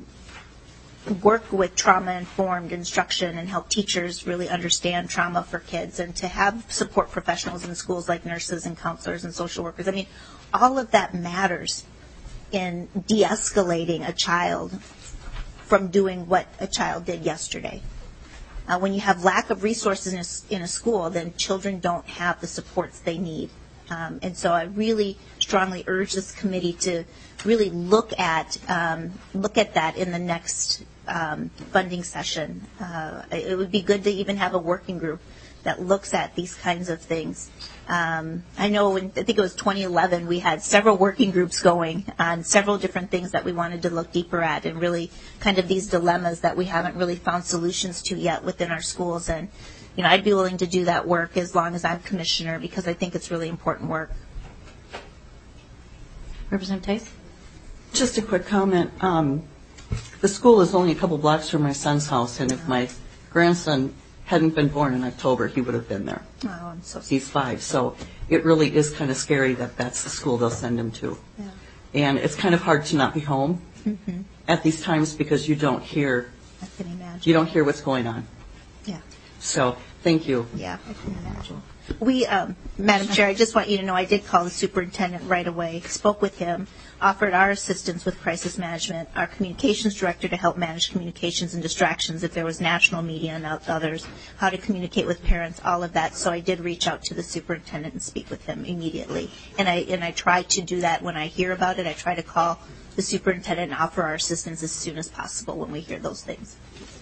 work with trauma-informed instruction and help teachers really understand trauma for kids, and to have support professionals in schools like nurses and counselors and social workers. I mean, all of that matters in de-escalating a child from doing what a child did yesterday. Uh, when you have lack of resources in a, in a school, then children don't have the supports they need. Um, and so I really strongly urge this committee to really look at um, look at that in the next um, funding session. Uh, it would be good to even have a working group that looks at these kinds of things. Um, I know in, I think it was twenty eleven, we had several working groups going on several different things that we wanted to look deeper at, and really kind of these dilemmas that we haven't really found solutions to yet within our schools. And, you know, I'd be willing to do that work as long as I'm commissioner, because I think it's really important work. Representative Tice? Just a quick comment. Um, the school is only a couple blocks from my son's house, and if my grandson hadn't been born in October, he would have been there. Oh, I'm so sorry. He's five, so it really is kind of scary that that's the school they'll send him to. Yeah. And it's kind of hard to not be home Mm-hmm. at these times because you don't hear, I can imagine. you don't hear what's going on. Yeah. So, thank you. Yeah, I can imagine. We, um, Madam Chair, I just want you to know I did call the superintendent right away, spoke with him, offered our assistance with crisis management, our communications director to help manage communications and distractions if there was national media and others, how to communicate with parents, all of that. So I did reach out to the superintendent and speak with him immediately. And I and I try to do that when I hear about it. I try to call the superintendent and offer our assistance as soon as possible when we hear those things.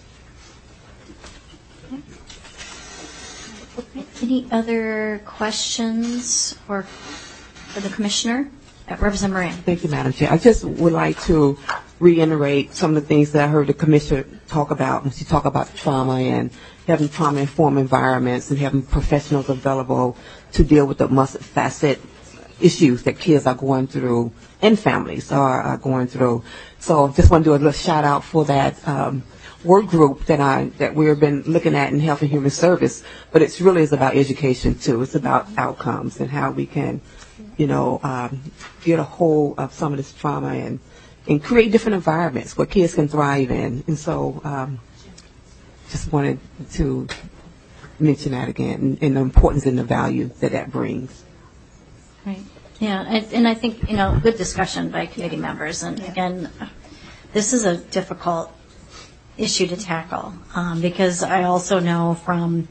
Any other questions for for the commissioner? Uh, Representative Moran. Thank you, Madam Chair. I just would like to reiterate some of the things that I heard the commissioner talk about when she talked about trauma and having trauma-informed environments and having professionals available to deal with the multifaceted issues that kids are going through and families are, are going through. So just want to do a little shout out for that um, work group that I that we've been looking at in Health and Human Service, but it's really is about education too. It's about outcomes and how we can, you know, um, get a hold of some of this trauma and and create different environments where kids can thrive in. And so, um, just wanted to mention that again and, and the importance and the value that that brings. Right. Yeah, and, and I think, you know, good discussion by committee members. And again, this is a difficult issue to tackle um, because I also know from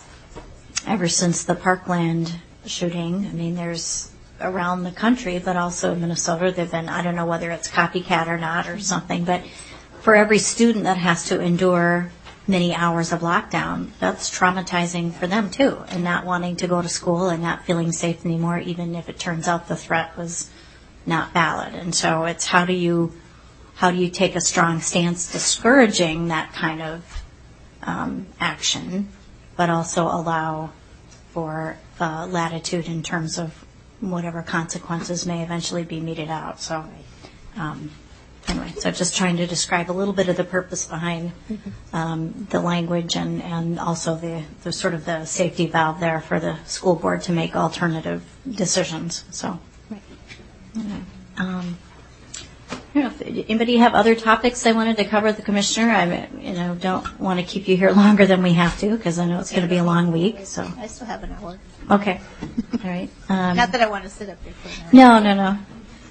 ever since the Parkland shooting, I mean, there's around the country, but also in Minnesota, they've been, I don't know whether it's copycat or not or something, but for every student that has to endure many hours of lockdown, that's traumatizing for them too, and not wanting to go to school and not feeling safe anymore, even if it turns out the threat was not valid. And so it's how do you how do you take a strong stance discouraging that kind of um, action, but also allow for uh, latitude in terms of whatever consequences may eventually be meted out. So um, anyway, so just trying to describe a little bit of the purpose behind um, the language and, and also the, the sort of the safety valve there for the school board to make alternative decisions. So, anyway, um, I don't know if anybody have other topics they wanted to cover with the commissioner. I, you know, don't want to keep you here longer than we have to because I know it's going to be a long week. So I still have an hour. Okay, all right. Um, Not that I want to sit up there for an hour. No, no, no.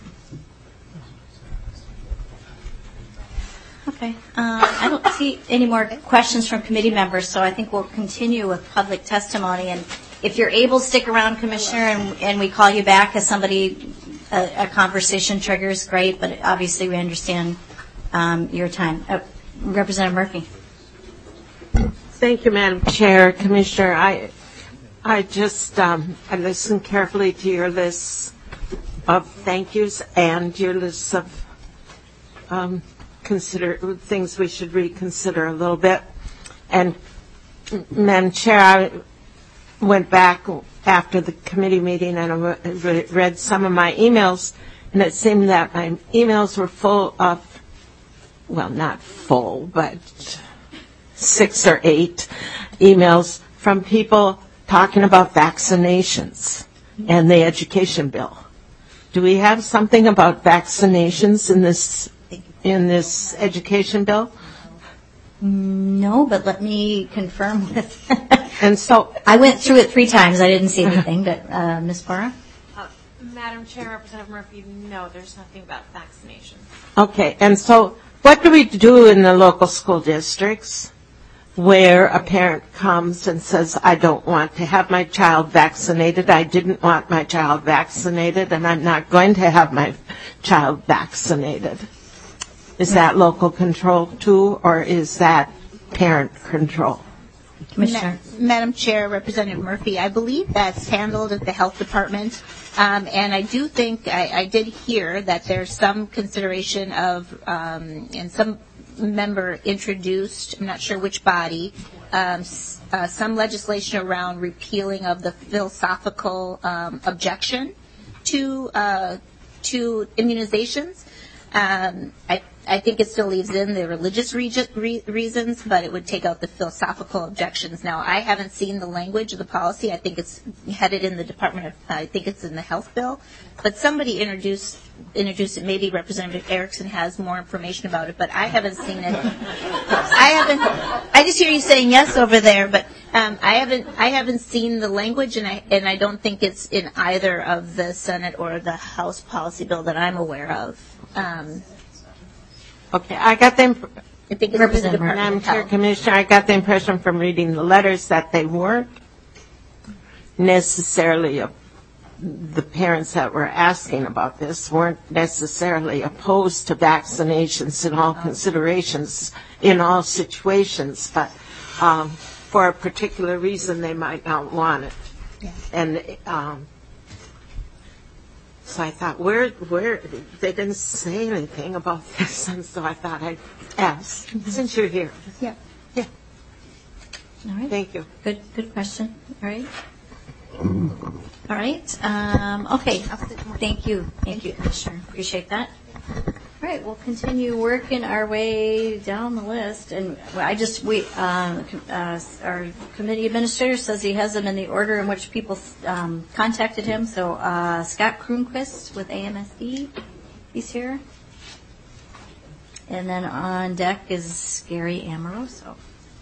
Okay. Uh, I don't see any more questions from committee members, so I think we'll continue with public testimony. And if you're able to stick around, Commissioner, and, and we call you back as somebody, a, a conversation triggers, great, but obviously we understand um, your time. Uh, Representative Murphy. Thank you, Madam Chair. Commissioner, I, I just, um, I listened carefully to your list of thank yous and your list of um, consider things we should reconsider a little bit. And Madam Chair, I went back after the committee meeting and I read some of my emails, and it seemed that my emails were full of, well, not full, but six or eight emails from people talking about vaccinations and the education bill. Do we have something about vaccinations in this in this education bill? No, but let me confirm with. And so I went through it three times. I didn't see anything, but uh, Miz Barra? Uh, Madam Chair, Representative Murphy, no, there's nothing about vaccination. Okay, and so what do we do in the local school districts where a parent comes and says, I don't want to have my child vaccinated, I didn't want my child vaccinated, and I'm not going to have my child vaccinated. Is that local control too, or is that parent control? Ma- Madam Chair, Representative Murphy, I believe that's handled at the Health Department, um, and I do think, I, I did hear that there's some consideration of, um, and some member introduced, I'm not sure which body, um, uh, some legislation around repealing of the philosophical um, objection to uh, to immunizations. Um, I, I think it still leaves in the religious regi- re- reasons, but it would take out the philosophical objections. Now, I haven't seen the language of the policy. I think it's headed in the Department of, I think it's in the Health Bill. But somebody introduced introduced it. Maybe Representative Erickson has more information about it, but I haven't seen it. I haven't. I just hear you saying yes over there, but um, I haven't. I haven't seen the language, and I and I don't think it's in either of the Senate or the House policy bill that I'm aware of. Um, Okay, I got the imp- I think it's Representative Madam Chair, Commissioner, I got the impression from reading the letters that they weren't necessarily, a, the parents that were asking about this weren't necessarily opposed to vaccinations in all considerations, in all situations, but um, for a particular reason they might not want it. Yeah. And um, so I thought, where, where, they didn't say anything about this, and so I thought I'd ask, since you're here. Yeah. Yeah. All right. Thank you. Good, good question. All right. All right. Um, okay. Thank you. Thank you, Commissioner. Appreciate that. All right. We'll continue working our way down the list. And I just, we, um, uh, our committee administrator says he has them in the order in which people um, contacted him. So uh, Scott Kroonquist with A M S D, he's here. And then on deck is Gary Amoroso.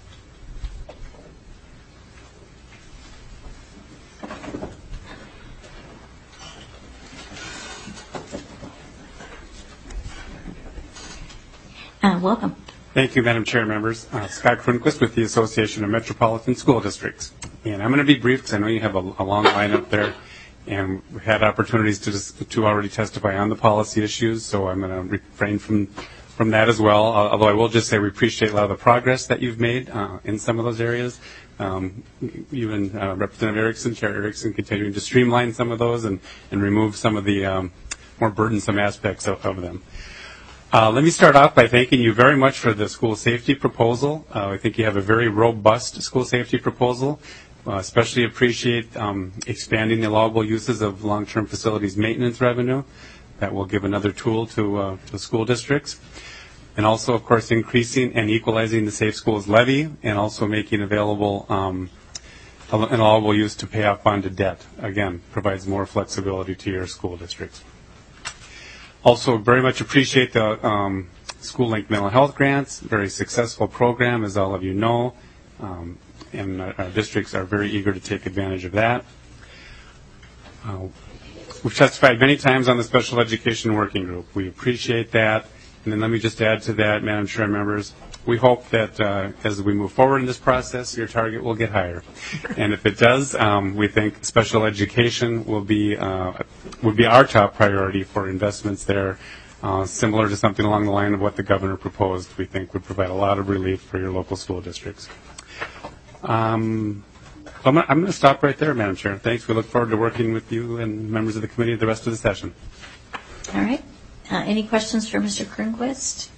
Uh, welcome. Thank you, Madam Chair, members. Uh, Scott Kroonquist with the Association of Metropolitan School Districts. And I'm going to be brief because I know you have a, a long line up there, and we've had opportunities to just, to already testify on the policy issues, so I'm going to refrain from from that as well. Uh, although I will just say we appreciate a lot of the progress that you've made uh, in some of those areas. Um, even uh, Representative Erickson, Chair Erickson, continuing to streamline some of those and, and remove some of the um, more burdensome aspects of, of them. Uh, let me start off by thanking you very much for the school safety proposal. Uh, I think you have a very robust school safety proposal. Uh, especially appreciate um, expanding the allowable uses of long-term facilities maintenance revenue. That will give another tool to uh, the school districts. And also, of course, increasing and equalizing the Safe Schools levy and also making available um, an allowable use to pay off bonded debt. Again, provides more flexibility to your school districts. Also, very much appreciate the um, School Link mental health grants. Very successful program, as all of you know. Um, and our, our districts are very eager to take advantage of that. Uh, we've testified many times on the Special Education Working Group. We appreciate that. And then let me just add to that, Madam Chair, members, we hope that uh, as we move forward in this process, your target will get higher. And if it does, um, we think special education will be uh, would be our top priority for investments there, uh, similar to something along the line of what the governor proposed. We think would provide a lot of relief for your local school districts. Um, so I'm going to stop right there, Madam Chair. Thanks. We look forward to working with you and members of the committee the rest of the session. All right. Uh, any questions for Mister Kroonquist?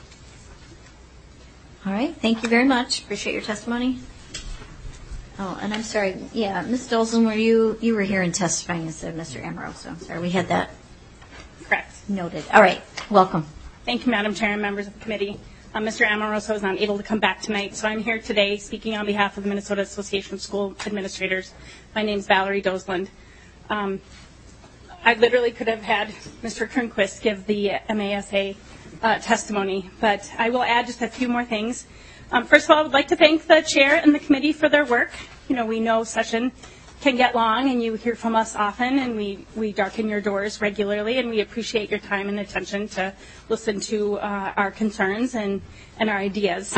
All right. Thank you very much. Appreciate your testimony. Oh, and I'm sorry. Yeah, Miz Dolson, were you you were here and testifying instead of Mister Amoroso? I'm sorry. We had that Correct. noted. All right. Welcome. Thank you, Madam Chair and members of the committee. Uh, Mister Amoroso is not able to come back tonight, so I'm here today speaking on behalf of the Minnesota Association of School Administrators. My name is Valerie Dosland. Um, I literally could have had Mister Kroonquist give the M A S A uh, testimony, but I will add just a few more things. Um, first of all, I would like to thank the chair and the committee for their work. You know, we know session can get long, and you hear from us often, and we, we darken your doors regularly, and we appreciate your time and attention to listen to uh, our concerns and, and our ideas.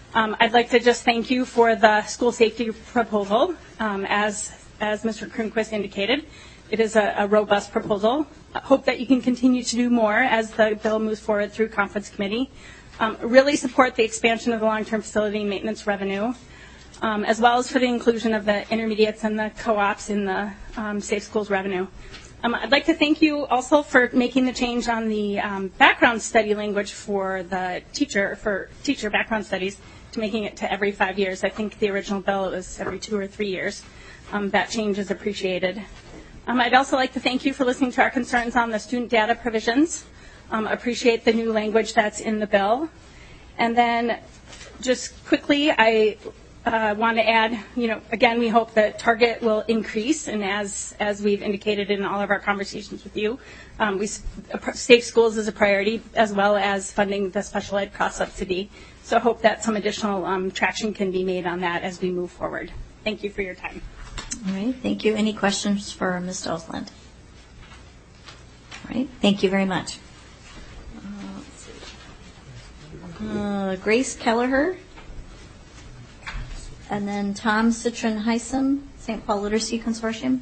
Um, I'd like to just thank you for the school safety proposal. Um, as, as Mister Kronquist indicated, it is a, a robust proposal. I hope that you can continue to do more as the bill moves forward through conference committee. Um, really support the expansion of the long-term facility maintenance revenue, um, as well as for the inclusion of the intermediates and the co-ops in the um, Safe Schools revenue. Um, I'd like to thank you also for making the change on the um, background study language for the teacher, for teacher background studies, to making it to every five years. I think the original bill it was every two or three years. Um, that change is appreciated. Um, I'd also like to thank you for listening to our concerns on the student data provisions. Um, appreciate the new language that's in the bill. And then just quickly, I uh, want to add, you know, again, we hope that target will increase. And as, as we've indicated in all of our conversations with you, um, we, Safe Schools is a priority, as well as funding the special ed cost subsidy. So I hope that some additional um, traction can be made on that as we move forward. Thank you for your time. All right, thank you. Any questions for Miz Osland? All right, thank you very much. Uh, let's see. Uh, Grace Kelleher, and then Tom Citron Heisem, Saint Paul Literacy Consortium.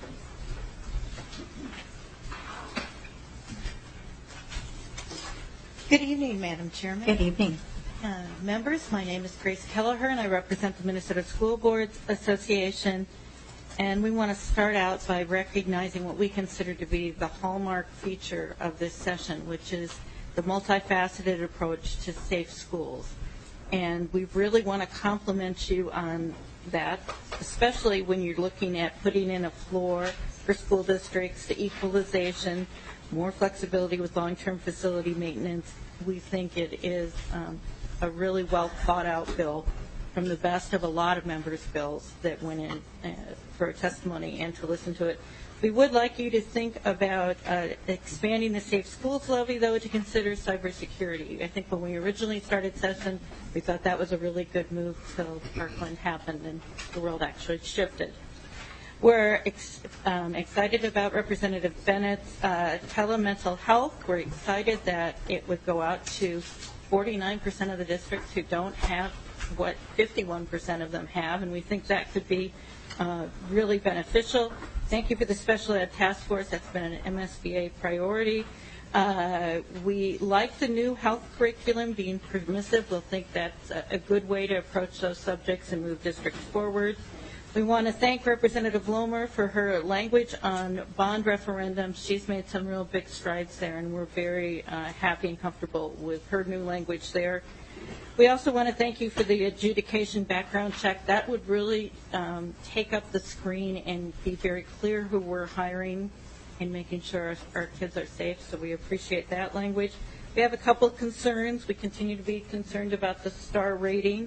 Good evening, Madam Chairman. Good evening. Uh, members, my name is Grace Kelleher, and I represent the Minnesota School Boards Association. And we want to start out by recognizing what we consider to be the hallmark feature of this session, which is the multifaceted approach to safe schools. And we really want to compliment you on that, especially when you're looking at putting in a floor for school districts, the equalization, more flexibility with long-term facility maintenance. We think it is um, a really well thought out bill from the best of a lot of members' bills that went in uh, for testimony and to listen to it. We would like you to think about uh, expanding the Safe Schools levy, though, to consider cybersecurity. I think when we originally started session, we thought that was a really good move until Parkland happened and the world actually shifted. We're ex- um, excited about Representative Bennett's uh, telemental health. We're excited that it would go out to forty-nine percent of the districts who don't have what fifty-one percent of them have, and we think that could be uh, really beneficial. Thank you for the Special Ed Task Force. That's been an M S B A priority. Uh, we like the new health curriculum being permissive. We'll think that's a, a good way to approach those subjects and move districts forward. We want to thank Representative Lomer for her language on bond referendums. She's made some real big strides there, and we're very uh, happy and comfortable with her new language there. We also want to thank you for the adjudication background check. That would really um, take up the screen and be very clear who we're hiring and making sure our, our kids are safe, so we appreciate that language. We have a couple of concerns. We continue to be concerned about the star rating.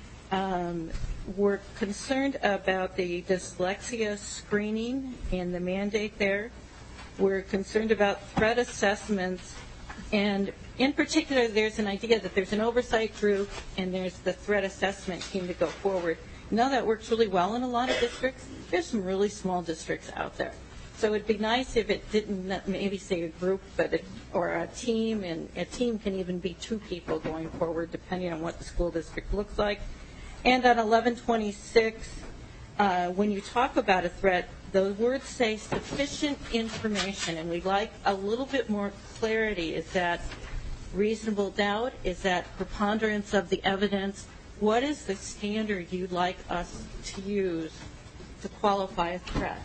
Um, we're concerned about the dyslexia screening and the mandate there. We're concerned about threat assessments, and in particular, there's an idea that there's an oversight group and there's the threat assessment team to go forward. Now that works really well in a lot of districts. There's some really small districts out there. So it'd be nice if it didn't maybe say a group but it, or a team, and a team can even be two people going forward depending on what the school district looks like. And on eleven twenty-six, uh, when you talk about a threat, the words say sufficient information, and we'd like a little bit more clarity. Is that reasonable doubt? Is that preponderance of the evidence? What is the standard you'd like us to use to qualify a threat?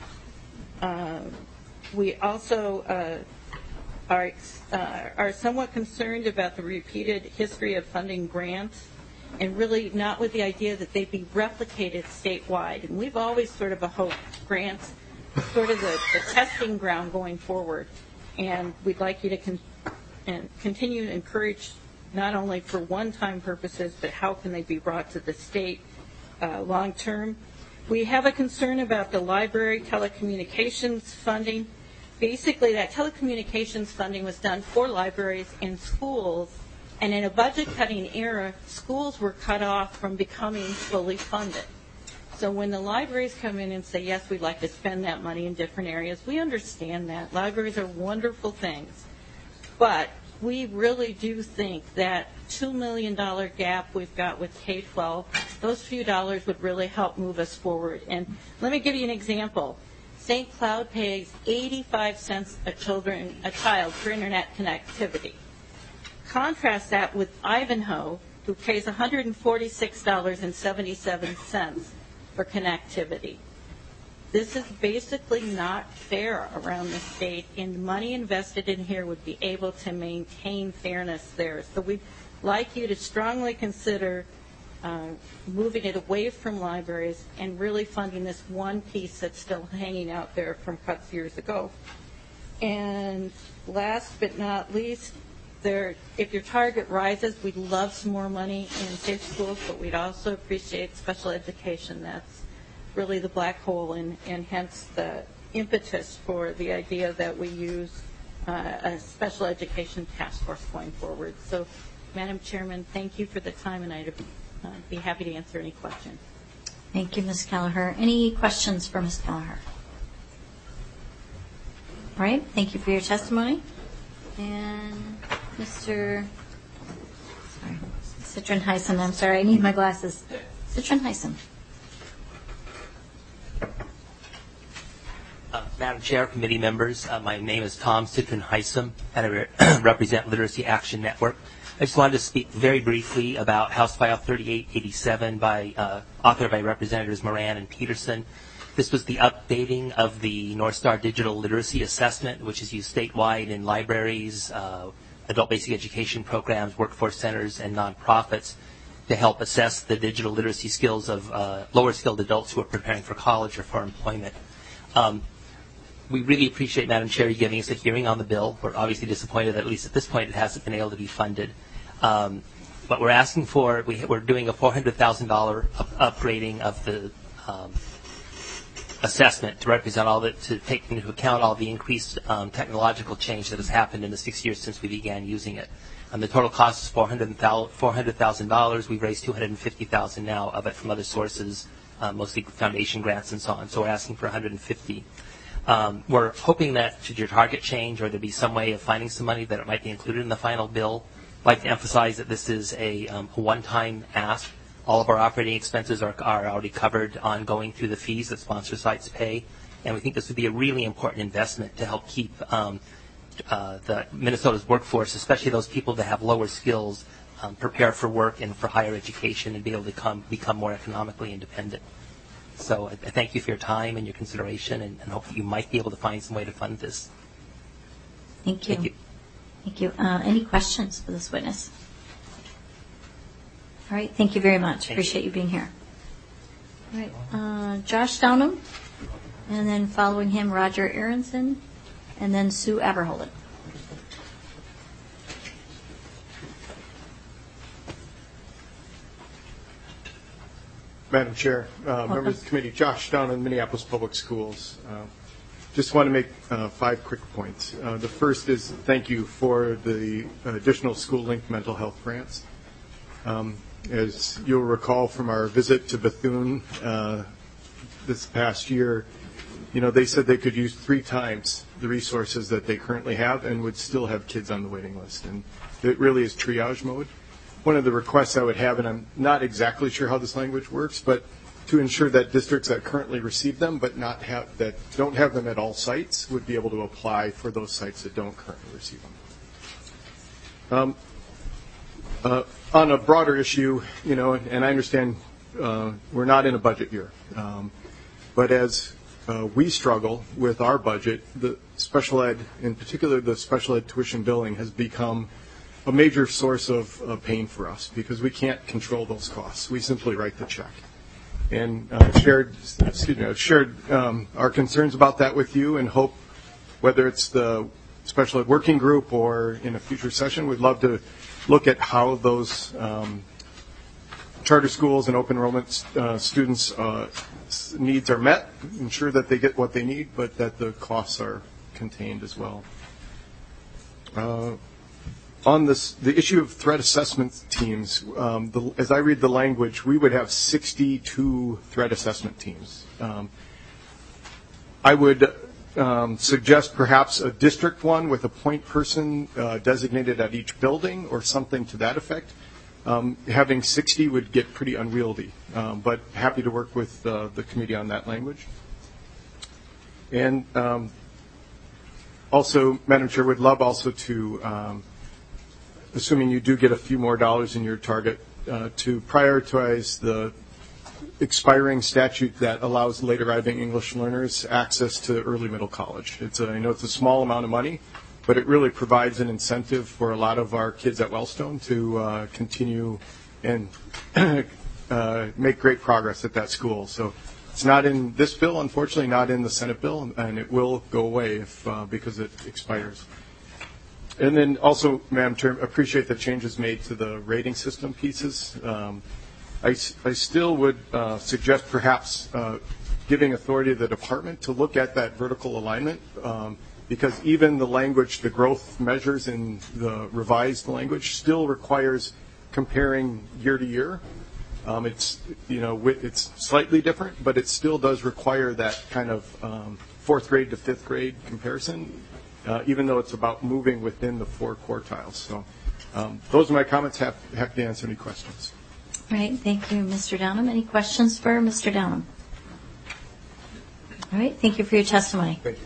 Um, we also uh, are, uh, are somewhat concerned about the repeated history of funding grants, and really not with the idea that they be replicated statewide. And we've always sort of a hope grants sort of the, the testing ground going forward. And we'd like you to con- and continue to encourage not only for one-time purposes, but how can they be brought to the state uh, long-term. We have a concern about the library telecommunications funding. Basically, that telecommunications funding was done for libraries and schools, and in a budget-cutting era, schools were cut off from becoming fully funded. So when the libraries come in and say, yes, we'd like to spend that money in different areas, we understand that. Libraries are wonderful things. But we really do think that two million dollars gap we've got with K twelve, those few dollars would really help move us forward. And let me give you an example. Saint Cloud pays eighty-five cents a, children, a child for internet connectivity. Contrast that with Ivanhoe, who pays one hundred forty-six dollars and seventy-seven cents for connectivity. This is basically not fair around the state, and money invested in here would be able to maintain fairness there. So we'd like you to strongly consider uh, moving it away from libraries and really funding this one piece that's still hanging out there from cuts years ago. And last but not least, there, if your target rises, we'd love some more money in safe schools, but we'd also appreciate special education. That's really the black hole, and, and hence the impetus for the idea that we use uh, a special education task force going forward. So, Madam Chairman, thank you for the time, and I'd uh, be happy to answer any questions. Thank you, Miz Kelleher. Any questions for Miz Kelleher? All right, thank you for your testimony. And Mister Sorry, Citron Heisen, I'm sorry, I need my glasses. Citron Heisen. Uh, Madam Chair, committee members, uh, my name is Tom Citron Heisem, and I re- represent Literacy Action Network. I just wanted to speak very briefly about House File thirty-eight eighty-seven, by uh, authored by Representatives Moran and Peterson. This was the updating of the North Star Digital Literacy Assessment, which is used statewide in libraries, uh, adult basic education programs, workforce centers, and nonprofits to help assess the digital literacy skills of uh, lower skilled adults who are preparing for college or for employment. Um, We really appreciate, Madam Chair, you giving us a hearing on the bill. We're obviously disappointed that at least at this point it hasn't been able to be funded. Um, but we're asking for, we, we're doing a four hundred thousand dollars up, upgrading of the um, assessment to represent all that, to take into account all the increased um, technological change that has happened in the six years since we began using it. Um, the total cost is four hundred thousand dollars. We've raised two hundred fifty thousand dollars now of it from other sources, uh, mostly foundation grants and so on. So we're asking for one hundred fifty thousand dollars. Um, we're hoping that should your target change or there be some way of finding some money that it might be included in the final bill. I'd like to emphasize that this is a, um, a one-time ask. All of our operating expenses are, are already covered ongoing through the fees that sponsor sites pay, and we think this would be a really important investment to help keep um, uh, the Minnesota's workforce, especially those people that have lower skills, um, prepare for work and for higher education and be able to come, become more economically independent. So I thank you for your time and your consideration, and, and hope that you might be able to find some way to fund this. Thank you. Thank you. Thank you. Uh, any questions for this witness? All right. Thank you very much. Thank Appreciate you. you being here. All right. Uh, Josh Downham, and then following him, Roger Aronson, and then Sue Aberholden. Madam Chair, uh, members of the committee, Josh Downham, Minneapolis Public Schools. Uh, just want to make uh, five quick points. Uh, the first is thank you for the additional school-linked mental health grants. Um, as you'll recall from our visit to Bethune uh, this past year, you know, they said they could use three times the resources that they currently have and would still have kids on the waiting list. And it really is triage mode. One of the requests I would have, and I'm not exactly sure how this language works, but to ensure that districts that currently receive them but not have, that don't have them at all sites would be able to apply for those sites that don't currently receive them. Um, uh, on a broader issue, you know, and I understand uh, we're not in a budget year, um, but as uh, we struggle with our budget, the special ed, in particular the special ed tuition billing, has become a major source of, of pain for us because we can't control those costs. We simply write the check. And uh, shared, excuse me, I've shared um, our concerns about that with you and hope, whether it's the special ed working group or in a future session, we'd love to look at how those um, charter schools and open enrollment uh, students' uh, needs are met, ensure that they get what they need, but that the costs are contained as well. Uh, On this, the issue of threat assessment teams, um, the, as I read the language, we would have sixty-two threat assessment teams. Um, I would um, suggest perhaps a district one with a point person uh, designated at each building or something to that effect. Um, having sixty would get pretty unwieldy, um, but happy to work with uh, the committee on that language. And um, also, Madam Chair, would love also to, um, assuming you do get a few more dollars in your target, uh, to prioritize the expiring statute that allows late arriving English learners access to early middle college. It's a, I know it's a small amount of money, but it really provides an incentive for a lot of our kids at Wellstone to uh, continue and uh, make great progress at that school. So it's not in this bill, unfortunately, not in the Senate bill, and it will go away if uh, because it expires. And then also, Madam Chair, appreciate the changes made to the rating system pieces. Um, I, I still would uh, suggest perhaps uh, giving authority to the department to look at that vertical alignment, um, because even the language, the growth measures in the revised language still requires comparing year to year. Um, it's, you know, it's slightly different, but it still does require that kind of um, fourth grade to fifth grade comparison, uh, even though it's about moving within the four quartiles. So um, those are my comments. Happy, happy to answer any questions. All right, thank you, Mister Downham. Any questions for Mister Downham? All right, thank you for your testimony. Thank you.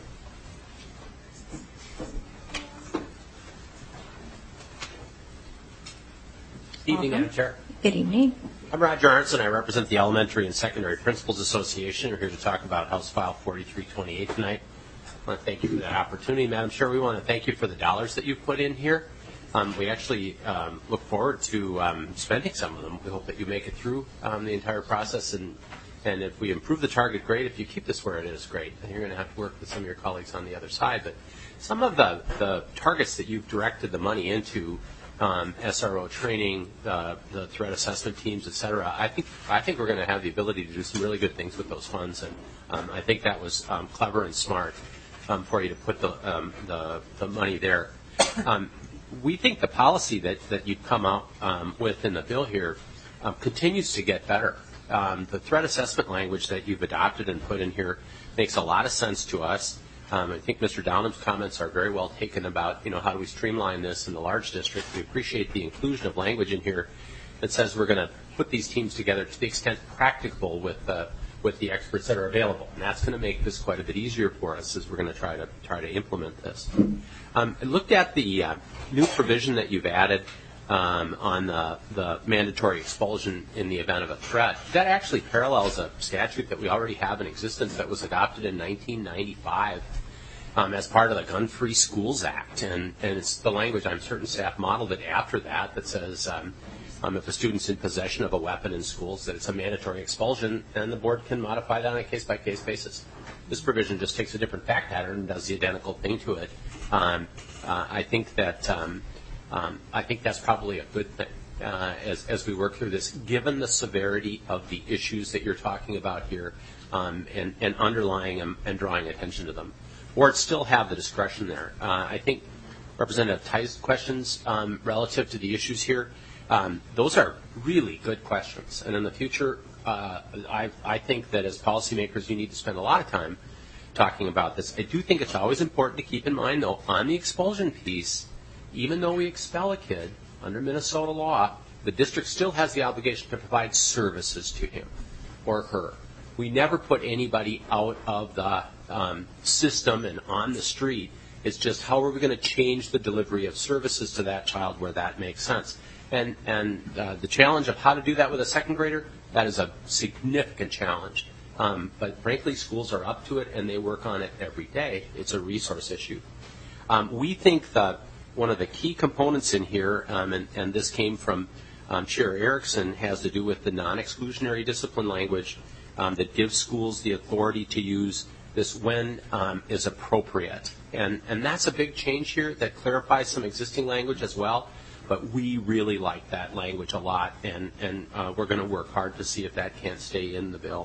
Evening, Madam Chair. Good evening. I'm Roger Arnson. I represent the Elementary and Secondary Principals Association. We're here to talk about House File forty-three twenty-eight tonight. I want to thank you for that opportunity, Madam Chair. We want to thank you for the dollars that you've put in here. Um, we actually um, look forward to um, spending some of them. We hope that you make it through um, the entire process, and and if we improve the target, great. If you keep this where it is, great. And you're going to have to work with some of your colleagues on the other side. But some of the, the targets that you've directed the money into, um, S R O training, uh, the threat assessment teams, et cetera, I think I think we're going to have the ability to do some really good things with those funds, and um, I think that was um, clever and smart um, for you to put the um, the, the money there. Um, We think the policy that, that you've come out um, with in the bill here um, continues to get better. Um, the threat assessment language that you've adopted and put in here makes a lot of sense to us. Um, I think Mister Downham's comments are very well taken about, you know, how do we streamline this in the large district. We appreciate the inclusion of language in here that says we're going to put these teams together to the extent practicable with uh, with the experts that are available, and that's going to make this quite a bit easier for us as we're going to try to try to implement this. Um, I looked at the uh, new provision that you've added um, on the, the mandatory expulsion in the event of a threat. That actually parallels a statute that we already have in existence that was adopted in nineteen ninety-five um, as part of the Gun-Free Schools Act, and, and it's the language, I'm certain staff modeled it after that, that says um, Um, if a student's in possession of a weapon in schools, that it's a mandatory expulsion, and the board can modify that on a case-by-case basis. This provision just takes a different fact pattern and does the identical thing to it. Um, uh, I think that um, um, I think that's probably a good thing uh, as as we work through this, given the severity of the issues that you're talking about here, um, and and underlying them and drawing attention to them. Boards still have the discretion there. Uh, I think Representative Tai's questions um, relative to the issues here. Um, those are really good questions, and in the future, uh, I, I think that as policymakers, you need to spend a lot of time talking about this. I do think it's always important to keep in mind, though, on the expulsion piece, even though we expel a kid under Minnesota law, the district still has the obligation to provide services to him or her. We never put anybody out of the um, system and on the street. It's just how are we going to change the delivery of services to that child where that makes sense. And, and uh, the challenge of how to do that with a second grader, that is a significant challenge. Um, but frankly, schools are up to it, and they work on it every day. It's a resource issue. Um, we think that one of the key components in here, um, and, and this came from um, Chair Erickson, has to do with the non-exclusionary discipline language um, that gives schools the authority to use this when um, is appropriate. And, and that's a big change here that clarifies some existing language as well. But we really like that language a lot, and, and uh, we're going to work hard to see if that can't stay in the bill.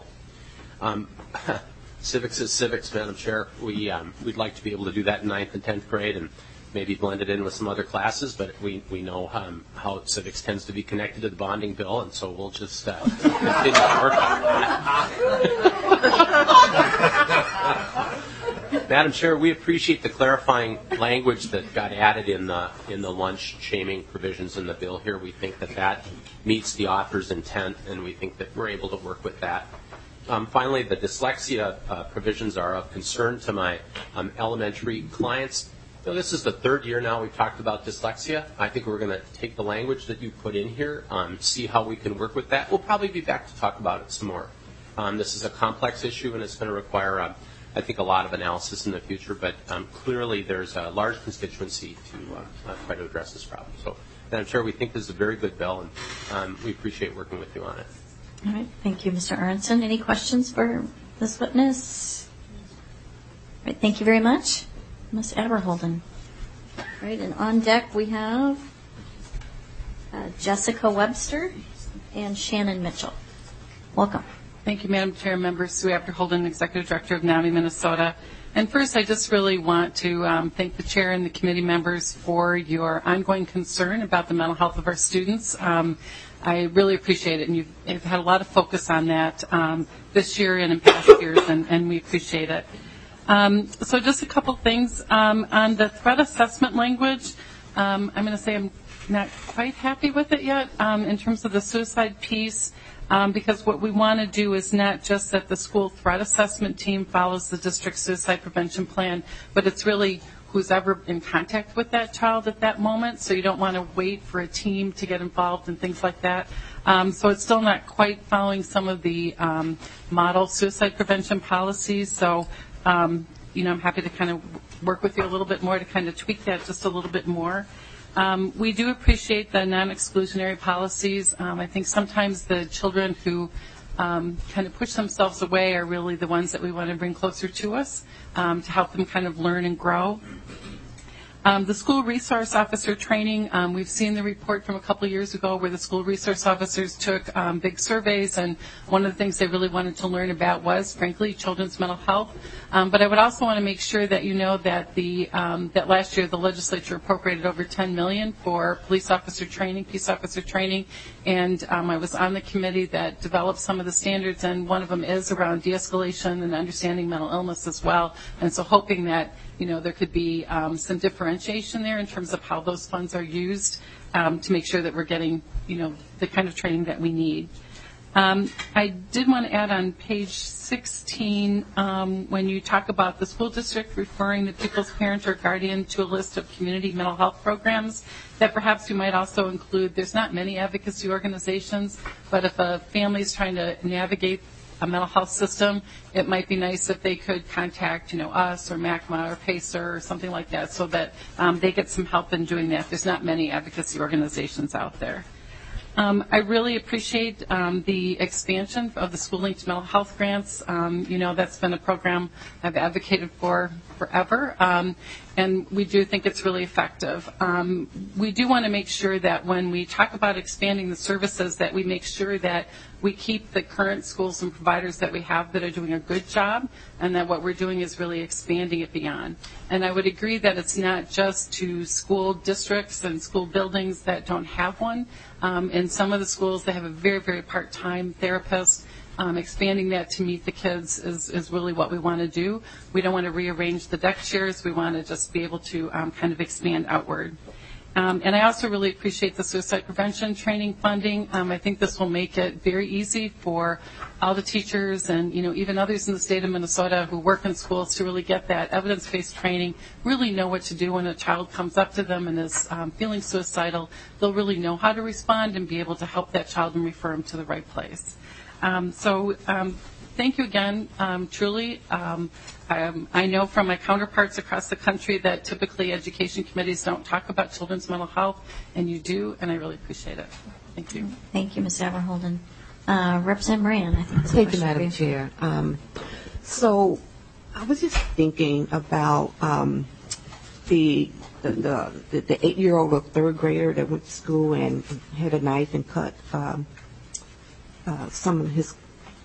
Um, civics is civics, Madam Chair. We, um, we'd like to be able to do that in ninth and tenth grade and maybe blend it in with some other classes, but we, we know um, how civics tends to be connected to the bonding bill, and so we'll just uh, continue to work on that. Madam Chair, we appreciate the clarifying language that got added in the in the lunch shaming provisions in the bill here. We think that that meets the author's intent, and we think that we're able to work with that. Um, finally, the dyslexia uh, provisions are of concern to my um, elementary clients. You know, this is the third year now we've talked about dyslexia. I think we're going to take the language that you put in here, um, see how we can work with that. We'll probably be back to talk about it some more. Um, this is a complex issue, and it's going to require, uh, I think, a lot of analysis in the future. But um, clearly, there's a large constituency to uh, uh, try to address this problem. So, Madam Chair, we think this is a very good bill, and um, we appreciate working with you on it. All right. Thank you, Mister Aronson. Any questions for this witness? All right. Thank you very much. Miz Aberholden. All right. And on deck we have uh, Jessica Webster and Shannon Mitchell. Welcome. Thank you, Madam Chair, members. Sue Aberholden, Executive Director of NAMI Minnesota. And first, I just really want to um, thank the Chair and the committee members for your ongoing concern about the mental health of our students. Um, I really appreciate it, and you've, you've had a lot of focus on that um, this year and in past years, and, and we appreciate it. Um, so just a couple things. Um, on the threat assessment language, um, I'm going to say I'm not quite happy with it yet um, in terms of the suicide piece. Um, because what we want to do is not just that the school threat assessment team follows the district suicide prevention plan, but it's really who's ever in contact with that child at that moment. So you don't want to wait for a team to get involved and things like that. Um, so it's still not quite following some of the um, model suicide prevention policies. So, um, you know, I'm happy to kind of work with you a little bit more to kind of tweak that just a little bit more. Um, we do appreciate the non-exclusionary policies. Um, I think sometimes the children who um, kind of push themselves away are really the ones that we want to bring closer to us um, to help them kind of learn and grow. Um, the school resource officer training, um, we've seen the report from a couple of years ago where the school resource officers took um, big surveys, and one of the things they really wanted to learn about was, frankly, children's mental health. Um, but I would also want to make sure that you know that the um, that last year the legislature appropriated over ten million dollars for police officer training, peace officer training, and um, I was on the committee that developed some of the standards, and one of them is around de-escalation and understanding mental illness as well. And so hoping that you know, there could be um, some differentiation there in terms of how those funds are used um, to make sure that we're getting, you know, the kind of training that we need. Um, I did want to add on page sixteen, um, when you talk about the school district referring the pupil's parent or guardian to a list of community mental health programs, that perhaps you might also include, there's not many advocacy organizations, but if a family is trying to navigate a mental health system, it might be nice if they could contact, you know, us or MACMA or PACER or something like that so that um, they get some help in doing that. There's not many advocacy organizations out there. Um, I really appreciate um, the expansion of the School Linked Mental Health Grants. Um, you know, that's been a program I've advocated for forever, um, and we do think it's really effective. Um, we do want to make sure that when we talk about expanding the services, that we make sure that we keep the current schools and providers that we have that are doing a good job, and that what we're doing is really expanding it beyond. And I would agree that it's not just to school districts and school buildings that don't have one. Um, in some of the schools, they have a very, very part-time therapist. Um, expanding that to meet the kids is, is really what we want to do. We don't want to rearrange the deck chairs. We want to just be able to um, kind of expand outward. Um, and I also really appreciate the suicide prevention training funding. Um, I think this will make it very easy for all the teachers and, you know, even others in the state of Minnesota who work in schools to really get that evidence-based training, really know what to do when a child comes up to them and is um, feeling suicidal. They'll really know how to respond and be able to help that child and refer them to the right place. Um, so um, thank you again, um, truly. Um, um, I know from my counterparts across the country that typically education committees don't talk about children's mental health, and you do, and I really appreciate it. Thank you. Thank you, Miz Aberholden. Uh, Representative Moran, I think. Thank you, Madam Chair. Um, so I was just thinking about um, the the, the, the, the eight-year-old or third grader that went to school and had a knife and cut um, uh, some of his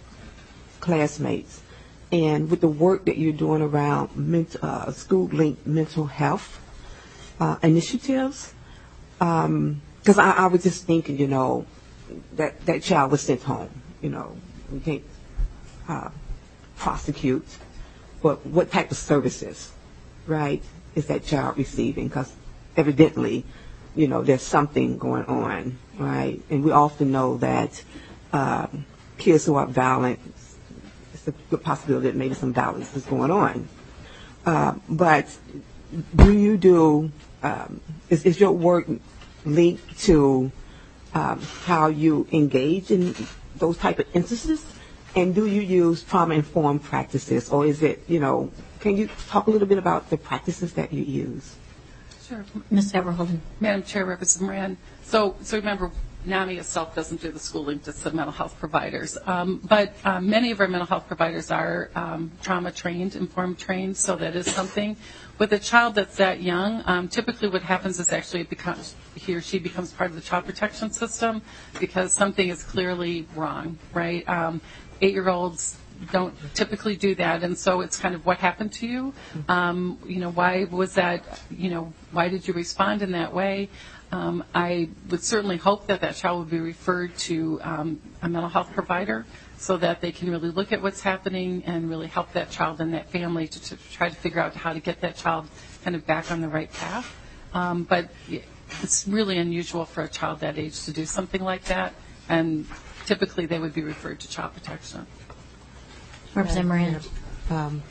classmates. And with the work that you're doing around mental, uh, school-linked mental health uh, initiatives, because um, I, I was just thinking, you know, that that child was sent home. You know, we can't uh, prosecute but what type of services, right, is that child receiving? Because evidently, you know, there's something going on, right? And we often know that um, kids who are violent, it's a good possibility that maybe some violence is going on. Uh, but do you do, um, is, is your work linked to um, how you engage in those type of instances? And do you use trauma-informed practices, or is it, you know, can you talk a little bit about the practices that you use? Sure. Miz Everholden. Madam Chair, Representative Moran. So, so remember, NAMI itself doesn't do the schooling, just the mental health providers. Um, but um, many of our mental health providers are um, trauma trained, informed trained, so that is something. With a child that's that young, um, typically what happens is actually it becomes, he or she becomes part of the child protection system because something is clearly wrong, right? Um, eight-year-olds don't typically do that, and so it's kind of what happened to you. Um, you know, why was that, you know, why did you respond in that way? Um, I would certainly hope that that child would be referred to um, a mental health provider so that they can really look at what's happening and really help that child and that family to, to try to figure out how to get that child kind of back on the right path. Um, but it's really unusual for a child that age to do something like that, and typically they would be referred to child protection. Representative Moran. Um,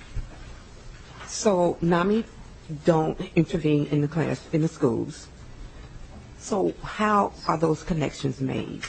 so NAMI don't intervene in the class, in the schools. So how are those connections made?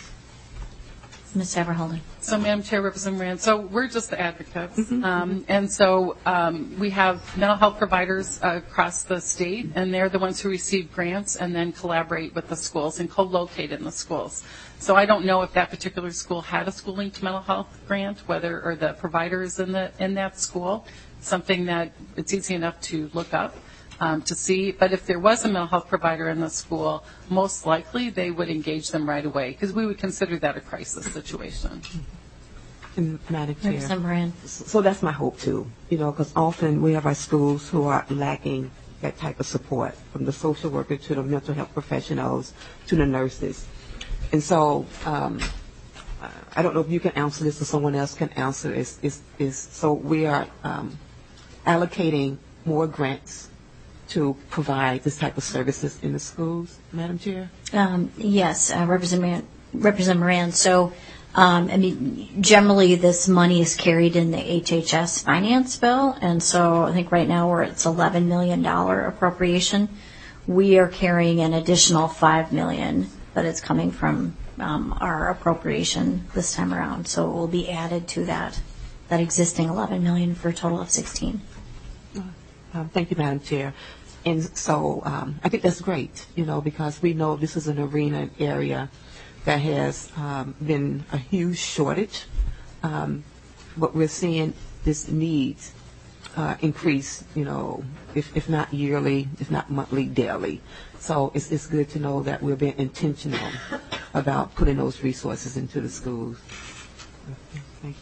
Miz Everholden. So, Madam Chair, Representative Moran, so we're just the advocates. Mm-hmm. Um, and so um, we have mental health providers uh, across the state, and they're the ones who receive grants and then collaborate with the schools and co-locate in the schools. So I don't know if that particular school had a school linked mental health grant, whether or the provider is in the in that school. Something that it's easy enough to look up um, to see. But if there was a mental health provider in the school, most likely they would engage them right away because we would consider that a crisis situation. And Madam Chair. Representative Moran. So that's my hope too, you know, because often we have our schools who are lacking that type of support, from the social worker to the mental health professionals to the nurses. And so um, I don't know if you can answer this or someone else can answer this. Is, is, so we are um, allocating more grants to provide this type of services in the schools, Madam Chair? Um, yes, uh, Representative, Representative Moran. So, um, I mean, generally this money is carried in the H H S finance bill, and so I think right now we're at eleven million dollars appropriation. We are carrying an additional five million dollars, but it's coming from um, our appropriation this time around, so it will be added to that that existing eleven million dollars for a total of sixteen. Um, thank you, Madam Chair. And so um, I think that's great, you know, because we know this is an arena, an area that has um, been a huge shortage. Um, but we're seeing this need uh, increase, you know, if, if not yearly, if not monthly, daily. So it's, it's good to know that we're being intentional about putting those resources into the schools. Thank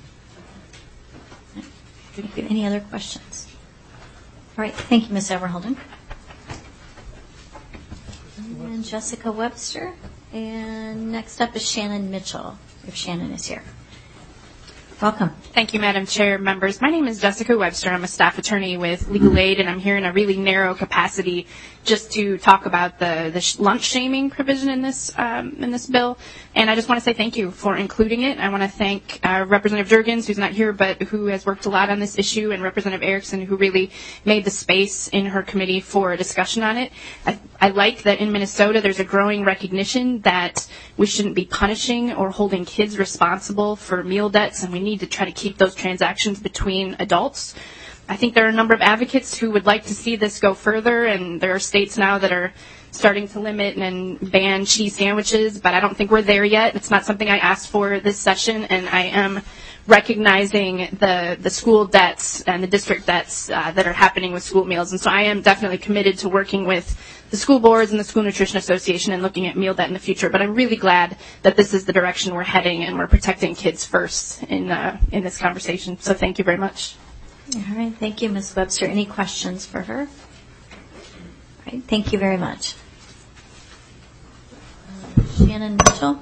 you. Thank you. Any other questions? All right. Thank you, Miz Everholden. And Jessica Webster. And next up is Shannon Mitchell, if Shannon is here. Welcome. Thank you, Madam Chair, members. My name is Jessica Webster. I'm a staff attorney with Legal Aid, and I'm here in a really narrow capacity just to talk about the, the sh- lunch shaming provision in this um, in this bill. And I just want to say thank you for including it. I want to thank uh, Representative Jurgens, who's not here, but who has worked a lot on this issue, and Representative Erickson, who really made the space in her committee for a discussion on it. I, I like that in Minnesota there's a growing recognition that we shouldn't be punishing or holding kids responsible for meal debts, and we need to try to keep those transactions between adults. I think there are a number of advocates who would like to see this go further, and there are states now that are starting to limit and ban cheese sandwiches, but I don't think we're there yet. It's not something I asked for this session, and I am recognizing the, the school debts and the district debts uh, that are happening with school meals. And so I am definitely committed to working with the school boards and the School Nutrition Association and looking at meal debt in the future. But I'm really glad that this is the direction we're heading, and we're protecting kids first in uh, in this conversation. So thank you very much. All right. Thank you, Miz Webster. Any questions for her? All right. Thank you very much. Uh, Shannon Mitchell.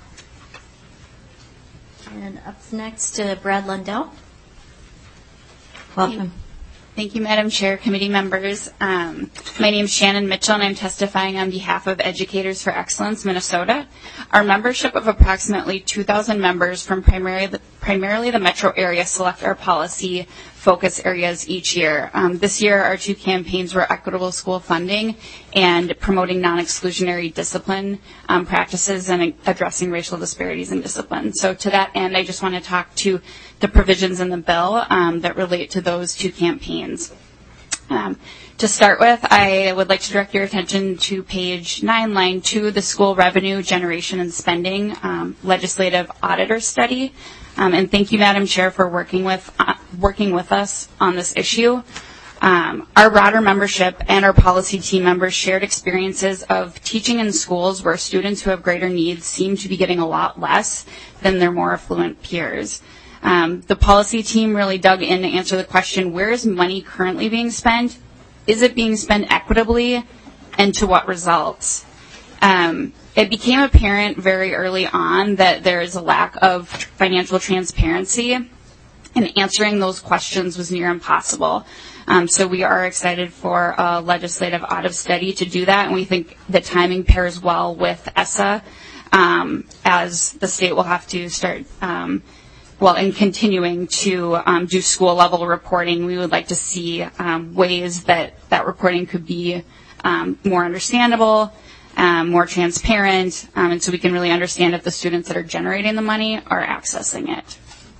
And up next to Brad Lundell. Welcome. Thank you, Madam Chair, committee members. Um, my name is Shannon Mitchell, and I'm testifying on behalf of Educators for Excellence Minnesota. Our membership of approximately two thousand members from primarily the, primarily the metro area select our policy focus areas each year. Um, this year, our two campaigns were equitable school funding and promoting non-exclusionary discipline um, practices and addressing racial disparities in discipline. So to that end, I just want to talk to the provisions in the bill um, that relate to those two campaigns. Um, to start with, I would like to direct your attention to page nine, line two, the school revenue generation and spending um, legislative auditor study. Um, and thank you, Madam Chair, for working with uh, working with us on this issue. Um, our broader membership and our policy team members shared experiences of teaching in schools where students who have greater needs seem to be getting a lot less than their more affluent peers. Um, the policy team really dug in to answer the question, where is money currently being spent? Is it being spent equitably? And to what results? Um, it became apparent very early on that there is a lack of financial transparency, and answering those questions was near impossible. Um, so we are excited for a legislative audit study to do that, and we think the timing pairs well with E S S A, um, as the state will have to start um, well, in continuing to um, do school-level reporting. We would like to see um, ways that that reporting could be um, more understandable, um, more transparent, um, and so we can really understand if the students that are generating the money are accessing it.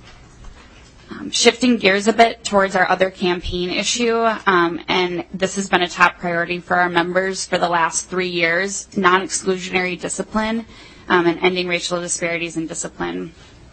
Um, shifting gears a bit towards our other campaign issue, um, and this has been a top priority for our members for the last three years, non-exclusionary discipline um, and ending racial disparities in discipline.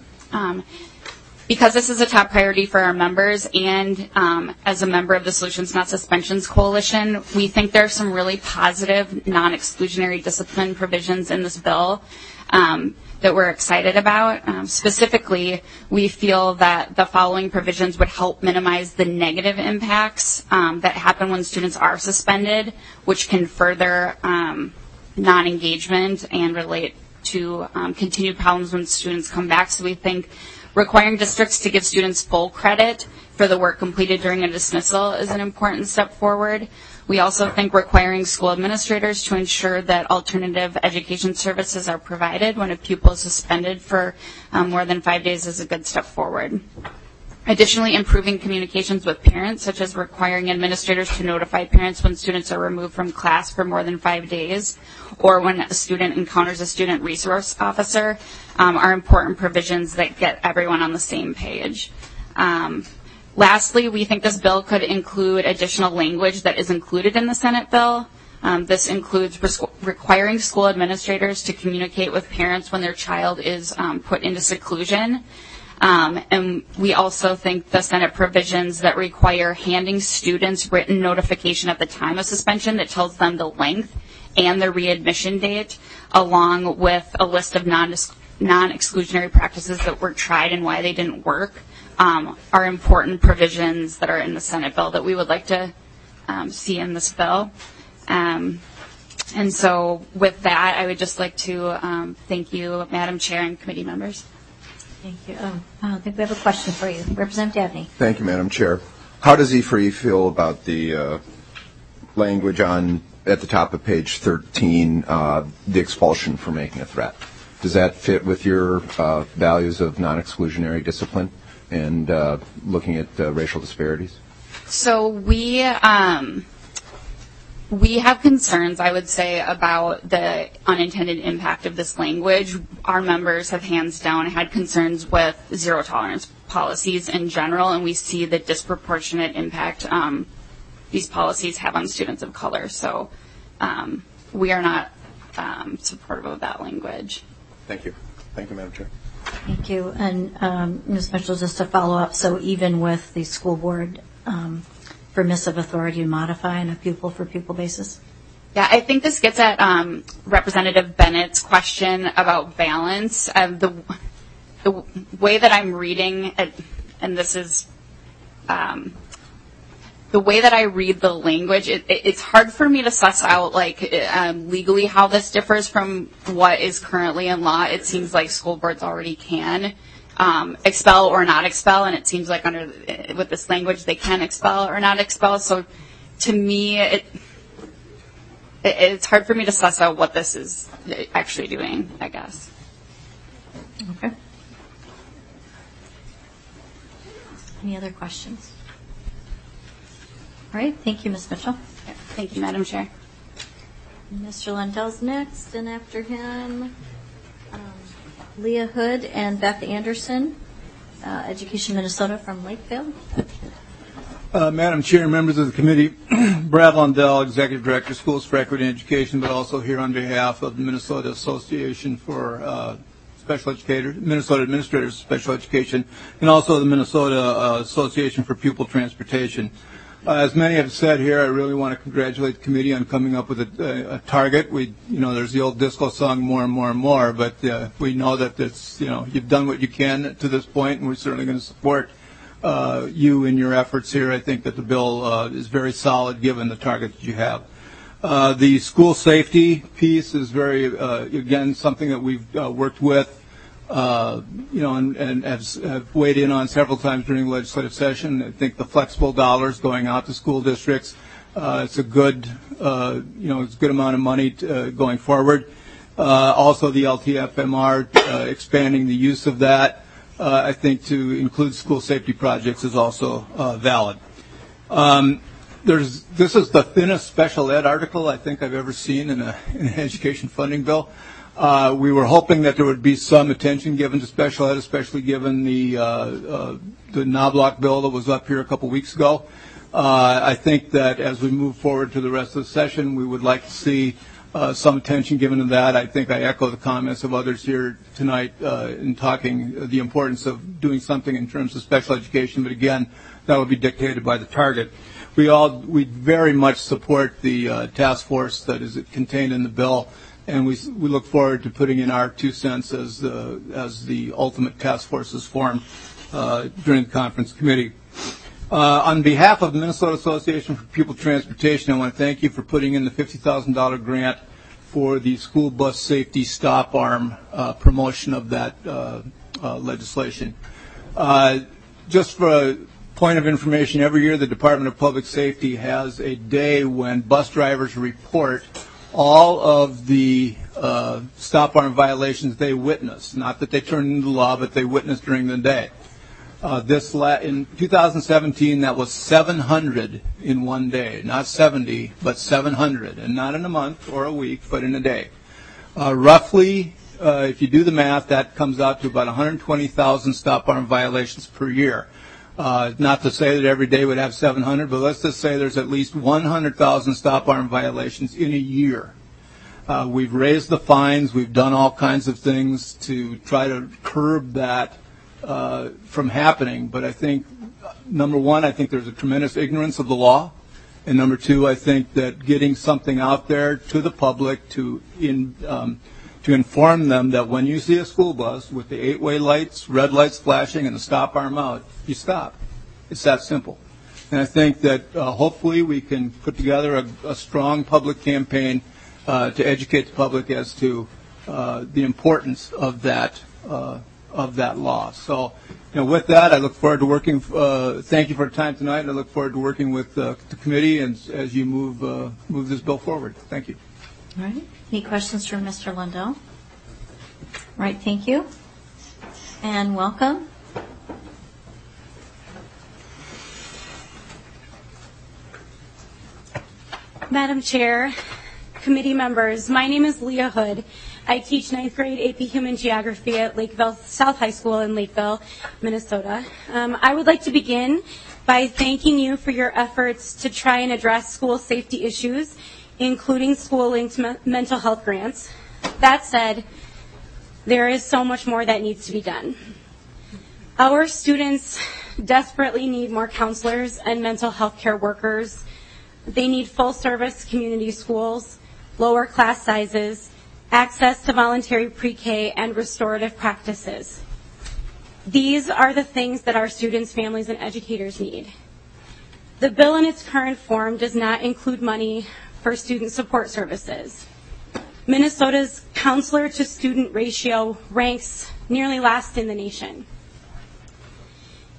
Um, Because this is a top priority for our members and um, as a member of the Solutions Not Suspensions Coalition, we think there are some really positive non-exclusionary discipline provisions in this bill um, that we're excited about. Um, specifically, we feel that the following provisions would help minimize the negative impacts um, that happen when students are suspended, which can further um, non-engagement and relate to um, continued problems when students come back. So we think requiring districts to give students full credit for the work completed during a dismissal is an important step forward. We also think requiring school administrators to ensure that alternative education services are provided when a pupil is suspended for um, more than five days is a good step forward. Additionally, improving communications with parents, such as requiring administrators to notify parents when students are removed from class for more than five days, or when a student encounters a student resource officer, um, are important provisions that get everyone on the same page. Um, lastly, we think this bill could include additional language that is included in the Senate bill. Um, this includes res- requiring school administrators to communicate with parents when their child is um, put into seclusion. Um, and we also think the Senate provisions that require handing students written notification at the time of suspension that tells them the length and the readmission date, along with a list of non, non-exclusionary practices that were tried and why they didn't work, um, are important provisions that are in the Senate bill that we would like to um, see in this bill. Um, and so with that, I would just like to um, thank you, Madam Chair and committee members. Thank you. Um, I think we have a question for you. Representative Dabney. Thank you, Madam Chair. How does E three feel about the uh, language on at the top of page thirteen, uh, the expulsion for making a threat? Does that fit with your uh, values of non-exclusionary discipline and uh, looking at uh, racial disparities? So we um, we have concerns, I would say, about the unintended impact of this language. Our members have hands down had concerns with zero tolerance policies in general, and we see the disproportionate impact um, these policies have on students of color. So um, we are not um, supportive of that language. Thank you. Thank you, Madam Chair. Thank you. And um, Miz Mitchell, just to follow up, so even with the school board um, permissive authority to modify on a pupil-for-pupil basis? Yeah, I think this gets at um, Representative Bennett's question about balance. Uh, the, the way that I'm reading it, and this is um, the way that I read the language, it, it, it's hard for me to suss out like um, legally how this differs from what is currently in law. It seems like school boards already can um, expel or not expel, and it seems like under with this language they can expel or not expel. So to me, it, it it's hard for me to suss out what this is actually doing, I guess. Okay. Any other questions? All right. Thank you, Miz Mitchell. Thank you, Madam Chair. Mister Lundell's next, and after him, um, Leah Hood and Beth Anderson, uh, Education Minnesota from Lakeville. Uh, Madam Chair, members of the committee, Brad Lundell, Executive Director, Schools for Equity and Education, but also here on behalf of the Minnesota Association for uh, Special Educators, Minnesota Administrators of Special Education, and also the Minnesota uh, Association for Pupil Transportation. Uh, as many have said here, I really want to congratulate the committee on coming up with a, a, a target. We, you know, there's the old disco song, more and more and more, but uh, we know that it's, you know, you've done what you can to this point, and we're certainly going to support uh, you in your efforts here. I think that the bill uh, is very solid given the target that you have. Uh, the school safety piece is very, uh, again, something that we've uh, worked with. Uh, you know, and, and have, have weighed in on several times during the legislative session. I think the flexible dollars going out to school districts, uh, it's a good, uh, you know, it's a good amount of money to, uh, going forward. Uh, also, the L T F M R uh, expanding the use of that, uh, I think, to include school safety projects is also uh, valid. Um, there's this is the thinnest special ed article I think I've ever seen in, a, in an education funding bill. Uh, we were hoping that there would be some attention given to special ed, especially given the uh, uh, the Knobloch bill that was up here a couple weeks ago. Uh, I think that as we move forward to the rest of the session, we would like to see uh, some attention given to that. I think I echo the comments of others here tonight uh, in talking the importance of doing something in terms of special education, but again, that would be dictated by the target. We all we very much support the uh, task force that is contained in the bill. And we we look forward to putting in our two cents as the as the ultimate task force is formed uh, during the conference committee. Uh, on behalf of the Minnesota Association for Pupil Transportation, I want to thank you for putting in the fifty thousand dollars grant for the school bus safety stop arm uh, promotion of that uh, uh, legislation. Uh, just for a point of information, every year the Department of Public Safety has a day when bus drivers report all of the uh, stop arm violations they witness, not that they turn into law, but they witness during the day. Uh, this la- in two thousand seventeen, that was seven hundred in one day, not seventy, but seven hundred, and not in a month or a week, but in a day. Uh, roughly, uh, if you do the math, that comes out to about one hundred twenty thousand stop arm violations per year. Uh, not to say that every day would have seven hundred, but let's just say there's at least one hundred thousand stop arm violations in a year. Uh, we've raised the fines. We've done all kinds of things to try to curb that uh, from happening. But I think, number one, I think there's a tremendous ignorance of the law. And number two, I think that getting something out there to the public to in um, to inform them that when you see a school bus with the eight-way lights, red lights flashing, and the stop arm out, you stop. It's that simple. And I think that uh, hopefully we can put together a, a strong public campaign uh, to educate the public as to uh, the importance of that uh, of that law. So, you know, with that, I look forward to working. Uh, thank you for your time tonight, and I look forward to working with uh, the committee and as you move uh, move this bill forward. Thank you. All right. Any questions for Mister Lundell? All right. Thank you. And welcome. Madam Chair, committee members, my name is Leah Hood. I teach ninth grade A P Human Geography at Lakeville South High School in Lakeville, Minnesota. Um, I would like to begin by thanking you for your efforts to try and address school safety issues, including school-linked me- mental health grants. That said, there is so much more that needs to be done. Our students desperately need more counselors and mental health care workers. They need full-service community schools, lower class sizes, access to voluntary pre-K, and restorative practices. These are the things that our students, families, and educators need. The bill in its current form does not include money for student support services. Minnesota's counselor-to-student ratio ranks nearly last in the nation.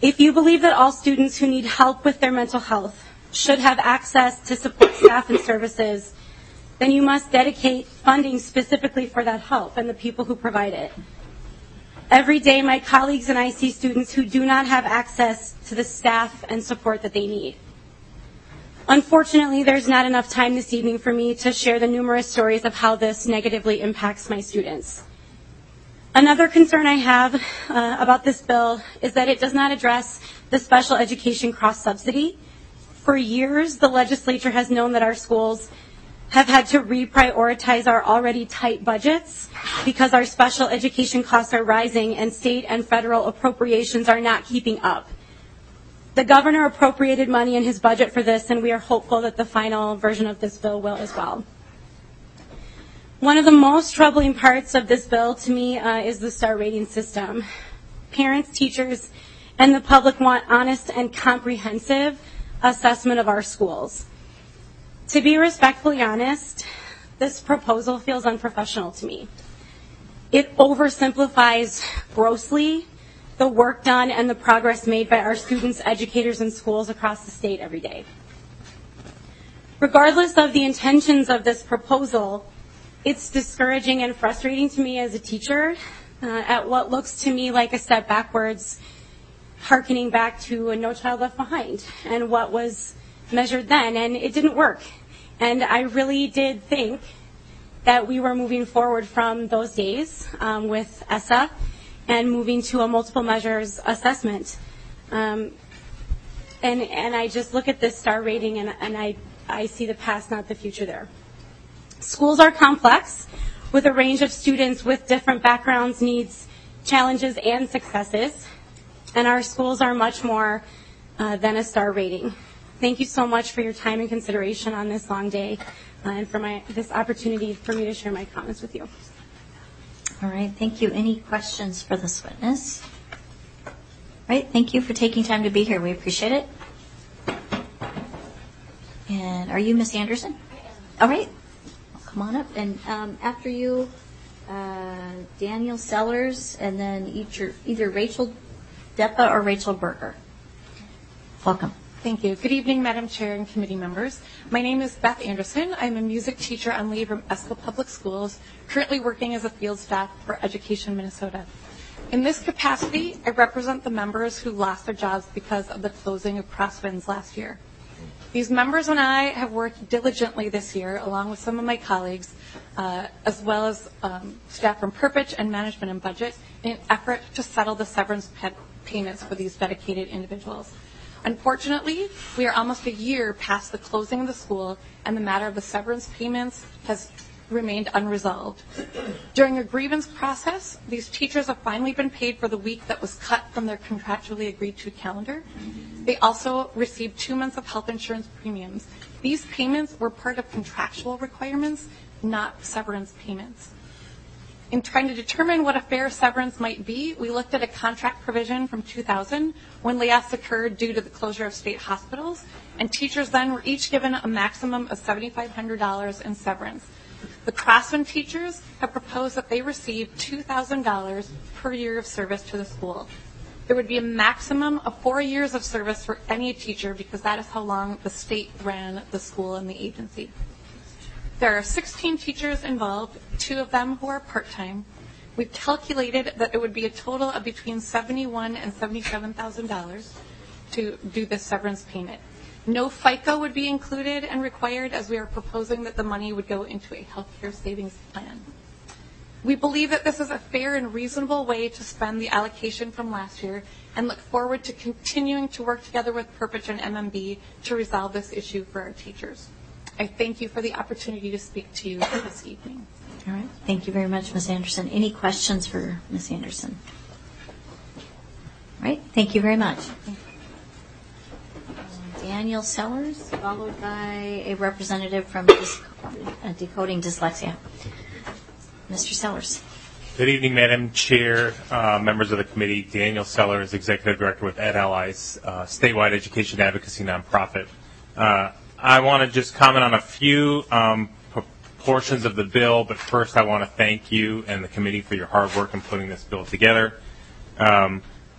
If you believe that all students who need help with their mental health should have access to support staff and services, then you must dedicate funding specifically for that help and the people who provide it. Every day, my colleagues and I see students who do not have access to the staff and support that they need. Unfortunately, there's not enough time this evening for me to share the numerous stories of how this negatively impacts my students. Another concern I have uh, about this bill is that it does not address the special education cross-subsidy. For years, the legislature has known that our schools have had to reprioritize our already tight budgets because our special education costs are rising and state and federal appropriations are not keeping up. The governor appropriated money in his budget for this, and we are hopeful that the final version of this bill will as well. One of the most troubling parts of this bill to me uh, is the star rating system. Parents, teachers, and the public want honest and comprehensive assessment of our schools. To be respectfully honest, this proposal feels unprofessional to me. It oversimplifies grossly the work done and the progress made by our students, educators, and schools across the state every day. Regardless of the intentions of this proposal, it's discouraging and frustrating to me as a teacher uh, at what looks to me like a step backwards, hearkening back to a No Child Left Behind and what was measured then, and it didn't work. And I really did think that we were moving forward from those days um, with E S S A and moving to a multiple measures assessment. Um, and, and I just look at this star rating and, and I, I see the past, not the future there. Schools are complex with a range of students with different backgrounds, needs, challenges, and successes. And our schools are much more uh, than a star rating. Thank you so much for your time and consideration on this long day uh, and for my, this opportunity for me to share my comments with you. All right, thank you. Any questions for this witness? All right, thank you for taking time to be here. We appreciate it. And are you Miz Anderson? All right, well, come on up. And um, after you, uh, Daniel Sellers, and then either, either Rachel Deppa or Rachel Berger. Welcome. Thank you. Good evening, Madam Chair and committee members. My name is Beth Anderson. I'm a music teacher on leave from Esko Public Schools, currently working as a field staff for Education Minnesota. In this capacity, I represent the members who lost their jobs because of the closing of Crosswinds last year. These members and I have worked diligently this year, along with some of my colleagues, uh, as well as um, staff from Perpich and Management and Budget, in an effort to settle the severance pay- payments for these dedicated individuals. Unfortunately, we are almost a year past the closing of the school, and the matter of the severance payments has remained unresolved. During a grievance process, these teachers have finally been paid for the week that was cut from their contractually agreed to calendar. They also received two months of health insurance premiums. These payments were part of contractual requirements, not severance payments. In trying to determine what a fair severance might be, we looked at a contract provision from two thousand when layoffs occurred due to the closure of state hospitals, and teachers then were each given a maximum of seven thousand five hundred dollars in severance. The Crosswind teachers have proposed that they receive two thousand dollars per year of service to the school. There would be a maximum of four years of service for any teacher because that is how long the state ran the school and the agency. There are sixteen teachers involved, two of them who are part-time. We've calculated that it would be a total of between seventy-one thousand dollars and seventy-seven thousand dollars to do this severance payment. No FICA would be included and required, as we are proposing that the money would go into a healthcare savings plan. We believe that this is a fair and reasonable way to spend the allocation from last year and look forward to continuing to work together with Perpich and M M B to resolve this issue for our teachers. I thank you for the opportunity to speak to you this evening. All right. Thank you very much, Miz Anderson. Any questions for Miz Anderson? All right. Thank you very much. Daniel Sellers, followed by a representative from Dis- uh, Decoding Dyslexia. Mister Sellers. Good evening, Madam Chair, uh, members of the committee. Daniel Sellers, Executive Director with Ed Allies, uh, statewide education advocacy nonprofit. Uh, I want to just comment on a few um, p- portions of the bill, but first I want to thank you and the committee for your hard work in putting this bill together. Um,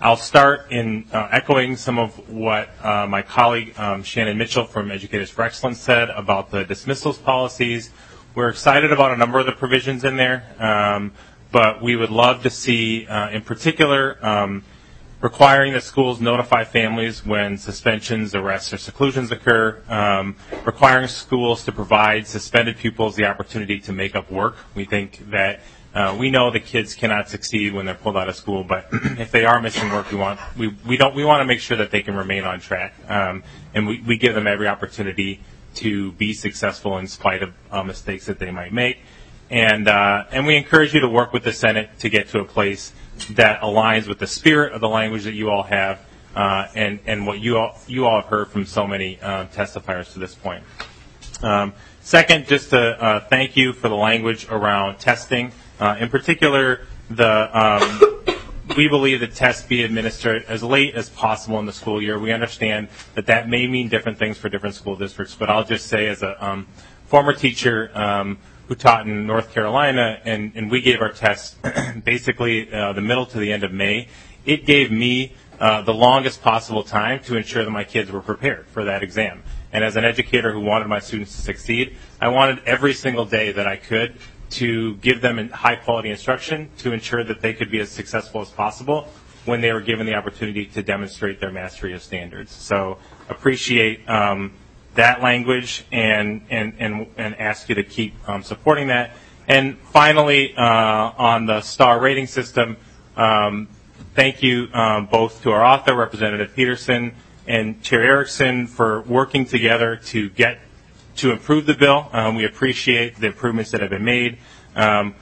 I'll start in uh, echoing some of what uh, my colleague um, Shannon Mitchell from Educators for Excellence said about the dismissals policies. We're excited about a number of the provisions in there, um, but we would love to see, uh, in particular, um, requiring that schools notify families when suspensions, arrests, or seclusions occur, um, requiring schools to provide suspended pupils the opportunity to make up work. We think that uh, we know that kids cannot succeed when they're pulled out of school, but if they are missing work, we want we, we don't we want to make sure that they can remain on track, um, and we, we give them every opportunity to be successful in spite of uh, mistakes that they might make. And uh, and we encourage you to work with the Senate to get to a place that aligns with the spirit of the language that you all have, uh, and and what you all you all have heard from so many uh, testifiers to this point. Um, second, just to uh, thank you for the language around testing. Uh, in particular, the um, we believe that tests be administered as late as possible in the school year. We understand that that may mean different things for different school districts, but I'll just say, as a um, former teacher um, who taught in North Carolina, and, and we gave our tests basically uh, the middle to the end of May, it gave me uh, the longest possible time to ensure that my kids were prepared for that exam. And as an educator who wanted my students to succeed, I wanted every single day that I could to give them high-quality instruction to ensure that they could be as successful as possible when they were given the opportunity to demonstrate their mastery of standards. So appreciate um, that language and, and, and, and ask you to keep um, supporting that. And finally, uh, on the STAR rating system, um, thank you um, both to our author, Representative Peterson, and Chair Erickson for working together to get to improve the bill. Um, we appreciate the improvements that have been made. Um,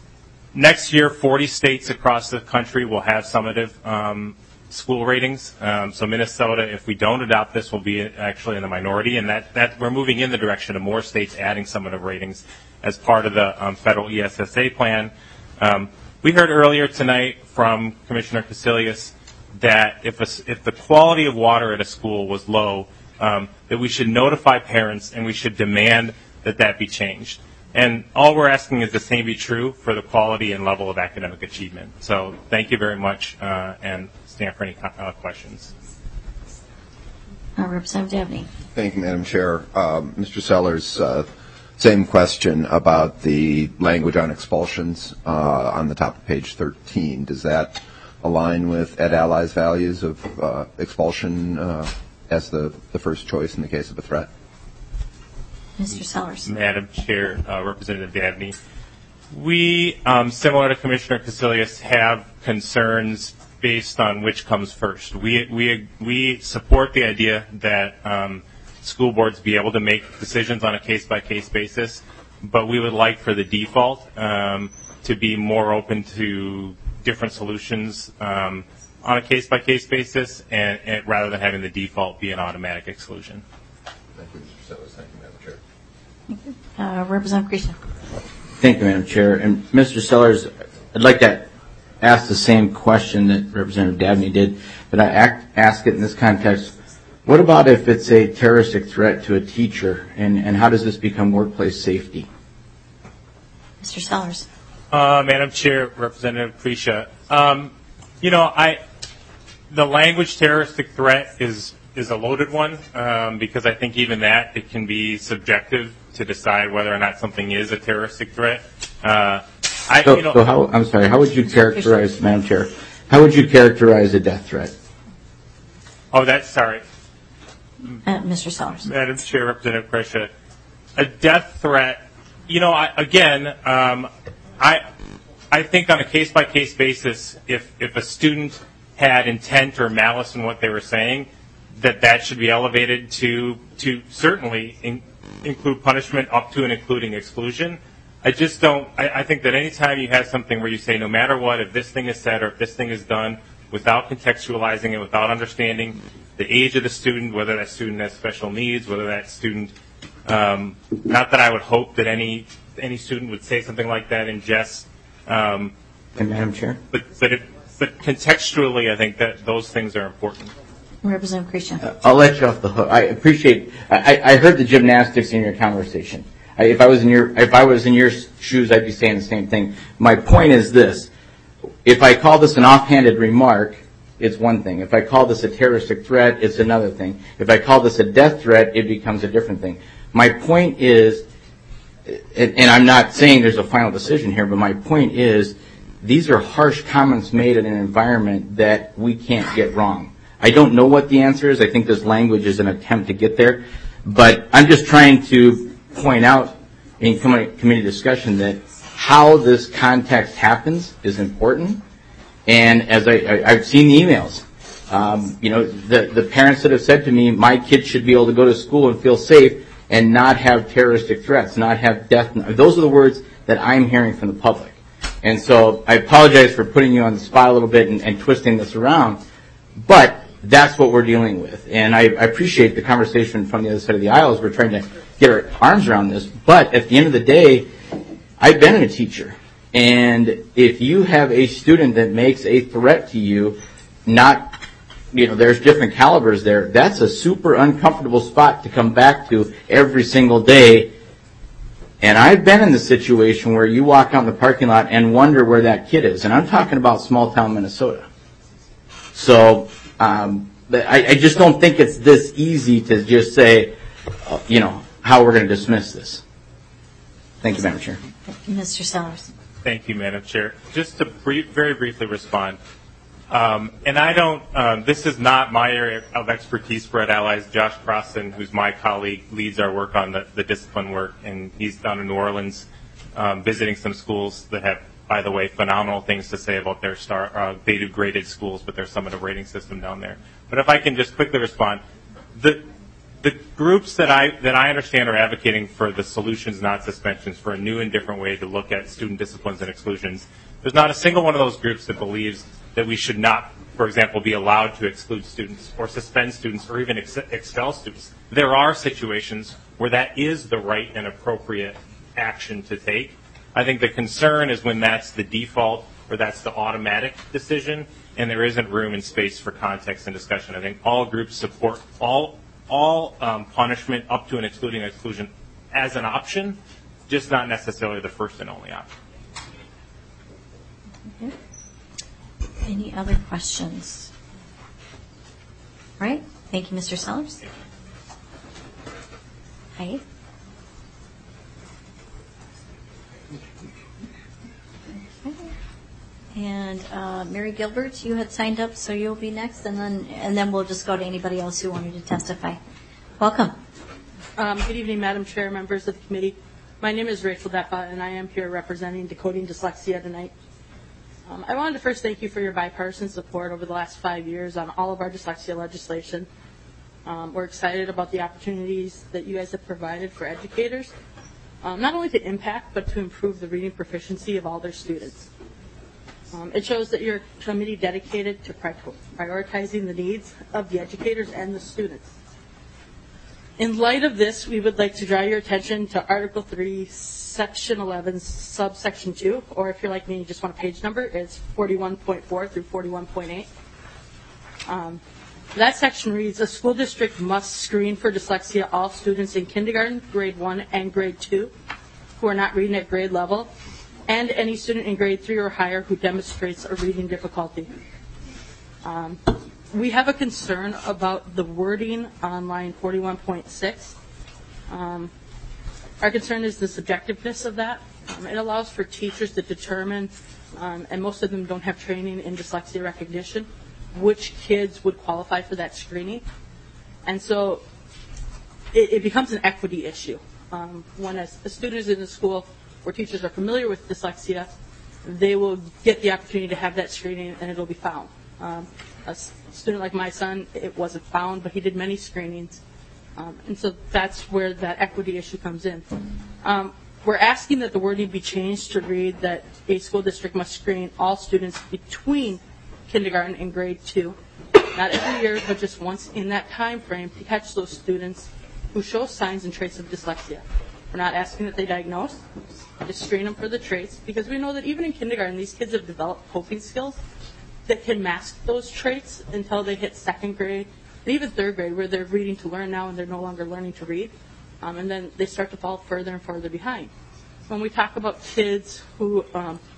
next year, forty states across the country will have summative um, school ratings. Um, so Minnesota, if we don't adopt this, will be actually in the minority, and that, that we're moving in the direction of more states adding summative ratings as part of the um, federal E S S A plan. Um, we heard earlier tonight from Commissioner Casilius that if, a, if the quality of water at a school was low, um, that we should notify parents and we should demand that that be changed. And all we're asking is the same be true for the quality and level of academic achievement. So thank you very much, uh, and stand for any uh, questions. Uh, Representative Dabney. Thank you, Madam Chair. Um, Mister Sellers, uh, same question about the language on expulsions uh, on the top of page thirteen. Does that align with Ed Ally's values of uh, expulsion uh, as the, the first choice in the case of a threat? Mister Sellers. Madam Chair, uh, Representative Dabney, we, um, similar to Commissioner Casilius, have concerns based on which comes first. We we we support the idea that um, school boards be able to make decisions on a case-by-case basis, but we would like for the default um, to be more open to different solutions um, on a case-by-case basis, and, and rather than having the default be an automatic exclusion. Thank you, Mister Sellers. Thank you, Madam Chair. Uh, Representative Grisha. Thank you, Madam Chair. And Mister Sellers, I'd like to ask the same question that Representative Dabney did, but I act, ask it in this context. What about if it's a terroristic threat to a teacher, and, and how does this become workplace safety? Mister Sellers. Uh, Madam Chair, Representative Grisha, um, you know, I the language terroristic threat is is a loaded one um, because I think even that it can be subjective to decide whether or not something is a terroristic threat. Uh, I, so, you know, so how, I'm sorry, how would you characterize, Madam Chair, how would you characterize a death threat? Oh, that's sorry. Uh, Mister Sellers. Madam Chair, Representative Grisha, a death threat, you know, I, again, um, I I think on a case-by-case basis, if, if a student had intent or malice in what they were saying, that that should be elevated to to certainly in, include punishment up to and including exclusion. I just don't, I, I think that any time you have something where you say no matter what, if this thing is said or if this thing is done, without contextualizing it, without understanding the age of the student, whether that student has special needs, whether that student, um, not that I would hope that any any student would say something like that in jest. Um, and Madam Chair? But, but, it, but contextually, I think that those things are important. Representative Grisha. Uh, I'll let you off the hook. I appreciate. I, I heard the gymnastics in your conversation. I, if I was in your if I was in your shoes, I'd be saying the same thing. My point is this: if I call this an offhanded remark, it's one thing. If I call this a terroristic threat, it's another thing. If I call this a death threat, it becomes a different thing. My point is, and I'm not saying there's a final decision here, but my point is, these are harsh comments made in an environment that we can't get wrong. I don't know what the answer is. I think this language is an attempt to get there. But I'm just trying to point out in committee discussion that how this context happens is important. And as I, I, I've seen the emails, um, you know, the, the parents that have said to me, my kids should be able to go to school and feel safe and not have terroristic threats, not have death. Those are the words that I'm hearing from the public. And so I apologize for putting you on the spot a little bit and, and twisting this around, but that's what we're dealing with. And I, I appreciate the conversation from the other side of the aisle as we're trying to get our arms around this. But at the end of the day, I've been a teacher. And if you have a student that makes a threat to you, not, you know, there's different calibers there, that's a super uncomfortable spot to come back to every single day. And I've been in the situation where you walk out in the parking lot and wonder where that kid is. And I'm talking about small town Minnesota. So um, but I, I just don't think it's this easy to just say, uh, you know, how we're going to dismiss this. Thank you, Madam Chair. Mister Sellers. Thank you, Madam Chair. Just to brief, very briefly respond. Um, and I don't, um, this is not my area of expertise for Ed Allies. Josh Crossan, who's my colleague, leads our work on the, the discipline work, and he's down in New Orleans um, visiting some schools that have, by the way, phenomenal things to say about their star. Uh, they do graded schools, but there's some of the rating system down there. But if I can just quickly respond, the the groups that I that I understand are advocating for the solutions, not suspensions, for a new and different way to look at student disciplines and exclusions, there's not a single one of those groups that believes that we should not, for example, be allowed to exclude students or suspend students or even ex- expel students. There are situations where that is the right and appropriate action to take. I think the concern is when that's the default or that's the automatic decision and there isn't room and space for context and discussion. I think all groups support all all um, punishment up to and excluding exclusion as an option, just not necessarily the first and only option. Okay. Any other questions? All right. Thank you, Mister Sellers. Hi. Okay. And uh, Mary Gilbert, you had signed up, so you'll be next, and then and then we'll just go to anybody else who wanted to testify. Welcome. Um, good evening, Madam Chair, members of the committee. My name is Rachel Deppa, and I am here representing Decoding Dyslexia tonight. Um, I wanted to first thank you for your bipartisan support over the last five years on all of our dyslexia legislation. Um, we're excited about the opportunities that you guys have provided for educators, um, not only to impact, but to improve the reading proficiency of all their students. Um, it shows that you're a committee dedicated to pri- prioritizing the needs of the educators and the students. In light of this, we would like to draw your attention to Article three, Section eleven, subsection two, or if you're like me and you just want a page number, it's forty-one point four through forty-one point eight. Um, that section reads, a school district must screen for dyslexia all students in kindergarten, grade one, and grade two who are not reading at grade level, and any student in grade three or higher who demonstrates a reading difficulty. Um, we have a concern about the wording on line forty-one point six. Um, Our concern is the subjectiveness of that. Um, it allows for teachers to determine, um, and most of them don't have training in dyslexia recognition, which kids would qualify for that screening. And so it, it becomes an equity issue. Um, when a, a student is in a school where teachers are familiar with dyslexia, they will get the opportunity to have that screening and it'll be found. Um, a student like my son, it wasn't found, but he did many screenings. Um, and so that's where that equity issue comes in. Um, we're asking that the wording be changed to read that a school district must screen all students between kindergarten and grade two, not every year, but just once in that time frame to catch those students who show signs and traits of dyslexia. We're not asking that they diagnose, just screen them for the traits, because we know that even in kindergarten, these kids have developed coping skills that can mask those traits until they hit second grade, and even third grade, where they're reading to learn now and they're no longer learning to read, um, and then they start to fall further and further behind. When we talk about kids who um,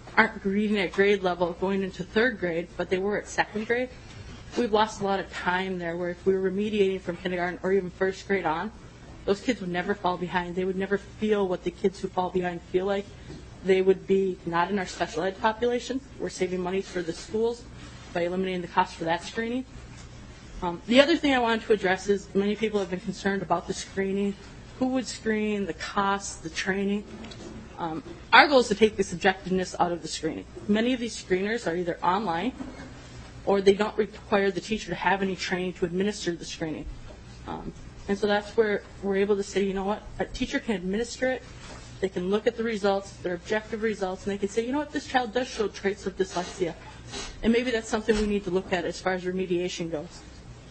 aren't reading at grade level going into third grade, but they were at second grade. We've lost a lot of time there where if we were remediating from kindergarten or even first grade on, those kids would never fall behind. They would never feel what the kids who fall behind feel like. They would be not in our special ed population. We're saving money for the schools by eliminating the cost for that screening. Um, the other thing I wanted to address is many people have been concerned about the screening. Who would screen, the costs, the training. Um, our goal is to take the subjectiveness out of the screening. Many of these screeners are either online or they don't require the teacher to have any training to administer the screening. Um, and so that's where we're able to say, you know what, a teacher can administer it, they can look at the results, their objective results, and they can say, you know what, this child does show traits of dyslexia. And maybe that's something we need to look at as far as remediation goes.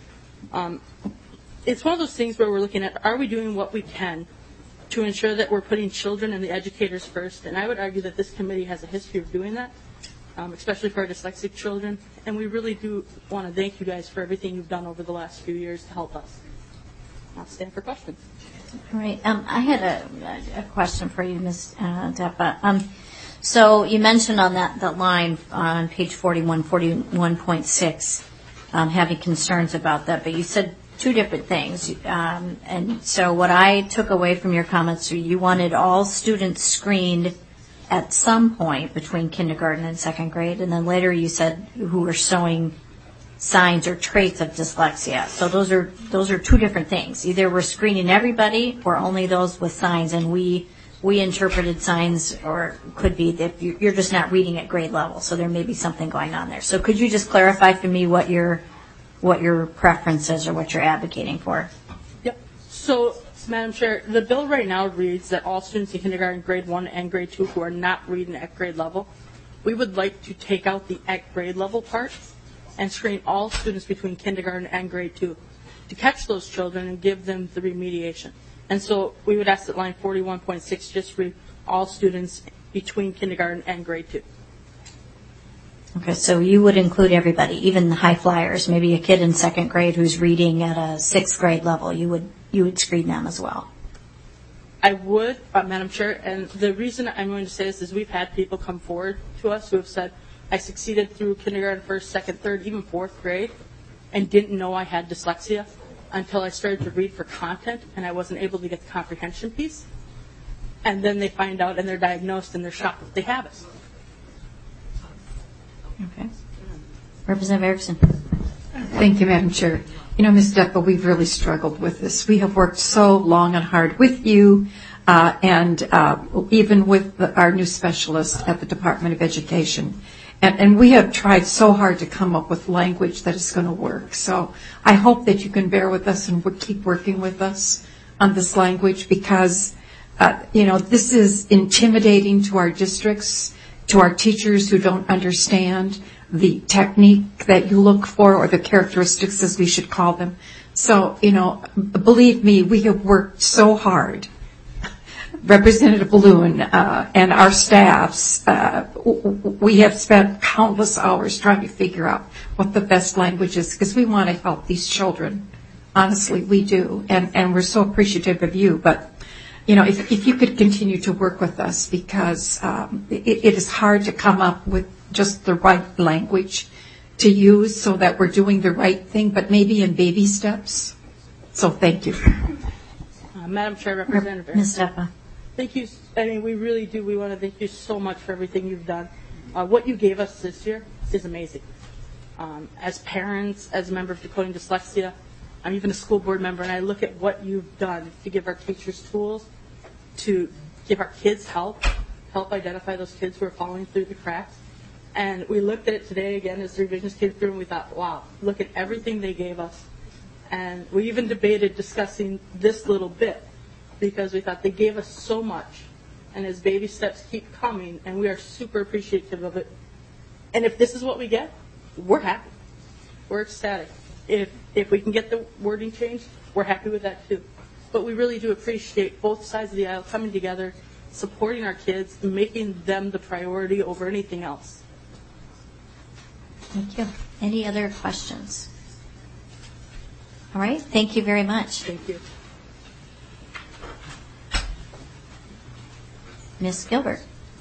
Um, it's one of those things where we're looking at, are we doing what we can to ensure that we're putting children and the educators first? And I would argue that this committee has a history of doing that, um, especially for our dyslexic children. And we really do want to thank you guys for everything you've done over the last few years to help us. I'll stand for questions. All right. Um, I had a, a question for you, Miz Uh, Deppa. Um, so you mentioned on that, that line on page forty-one, forty-one point six, um, having concerns about that, but you said two different things. Um, and so what I took away from your comments, you wanted all students screened at some point between kindergarten and second grade, and then later you said who were showing signs or traits of dyslexia. So those are those are two different things. Either we're screening everybody or only those with signs, and we we interpreted signs, or could be that you're just not reading at grade level, so there may be something going on there. So could you just clarify for me what your what your preference is or what you're advocating for? Yep. So, Madam Chair, the bill right now reads that all students in kindergarten, grade one, and grade two who are not reading at grade level, we would like to take out the at grade level part and screen all students between kindergarten and grade two to catch those children and give them the remediation. And so we would ask that line forty-one point six just read all students between kindergarten and grade two. Okay, so you would include everybody, even the high flyers, maybe a kid in second grade who's reading at a sixth grade level, you would you would screen them as well. I would, uh, Madam Chair, and the reason I'm going to say this is we've had people come forward to us who have said, I succeeded through kindergarten, first, second, third, even fourth grade, and didn't know I had dyslexia until I started to read for content, and I wasn't able to get the comprehension piece. And then they find out, and they're diagnosed, and they're shocked that they have it. Okay. Representative Erickson. Thank you, Madam Chair. You know, Miz Deppa, we've really struggled with this. We have worked so long and hard with you, uh, and uh, even with the, our new specialist at the Department of Education. And, and we have tried so hard to come up with language that is going to work. So I hope that you can bear with us and keep working with us on this language, because, uh, you know, this is intimidating to our districts, to our teachers who don't understand the technique that you look for, or the characteristics as we should call them. So, you know, believe me, we have worked so hard. Representative Balloon uh, and our staffs, uh, we have spent countless hours trying to figure out what the best language is, because we want to help these children. Honestly, we do, and, and we're so appreciative of you. But, you know, if, if you could continue to work with us, because um, it, it is hard to come up with just the right language to use so that we're doing the right thing, but maybe in baby steps. So thank you. Uh, Madam Chair, Representative Miz Deppa. Thank you. I mean, we really do. We want to thank you so much for everything you've done. Uh, what you gave us this year is amazing. Um, as parents, as a member of Decoding Dyslexia, I'm even a school board member, and I look at what you've done to give our teachers tools, to give our kids help, help identify those kids who are falling through the cracks. And we looked at it today again as the revisions came through, and we thought, wow, look at everything they gave us. And we even debated discussing this little bit, because we thought they gave us so much. And as baby steps keep coming, and we are super appreciative of it. And if this is what we get, we're happy. We're ecstatic. If if we can get the wording changed, we're happy with that too. But we really do appreciate both sides of the aisle coming together, supporting our kids, and making them the priority over anything else. Thank you. Any other questions? All right. Thank you very much. Thank you. Miz Gilbert.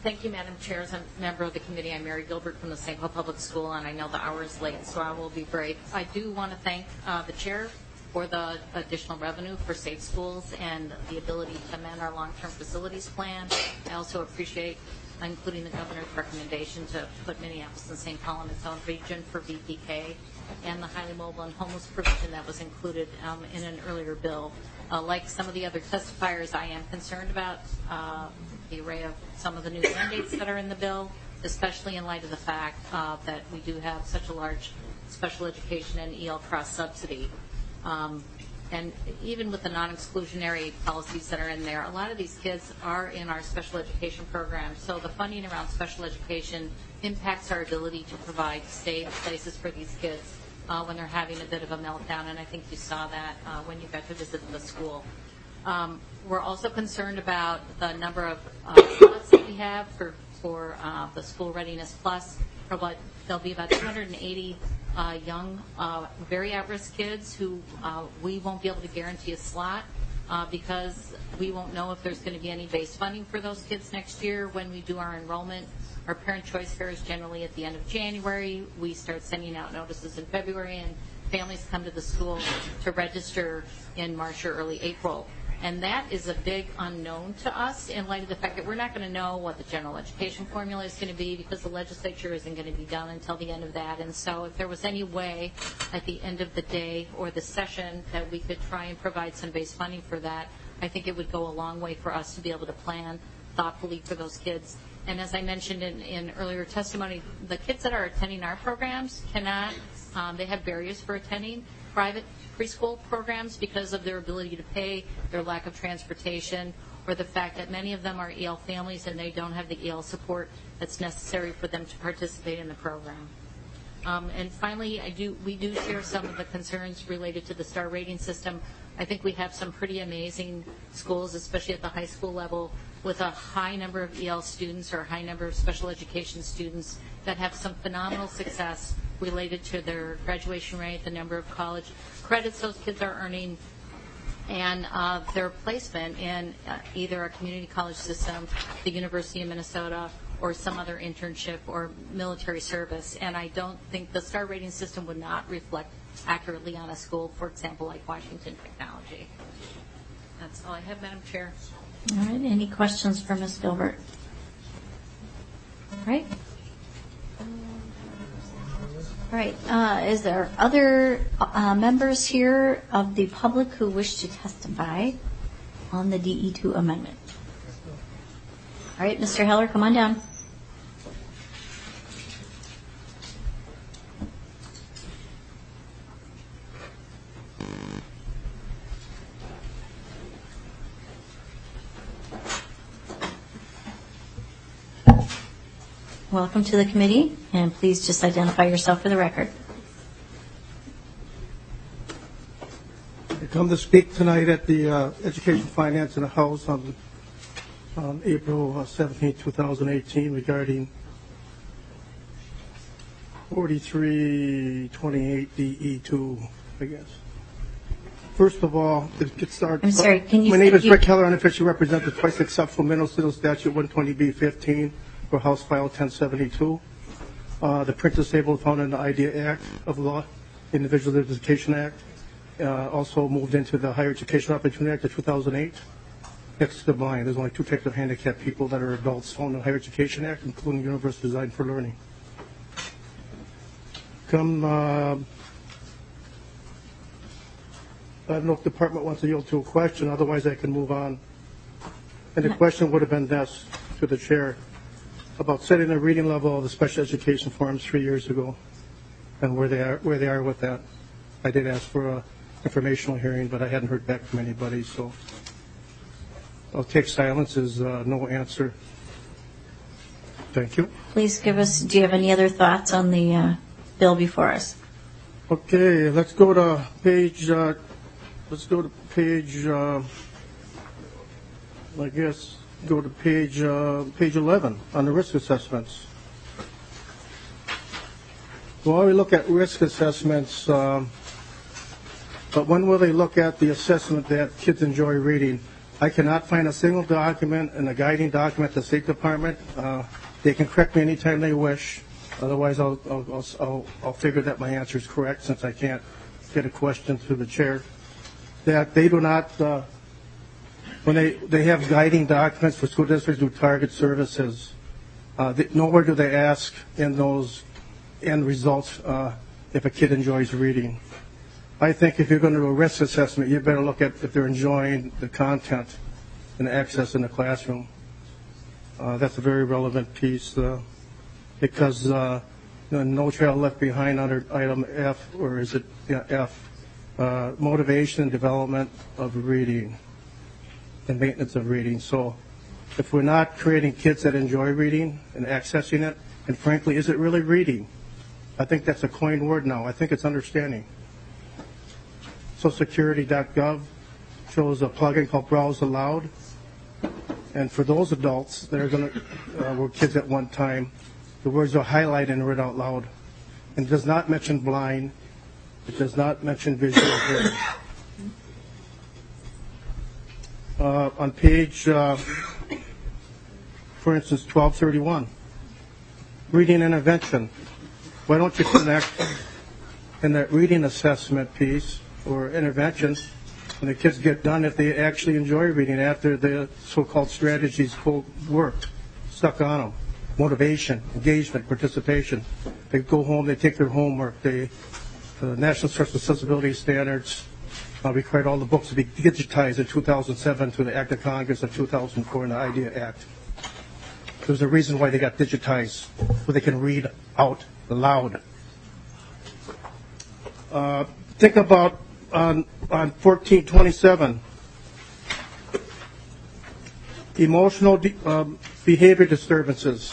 Thank you, Madam Chair. As a member of the committee, I'm Mary Gilbert from the Saint Paul Public School, and I know the hour is late, so I will be brief. I do want to thank uh, the chair for the additional revenue for Safe Schools and the ability to amend our long-term facilities plan. I also appreciate including the governor's recommendation to put Minneapolis and Saint Paul in its own region for V P K and the highly mobile and homeless provision that was included um, in an earlier bill. Uh, like some of the other testifiers, I am concerned about uh, the array of some of the new mandates that are in the bill, especially in light of the fact uh, that we do have such a large special education and E L cross subsidy. Um, and even with the non-exclusionary policies that are in there, a lot of these kids are in our special education programs. So the funding around special education impacts our ability to provide safe places for these kids uh, when they're having a bit of a meltdown. And I think you saw that uh, when you got to visit the school. Um, we're also concerned about the number of uh, slots that we have for, for uh, the School Readiness Plus. About, there'll be about two hundred eighty uh, young, uh, very at-risk kids who uh, we won't be able to guarantee a slot uh, because we won't know if there's going to be any base funding for those kids next year when we do our enrollment. Our parent choice fair is generally at the end of January. We start sending out notices in February, and families come to the school to register in March or early April. And that is a big unknown to us in light of the fact that we're not going to know what the general education formula is going to be because the legislature isn't going to be done until the end of that. And so if there was any way at the end of the day or the session that we could try and provide some base funding for that, I think it would go a long way for us to be able to plan thoughtfully for those kids. And as I mentioned in, in earlier testimony, the kids that are attending our programs cannot, um, they have barriers for attending private preschool programs because of their ability to pay, their lack of transportation, or the fact that many of them are E L families and they don't have the E L support that's necessary for them to participate in the program. Um, and finally, I do, we do share some of the concerns related to the STAR rating system. I think we have some pretty amazing schools, especially at the high school level, with a high number of E L students or a high number of special education students that have some phenomenal success related to their graduation rate, the number of college credits those kids are earning, and uh, their placement in uh, either a community college system, the University of Minnesota, or some other internship or military service. And I don't think the STAR rating system would not reflect accurately on a school, for example, like Washington Technology. That's all I have, Madam Chair. All right. Any questions for Miz Gilbert? All right. All right. Uh, is there other uh, members here of the public who wish to testify on the D E two amendment? All right, Mister Heller, come on down. Welcome to the committee, and please just identify yourself for the record. I come to speak tonight at the uh, Education, Finance, and the House on, on April seventeenth, twenty eighteen regarding forty-three twenty-eight D E two, I guess. First of all, to get started, I'm sorry, can you my name is you, Rick Keller, unofficially represent the twice acceptable Minnesota Statute one twenty B fifteen for House File ten seventy-two. Uh, the print disabled found in the IDEA Act of Law, Individual Education Act, uh, also moved into the Higher Education Opportunity Act of two thousand eight. Next to the blind, there's only two types of handicapped people that are adults found in the Higher Education Act, including Universal Design for Learning. Come, uh, I don't know if the department wants to yield to a question, otherwise I can move on. And the question would have been this to the chair about setting the reading level of the special education forms three years ago and where they are where they are with that. I did ask for a informational hearing, but I hadn't heard back from anybody, so I'll take silence as uh, no answer. Thank you. Please give us, do you have any other thoughts on the uh, bill before us? Okay, let's go to page, uh, let's go to page, uh, I guess, go to page uh, page eleven on the risk assessments. Well, we look at risk assessments, um, but when will they look at the assessment that kids enjoy reading? I cannot find a single document in the guiding document, the State Department. Uh, they can correct me anytime they wish. Otherwise, I'll, I'll, I'll, I'll figure that my answer is correct since I can't get a question through the chair. That they do not, uh, when they, they have guiding documents for school districts who target services, uh, they, nowhere do they ask in those end results uh, if a kid enjoys reading. I think if you're going to do a risk assessment, you better look at if they're enjoying the content and the access in the classroom. Uh, that's a very relevant piece uh, because uh, you know, No Child Left Behind under item F, or is it yeah, F, uh, motivation and development of reading and maintenance of reading. So if we're not creating kids that enjoy reading and accessing it, and frankly, is it really reading? I think that's a coined word now. I think it's understanding. social security dot gov shows a plugin called Browse Aloud. And for those adults that are going to, uh, were kids at one time, the words are highlighted and read out loud. And it does not mention blind. It does not mention visual impaired. Uh, on page, uh, for instance, twelve thirty-one, reading intervention. Why don't you connect in that reading assessment piece or intervention when the kids get done if they actually enjoy reading after the so-called strategies worked, stuck on them. Motivation, engagement, participation. They go home, they take their homework. They, the National Social Accessibility Standards uh, required all the books to be digitized in two thousand seven through the Act of Congress of two thousand four and the IDEA Act. There's a reason why they got digitized, so they can read out loud. Uh, think about on, on fourteen twenty-seven, emotional de- um, behavior disturbances.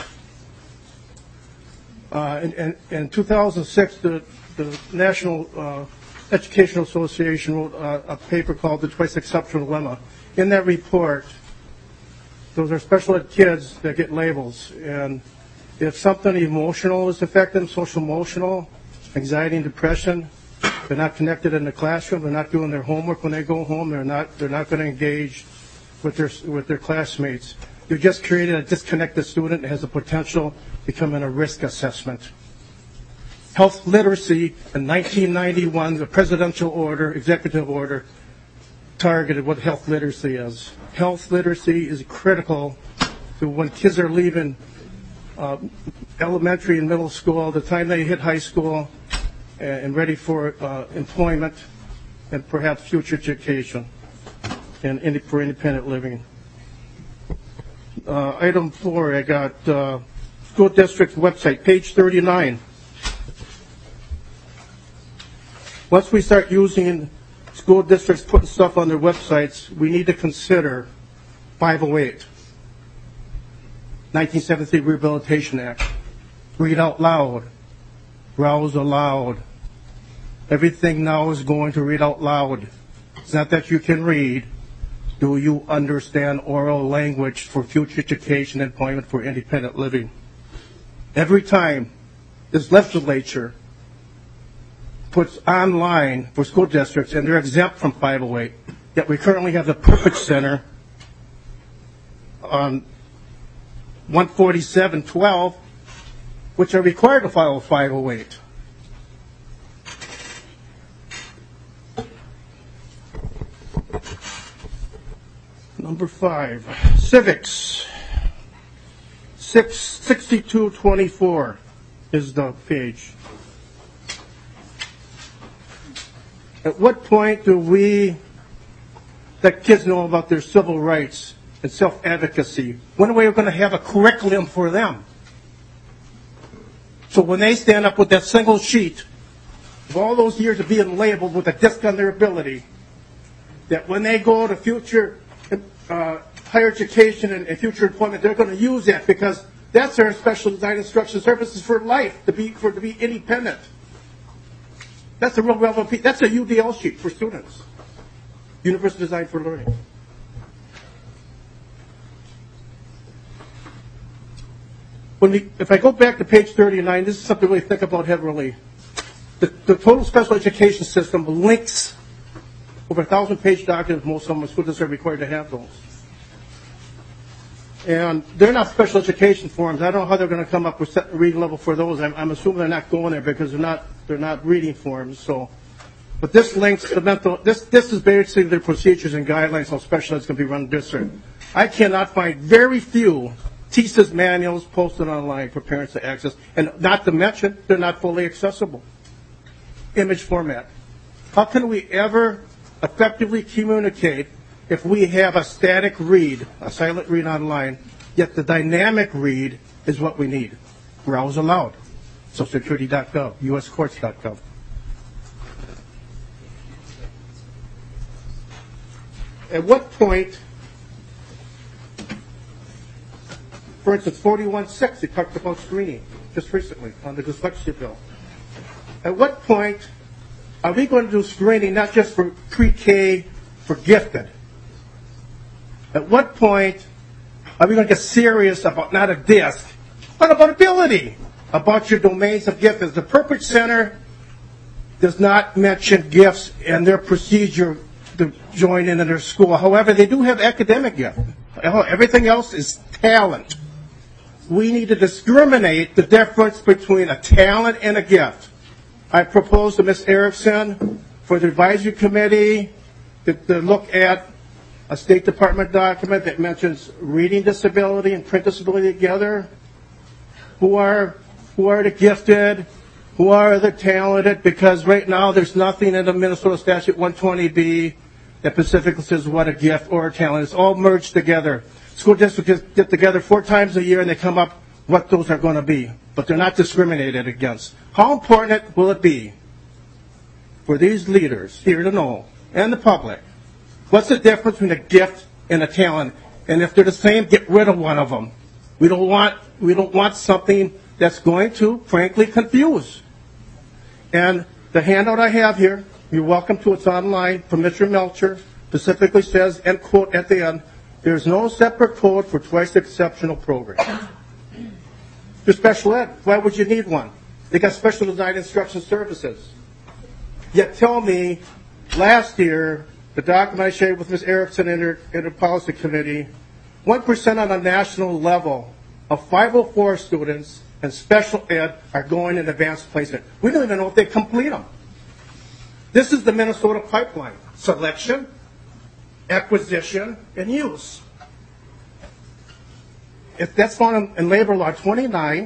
Uh, in, in, in two thousand six, the, the National uh, Educational Association wrote uh, a paper called The Twice Exceptional Dilemma. In that report, those are special ed kids that get labels, and if something emotional is affecting them, social emotional, anxiety and depression, they're not connected in the classroom, they're not doing their homework when they go home, they're not they're not going to engage with their with their classmates. You just created a disconnected student that has the potential to become in a risk assessment. Health literacy in nineteen ninety-one, the presidential order, executive order, targeted what health literacy is. Health literacy is critical to when kids are leaving uh, elementary and middle school, the time they hit high school, and ready for uh, employment and perhaps future education and in, for independent living. Uh, item four, I got uh, school district's website, page thirty-nine. Once we start using school districts putting stuff on their websites, we need to consider five oh eight, nineteen seventy-three Rehabilitation Act. Read out loud. Browse aloud. Everything now is going to read out loud. It's not that you can read. Do you understand oral language for future education and employment for independent living? Every time this legislature puts online for school districts, and they're exempt from five oh eight, yet we currently have the Perfect Center on one forty-seven twelve, which are required to file five oh eight. Number five, civics. Six, sixty-two twenty-four is the page. At what point do we let kids know about their civil rights and self-advocacy? When are we going to have a curriculum for them? So when they stand up with that single sheet of all those years of being labeled with a disc on their ability, that when they go to future uh, higher education and, and future employment, they're going to use that because that's their special design instruction services for life, to be for to be independent. That's a real relevant piece. That's a U D L sheet for students. Universal Design for Learning. When we, if I go back to page thirty-nine, this is something to really think about heavily. The, the total special education system links over a thousand-page documents. Most of them school districts are required to have those. And they're not special education forms. I don't know how they're going to come up with set reading level for those. I'm, I'm assuming they're not going there because they're not they're not reading forms. So, but this links to the mental. This this is basically the procedures and guidelines how special education can be run in district. I cannot find very few T S I S manuals posted online for parents to access, and not to mention they're not fully accessible. Image format. How can we ever effectively communicate if we have a static read, a silent read online, yet the dynamic read is what we need? Browse aloud. social security dot gov, U S courts dot gov. At what point, for instance, forty-one six, it talked about screening just recently on the dyslexia bill. At what point are we going to do screening not just for pre-K, for gifted? At what point are we going to get serious about not a disc, but about ability, about your domains of gifted? The Purpose Center does not mention gifts and their procedure to join in in their school. However, they do have academic gifts. Everything else is talent. We need to discriminate the difference between a talent and a gift. I proposed to Miz Erickson for the advisory committee to, to look at a State Department document that mentions reading disability and print disability together. Who are who are the gifted? Who are the talented? Because right now there's nothing in the Minnesota Statute one twenty B that specifically says what a gift or a talent. It's all merged together. School districts get together four times a year and they come up what those are going to be, but they're not discriminated against. How important will it be for these leaders here to know, and the public, what's the difference between a gift and a talent? And if they're the same, get rid of one of them. We don't want we don't want something that's going to, frankly, confuse. And the handout I have here, you're welcome to, it's online, from Mister Melcher, specifically says, and quote at the end, there's no separate code for twice exceptional programs. For special ed, why would you need one? They got special design instruction services. Yet tell me, last year, the document I shared with Miz Erickson in her, in her policy committee, one percent on a national level of five oh four students in special ed are going in advanced placement. We don't even know if they complete them. This is the Minnesota pipeline. Selection, acquisition, and use. If that's found in Labor Law twenty-nine,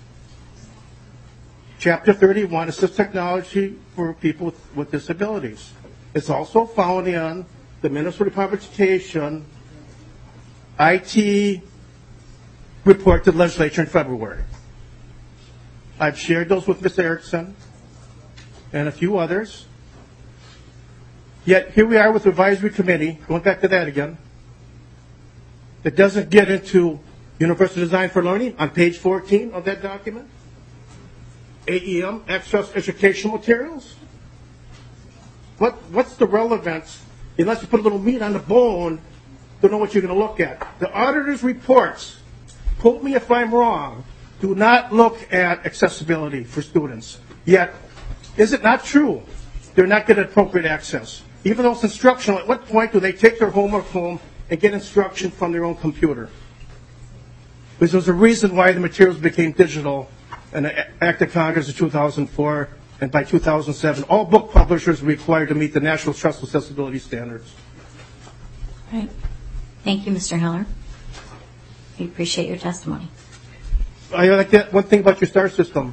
Chapter thirty-one, Assist Technology for People with, with Disabilities. It's also found in the Minnesota Department of Education I T report to the legislature in February. I've shared those with Miz Erickson and a few others. Yet here we are with the advisory committee, going back to that again. It doesn't get into Universal Design for Learning on page fourteen of that document. A E M, Access Educational Materials. What, what's the relevance, unless you put a little meat on the bone, to know what you're going to look at? The auditor's reports, quote me if I'm wrong, do not look at accessibility for students. Yet, is it not true they're not getting appropriate access? Even though it's instructional, at what point do they take their homework home and get instruction from their own computer? Because there's a reason why the materials became digital in the Act of Congress of two thousand four, and by two thousand seven, all book publishers were required to meet the National Trust Accessibility Standards. All right. Thank you, Mister Heller. We appreciate your testimony. I like that one thing about your STAR system.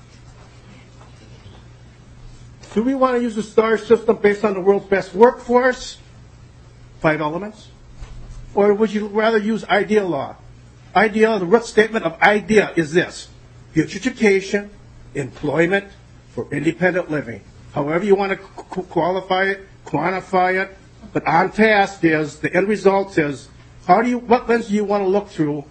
Do we want to use the STAR system based on the world's best workforce, five elements? Or would you rather use IDEA law? IDEA, the root statement of IDEA is this: future education, employment for independent living. However you want to qualify it, quantify it, but on task is, the end result is, how do you, what lens do you want to look through?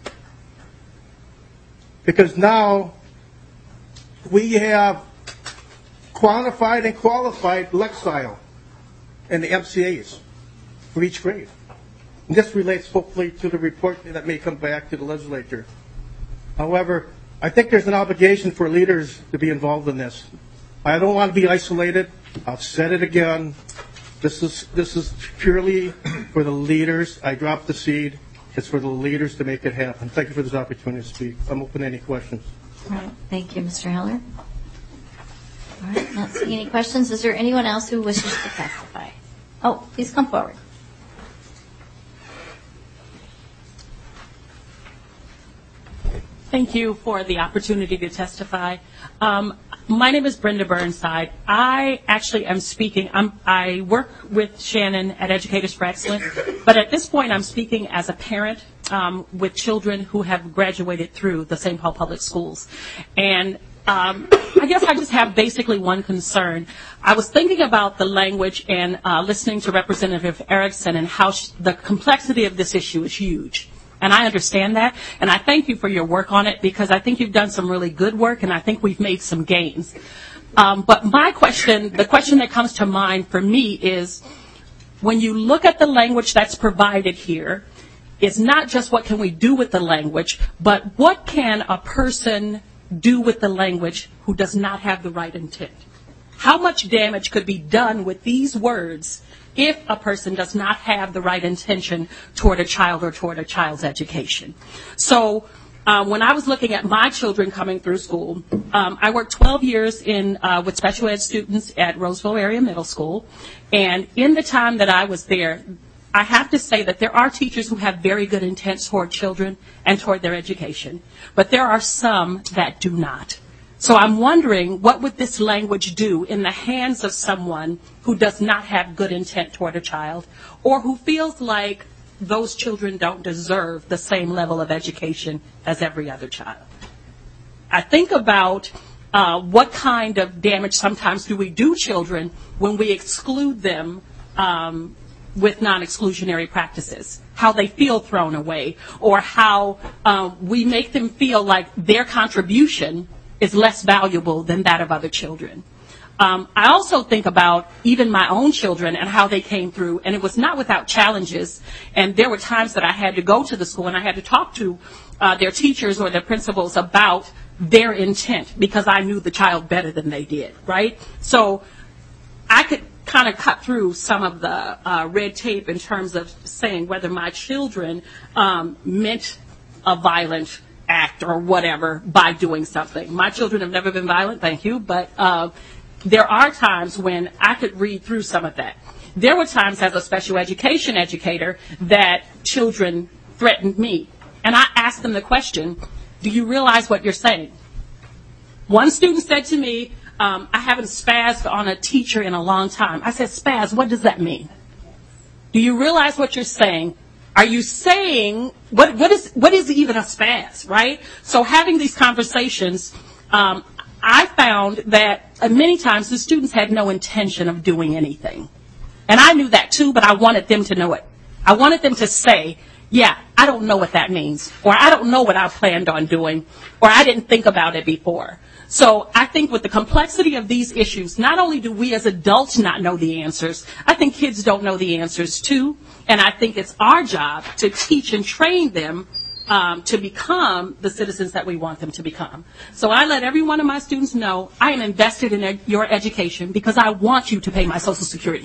Because now we have quantified and qualified Lexile and the M C As for each grade. And this relates hopefully to the report that may come back to the legislature. However, I think there's an obligation for leaders to be involved in this. I don't want to be isolated. I've said it again. This is, this is purely for the leaders. I dropped the seed. It's for the leaders to make it happen. Thank you for this opportunity to speak. I'm open to any questions. All right. Thank you, Mister Heller. All right. Not seeing any questions. Is there anyone else who wishes to testify? Oh, please come forward. Thank you for the opportunity to testify. Um, my name is Brenda Burnside. I actually am speaking. I'm, I work with Shannon at Educators for Excellence, but at this point I'm speaking as a parent um, with children who have graduated through the Saint Paul Public Schools. And um, I guess I just have basically one concern. I was thinking about the language and uh, listening to Representative Erickson and how sh- the complexity of this issue is huge. And I understand that, and I thank you for your work on it because I think you've done some really good work, and I think we've made some gains. Um, but my question, the question that comes to mind for me is, when you look at the language that's provided here, it's not just what can we do with the language, but what can a person do with the language who does not have the right intent? How much damage could be done with these words if a person does not have the right intention toward a child or toward a child's education? So um, when I was looking at my children coming through school, um, I worked twelve years in uh, with special ed students at Roseville Area Middle School. And in the time that I was there, I have to say that there are teachers who have very good intent toward children and toward their education. But there are some that do not. So I'm wondering, what would this language do in the hands of someone who does not have good intent toward a child, or who feels like those children don't deserve the same level of education as every other child? I think about uh, what kind of damage sometimes do we do children when we exclude them um, with non-exclusionary practices, how they feel thrown away, or how um, we make them feel like their contribution is less valuable than that of other children. Um, I also think about even my own children and how they came through, and it was not without challenges. And there were times that I had to go to the school and I had to talk to uh, their teachers or their principals about their intent because I knew the child better than they did, right? So I could kind of cut through some of the uh, red tape in terms of saying whether my children um, meant a violent act or whatever by doing something. My children have never been violent, thank you, but uh, there are times when I could read through some of that. There were times as a special education educator that children threatened me, and I asked them the question, do you realize what you're saying? One student said to me, um, I haven't spazzed on a teacher in a long time. I said, spaz, what does that mean? Do you realize what you're saying? Are you saying, what, what is what is even a spaz, right? So having these conversations, um, I found that uh, many times the students had no intention of doing anything. And I knew that too, but I wanted them to know it. I wanted them to say, yeah, I don't know what that means, or I don't know what I planned on doing, or I didn't think about it before. So I think with the complexity of these issues, not only do we as adults not know the answers, I think kids don't know the answers too. And I think it's our job to teach and train them um, to become the citizens that we want them to become. So I let every one of my students know I am invested in ed- your education because I want you to pay my Social Security.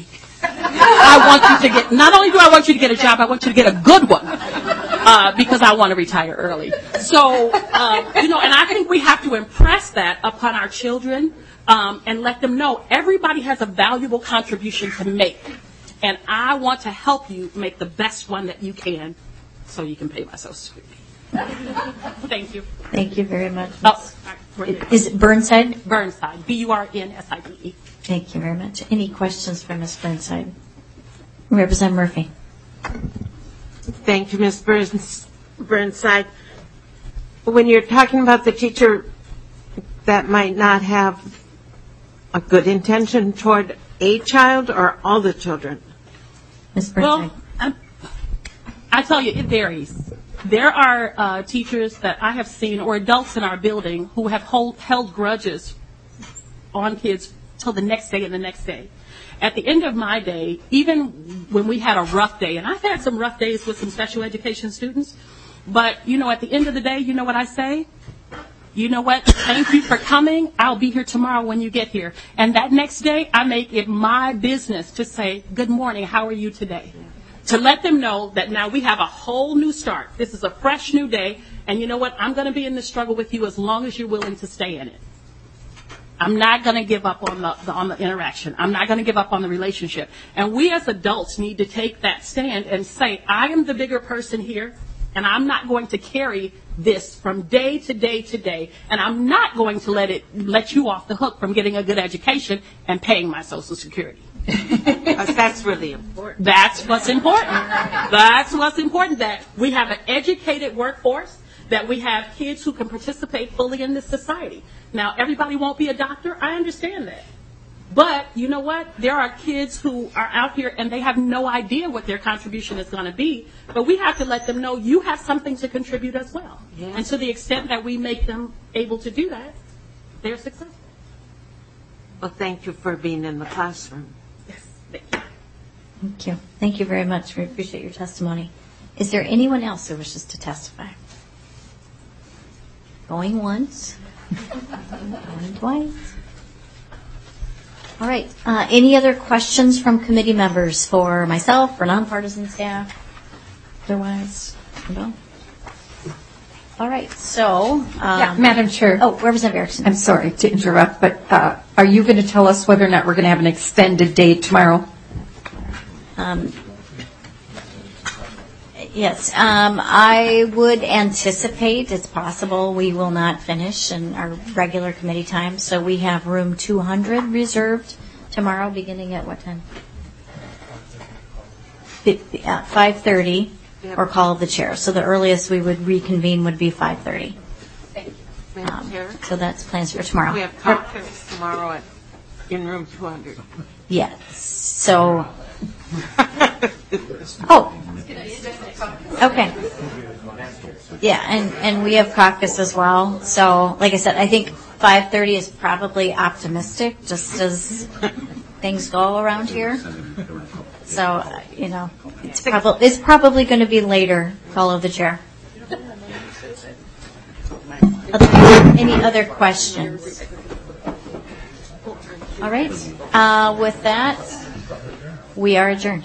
I want you to get, not only do I want you to get a job, I want you to get a good one uh, because I want to retire early. So, uh, you know, and I think we have to impress that upon our children um, and let them know everybody has a valuable contribution to make. And I want to help you make the best one that you can so you can pay my Social Security. Thank you. Thank you very much. Oh, is it Burnside? Burnside, B U R N S I D E. Thank you very much. Any questions for Miz Burnside? Representative Murphy. Thank you, Miz Burns, Burnside. When you're talking about the teacher that might not have a good intention toward a child or all the children? Miz Burnside. Well, I'm, I tell you, it varies. There are uh, teachers that I have seen, or adults in our building, who have hold, held grudges on kids till the next day and the next day. At the end of my day, even when we had a rough day, and I've had some rough days with some special education students, but, you know, at the end of the day, you know what I say? you know what, thank you for coming. I'll be here tomorrow when you get here. And that next day, I make it my business to say, good morning, how are you today? To let them know that now we have a whole new start. This is a fresh new day. And you know what, I'm going to be in this struggle with you as long as you're willing to stay in it. I'm not going to give up on the, the on the interaction. I'm not going to give up on the relationship. And we as adults need to take that stand and say, I am the bigger person here, and I'm not going to carry this from day to day to day, and I'm not going to let it let you off the hook from getting a good education and paying my Social Security. That's really important. That's what's important. That's what's important, that we have an educated workforce, that we have kids who can participate fully in this society. Now, everybody won't be a doctor. I understand that. But you know what? There are kids who are out here and they have no idea what their contribution is going to be. But we have to let them know you have something to contribute as well. Yeah. And to the extent that we make them able to do that, they're successful. Well, thank you for being in the classroom. Yes, thank you. Thank you. Thank you very much. We appreciate your testimony. Is there anyone else who wishes to testify? Going once. Going twice. All right. Uh, any other questions from committee members for myself, for nonpartisan staff? Otherwise, no. All right. So, um, yeah, Madam Chair. Oh, Representative Erickson. I'm sorry to interrupt, but uh, are you going to tell us whether or not we're going to have an extended day tomorrow? Um, Yes, um, I would anticipate it's possible we will not finish in our regular committee time, so we have room two hundred reserved tomorrow, beginning at what time? five thirty, or call of the chair. So the earliest we would reconvene would be five thirty. Thank you. Madam Um, Chair? so that's plans for tomorrow. We have conference tomorrow at, in room two hundred. Yes. So. Oh. Okay. Yeah, and, and we have caucus as well. So, like I said, I think five thirty is probably optimistic, just as things go around here. So, uh, you know, it's, prob- it's probably going to be later, follow the chair. Any other questions? All right. Uh, with that, we are adjourned.